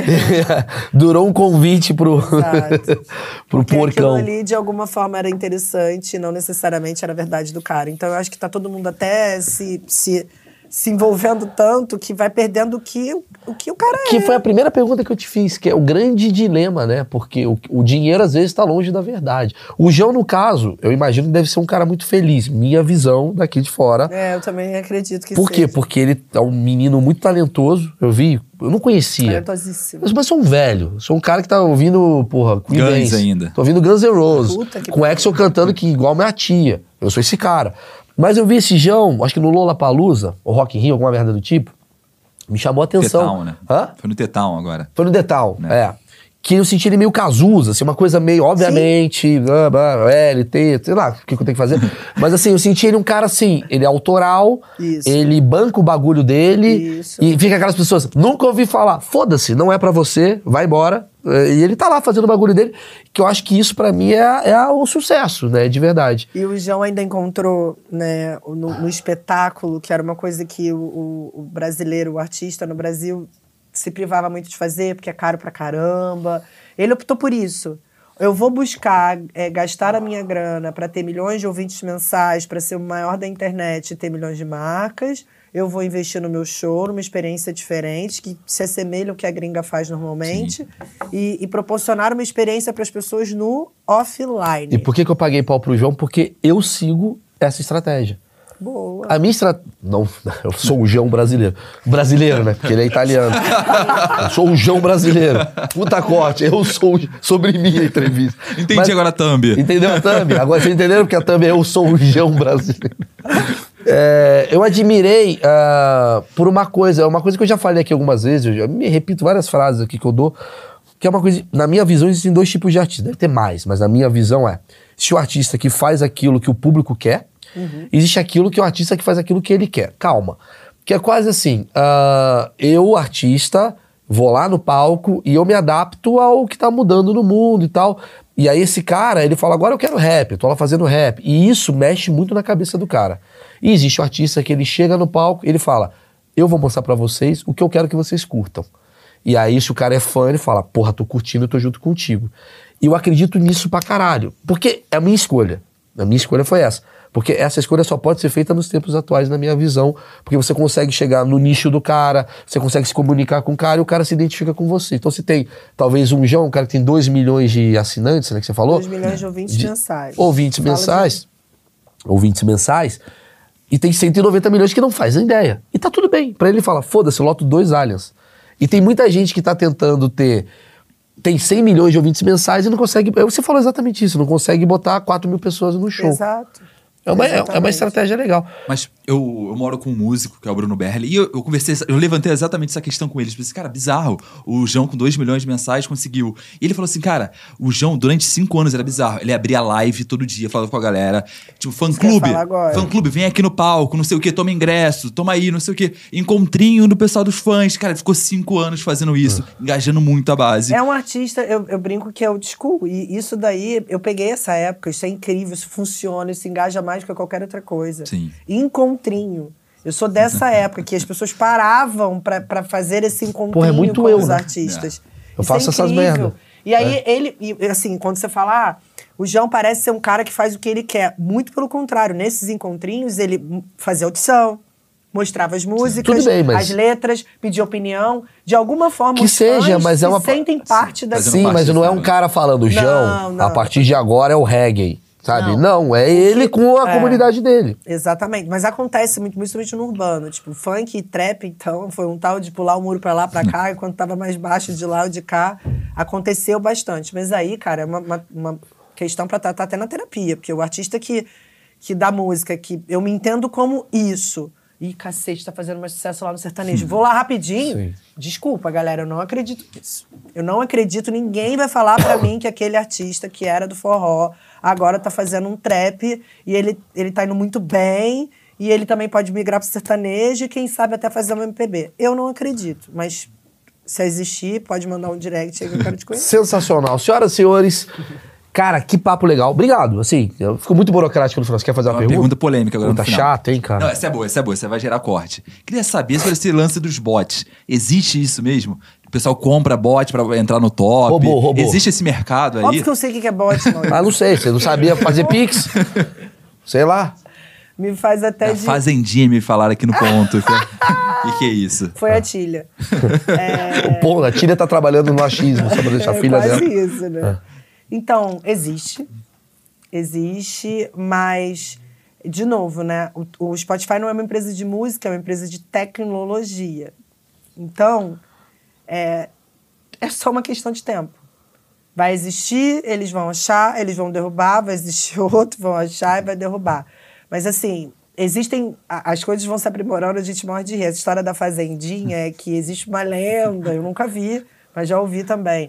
Durou um convite pro, Exato. pro Porque aquilo porcão. ali, de alguma forma, era interessante, não necessariamente era a verdade do cara. Então, eu acho que tá todo mundo até se, se, se envolvendo tanto que vai perdendo o que o, que o cara é. Que foi a primeira pergunta que eu te fiz, que é o grande dilema, né? Porque o, o dinheiro, às vezes, tá longe da verdade. O João, no caso, eu imagino que deve ser um cara muito feliz. Minha visão daqui de fora. É, eu também acredito que Por quê? seja. Porque ele é um menino muito talentoso. Eu vi, eu não conhecia. Talentosíssimo. Mas, mas sou um velho. Sou um cara que tá ouvindo, porra, Queen Guns Dance. ainda. Tô ouvindo Guns N' Roses. Puta que Com o Axl cantando que igual minha tia. Eu sou esse cara. Mas eu vi esse João, acho que no Lollapalooza, ou Rock in Rio, alguma merda do tipo, me chamou a atenção. T-Town, né? Hã? Foi no T-Town agora. Foi no Detal, Né? é. Que eu senti ele meio Cazuza, assim, uma coisa meio, obviamente, blá, blá, L, T, sei lá o que, que eu tenho que fazer. Mas assim, eu senti ele um cara assim, ele é autoral, Isso. ele banca o bagulho dele Isso. e fica aquelas pessoas, nunca ouvi falar, foda-se, não é pra você, vai embora. E ele tá lá fazendo o bagulho dele, que eu acho que isso pra mim é, é o sucesso, né, de verdade. E o João ainda encontrou, né, no, no espetáculo, que era uma coisa que o, o- o brasileiro, o artista no Brasil, se privava muito de fazer, porque é caro pra caramba. Ele optou por isso. Eu vou buscar é, gastar a minha grana para ter milhões de ouvintes mensais, para ser o maior da internet e ter milhões de marcas. Eu vou investir no meu show, numa experiência diferente, que se assemelha ao que a gringa faz normalmente, e, e proporcionar uma experiência para as pessoas no offline. E por que que eu paguei pau pro João? Porque eu sigo essa estratégia. Boa. A minha estratégia... Não, eu sou o João brasileiro. Brasileiro, né? Porque ele é italiano. Eu sou o João brasileiro. Puta corte, eu sou o- sobre mim a entrevista. Entendi Mas- agora a thumb. Entendeu a thumb? Agora vocês entenderam porque a thumb é eu sou o João brasileiro. É, eu admirei ah, por uma coisa, uma coisa que eu já falei aqui algumas vezes, eu já me repito várias frases aqui que eu dou, que é uma coisa, na minha visão existem dois tipos de artistas, deve ter mais, mas na minha visão é, se o artista que faz aquilo que o público quer, existe aquilo que é o artista que faz aquilo que ele quer. Calma. Que é quase assim, ah, eu, artista, vou lá no palco e eu me adapto ao que tá mudando no mundo e tal. E aí esse cara, ele fala, agora eu quero rap, eu tô lá fazendo rap. E isso mexe muito na cabeça do cara. E existe o artista que ele chega no palco e ele fala, eu vou mostrar pra vocês o que eu quero que vocês curtam. E aí se o cara é fã, ele fala, porra, tô curtindo, eu tô junto contigo. E eu acredito nisso pra caralho. Porque é a minha escolha. A minha escolha foi essa. Porque essa escolha só pode ser feita nos tempos atuais, na minha visão. Porque você consegue chegar no nicho do cara, você consegue se comunicar com o cara e o cara se identifica com você. Então, se tem, talvez, um João, um cara que tem dois milhões de assinantes, né, que você falou? dois milhões de ouvintes De- mensais. Ouvintes Fala mensais. Ouvintes mensais. E tem cento e noventa milhões que não fazem ideia. E tá tudo bem. Pra ele, ele fala, foda-se, eu loto dois aliens. E tem muita gente que tá tentando ter... Tem cem milhões de ouvintes mensais e não consegue... Você falou exatamente isso, não consegue botar quatro mil pessoas no show. Exato. É uma, é- é uma Exatamente. estratégia legal. Mas eu, eu moro com um músico, que é o Bruno Berli, e eu, eu conversei, eu levantei exatamente essa questão com ele. Tipo assim, cara, bizarro. O João, com dois milhões de mensais, conseguiu. E ele falou assim, cara, o João, durante cinco anos, era bizarro. Ele abria live todo dia, falava com a galera. Tipo, fã-clube. quer falar agora? Fã-clube, vem aqui no palco, não sei o quê, toma ingresso, toma aí, não sei o quê. Encontrinho do pessoal dos fãs. Cara, ele ficou cinco anos fazendo isso, engajando muito a base. É um artista, eu, eu brinco que é old school. E isso daí, eu peguei essa época, isso é incrível, isso funciona, isso engaja mais do que qualquer outra coisa. Sim. Encontrinho. Eu sou dessa época que as pessoas paravam pra, pra fazer esse encontrinho Porra, é muito com eu, os né? artistas. Eu Isso faço é essas incrível. merda. E aí, ele, e, assim, quando você fala, ah, o João parece ser um cara que faz o que ele quer. Muito pelo contrário, nesses encontrinhos, ele fazia audição, mostrava as músicas, Tudo bem, mas- as letras, pedia opinião. De alguma forma, Que os seja, fãs mas se é uma- sentem parte da fazendo Sim, parte mas não é um dessa- cara falando, João, não. a partir de agora é o reggae, sabe? Não, Não. é ele com a É. comunidade dele. Exatamente, mas acontece muito, principalmente no urbano. Tipo, funk e trap, então, foi um tal de pular o muro pra lá, pra cá, enquanto tava mais baixo de lá ou de cá. Aconteceu bastante. Mas aí, cara, é uma, uma, uma questão pra tratar até na terapia, porque o artista que, que dá música, que eu me entendo como isso. Ih, cacete, tá fazendo mais sucesso lá no sertanejo. Vou lá rapidinho. Sim. Desculpa, galera, eu não acredito nisso. Eu não acredito, ninguém vai falar pra mim que aquele artista que era do forró agora tá fazendo um trap e ele, ele tá indo muito bem E ele também pode migrar pro sertanejo e quem sabe até fazer um M P B. Eu não acredito, mas se existir, pode mandar um direct aí que eu quero te conhecer. Sensacional. Senhoras e senhores, cara, que papo legal. Obrigado. Assim, eu fico muito burocrático no final. Você quer fazer uma, Uma pergunta? pergunta polêmica agora Puta, no final. chato, hein, cara? Não, essa é boa, essa é boa, essa vai gerar corte. Queria saber sobre esse lance dos bots. Existe isso mesmo? O pessoal compra bot pra entrar no top? Robô, robô. Existe esse mercado aí? Óbvio que eu sei o que é bot, mano. Ah, não sei. Você não sabia fazer Pix? Sei lá. Me faz até A de... Fazendinha me falaram aqui no ponto. E que, que é isso? Foi a Tília. É... Pô, a Tília tá trabalhando no achismo, só pra deixar a é filha quase dela. isso, né? Então, existe. Existe, mas... De novo, né? O, o Spotify não é uma empresa de música, é uma empresa de tecnologia. Então, é, é só uma questão de tempo. Vai existir, eles vão achar, eles vão derrubar, vai existir outro, vão achar e vai derrubar. Mas, assim, existem... As coisas vão se aprimorando, a gente morre de rir. Essa história da Fazendinha é que existe uma lenda, eu nunca vi, mas já ouvi também,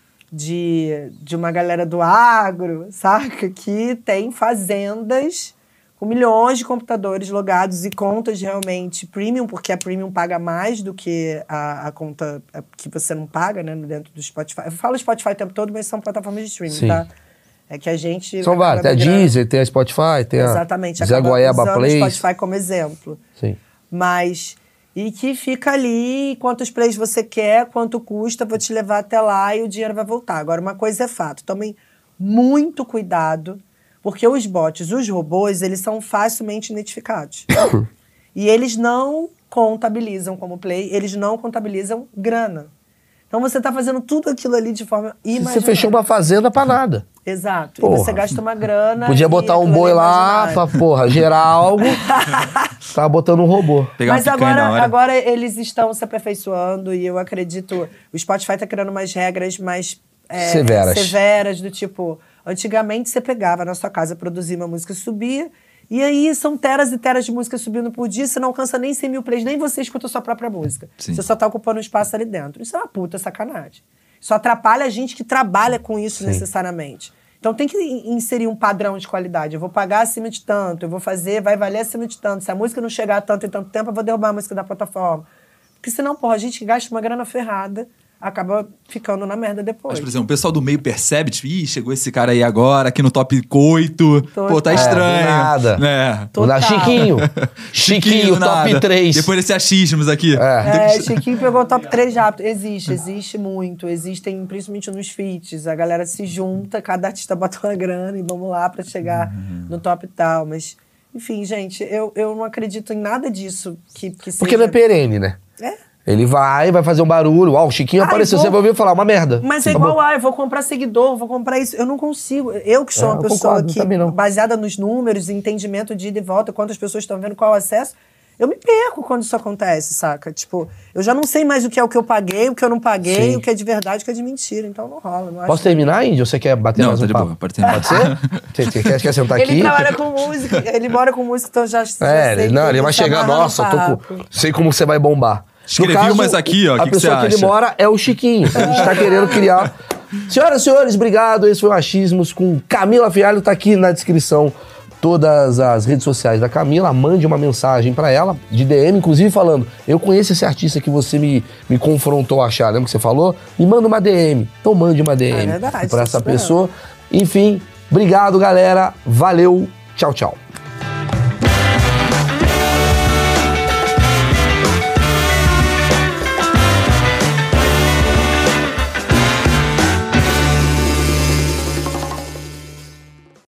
de, de uma galera do agro, saca? Que tem fazendas com milhões de computadores logados e contas realmente premium, porque a premium paga mais do que a, a conta que você não paga, né, dentro do Spotify. Eu falo Spotify o tempo todo, mas são plataformas de streaming, Sim. tá? É que a gente... São vários. Tem a migrando- Deezer, tem a Spotify, tem a Exatamente. Zé acaba Goiaba usando Play. o Spotify como exemplo. Sim. Mas... E que fica ali, quantos plays você quer, quanto custa, vou te levar até lá e o dinheiro vai voltar. Agora, uma coisa é fato. Tomem muito cuidado, porque os bots, os robôs, eles são facilmente identificados. E eles não contabilizam como play, eles não contabilizam grana. Então, você está fazendo tudo aquilo ali de forma imaginária. Você fechou uma fazenda pra nada. Exato. Porra. E você gasta uma grana... Podia e botar um aquilo ali boi é lá imaginário. pra, porra, gerar algo. Tava botando um robô. Pegar Mas uma picanha na agora, hora. agora eles estão se aperfeiçoando e eu acredito... O Spotify tá criando umas regras mais... é, Severas. Severas, do tipo... Antigamente você pegava na sua casa, produzia uma música, subia... E aí são teras e teras de música subindo por dia, você não alcança nem cem mil plays, nem você escuta a sua própria música. Sim. Você só tá ocupando um espaço ali dentro. Isso é uma puta sacanagem. Isso atrapalha a gente que trabalha com isso necessariamente. Então tem que inserir um padrão de qualidade. Eu vou pagar acima de tanto, eu vou fazer, vai valer acima de tanto. Se a música não chegar a tanto e tanto tempo, eu vou derrubar a música da plataforma. Porque senão, porra, a gente que gasta uma grana ferrada, acaba ficando na merda depois. Mas, por exemplo, o pessoal do meio percebe, tipo, ih, chegou esse cara aí agora, aqui no top oito. Total. Pô, tá É, estranho. do nada. É. Vou dar Total. Chiquinho. Chiquinho, nada. top três. Depois desse achismos aqui. É. É, Chiquinho pegou o top três rápido. Existe, existe muito. Existem, principalmente nos feats. A galera se junta, cada artista bota uma grana e vamos lá pra chegar no top e tal. Mas, enfim, gente, eu, eu não acredito em nada disso que, que seja... Porque não é perene, né? É. Ele vai, vai fazer um barulho. Uau, o Chiquinho Ah, apareceu. vou- Você vai ouvir falar uma merda. Mas é Acabou. igual, ah, eu vou comprar seguidor, vou comprar isso. Eu não consigo. Eu que sou É, uma eu pessoa concordo, que, também não. baseada nos números, entendimento de ida e volta, quantas pessoas estão vendo, qual o acesso, eu me perco quando isso acontece, saca? Tipo, eu já não sei mais o que é o que eu paguei, o que eu não paguei, Sim. o que é de verdade, o que é de mentira. Então não rola. Não acho Posso terminar, Índio? Ou você quer bater Não, mais tá um de papo? boa, pode terminar. Pode ser? Você, você quer, quer sentar Ele aqui? trabalha com música, ele mora com música, então já, já É, sei ele, que não, ele vai se chegar, amarra no nossa, eu tô papo. com, sei como você vai bombar. No Escrevi umas aqui, ó, A que que pessoa você que ele acha? mora é o Chiquinho. A gente tá querendo criar. Senhoras e senhores, obrigado. Esse foi o Achismos com Camila Fialho. Tá aqui na descrição todas as redes sociais da Camila. Mande uma mensagem pra ela, de D M, inclusive falando: eu conheço esse artista que você me, me confrontou a achar, lembra que você falou? Me manda uma D M. Então mande uma D M É verdade, pra tô essa esperando. pessoa. Enfim, obrigado, galera. Valeu. Tchau, tchau.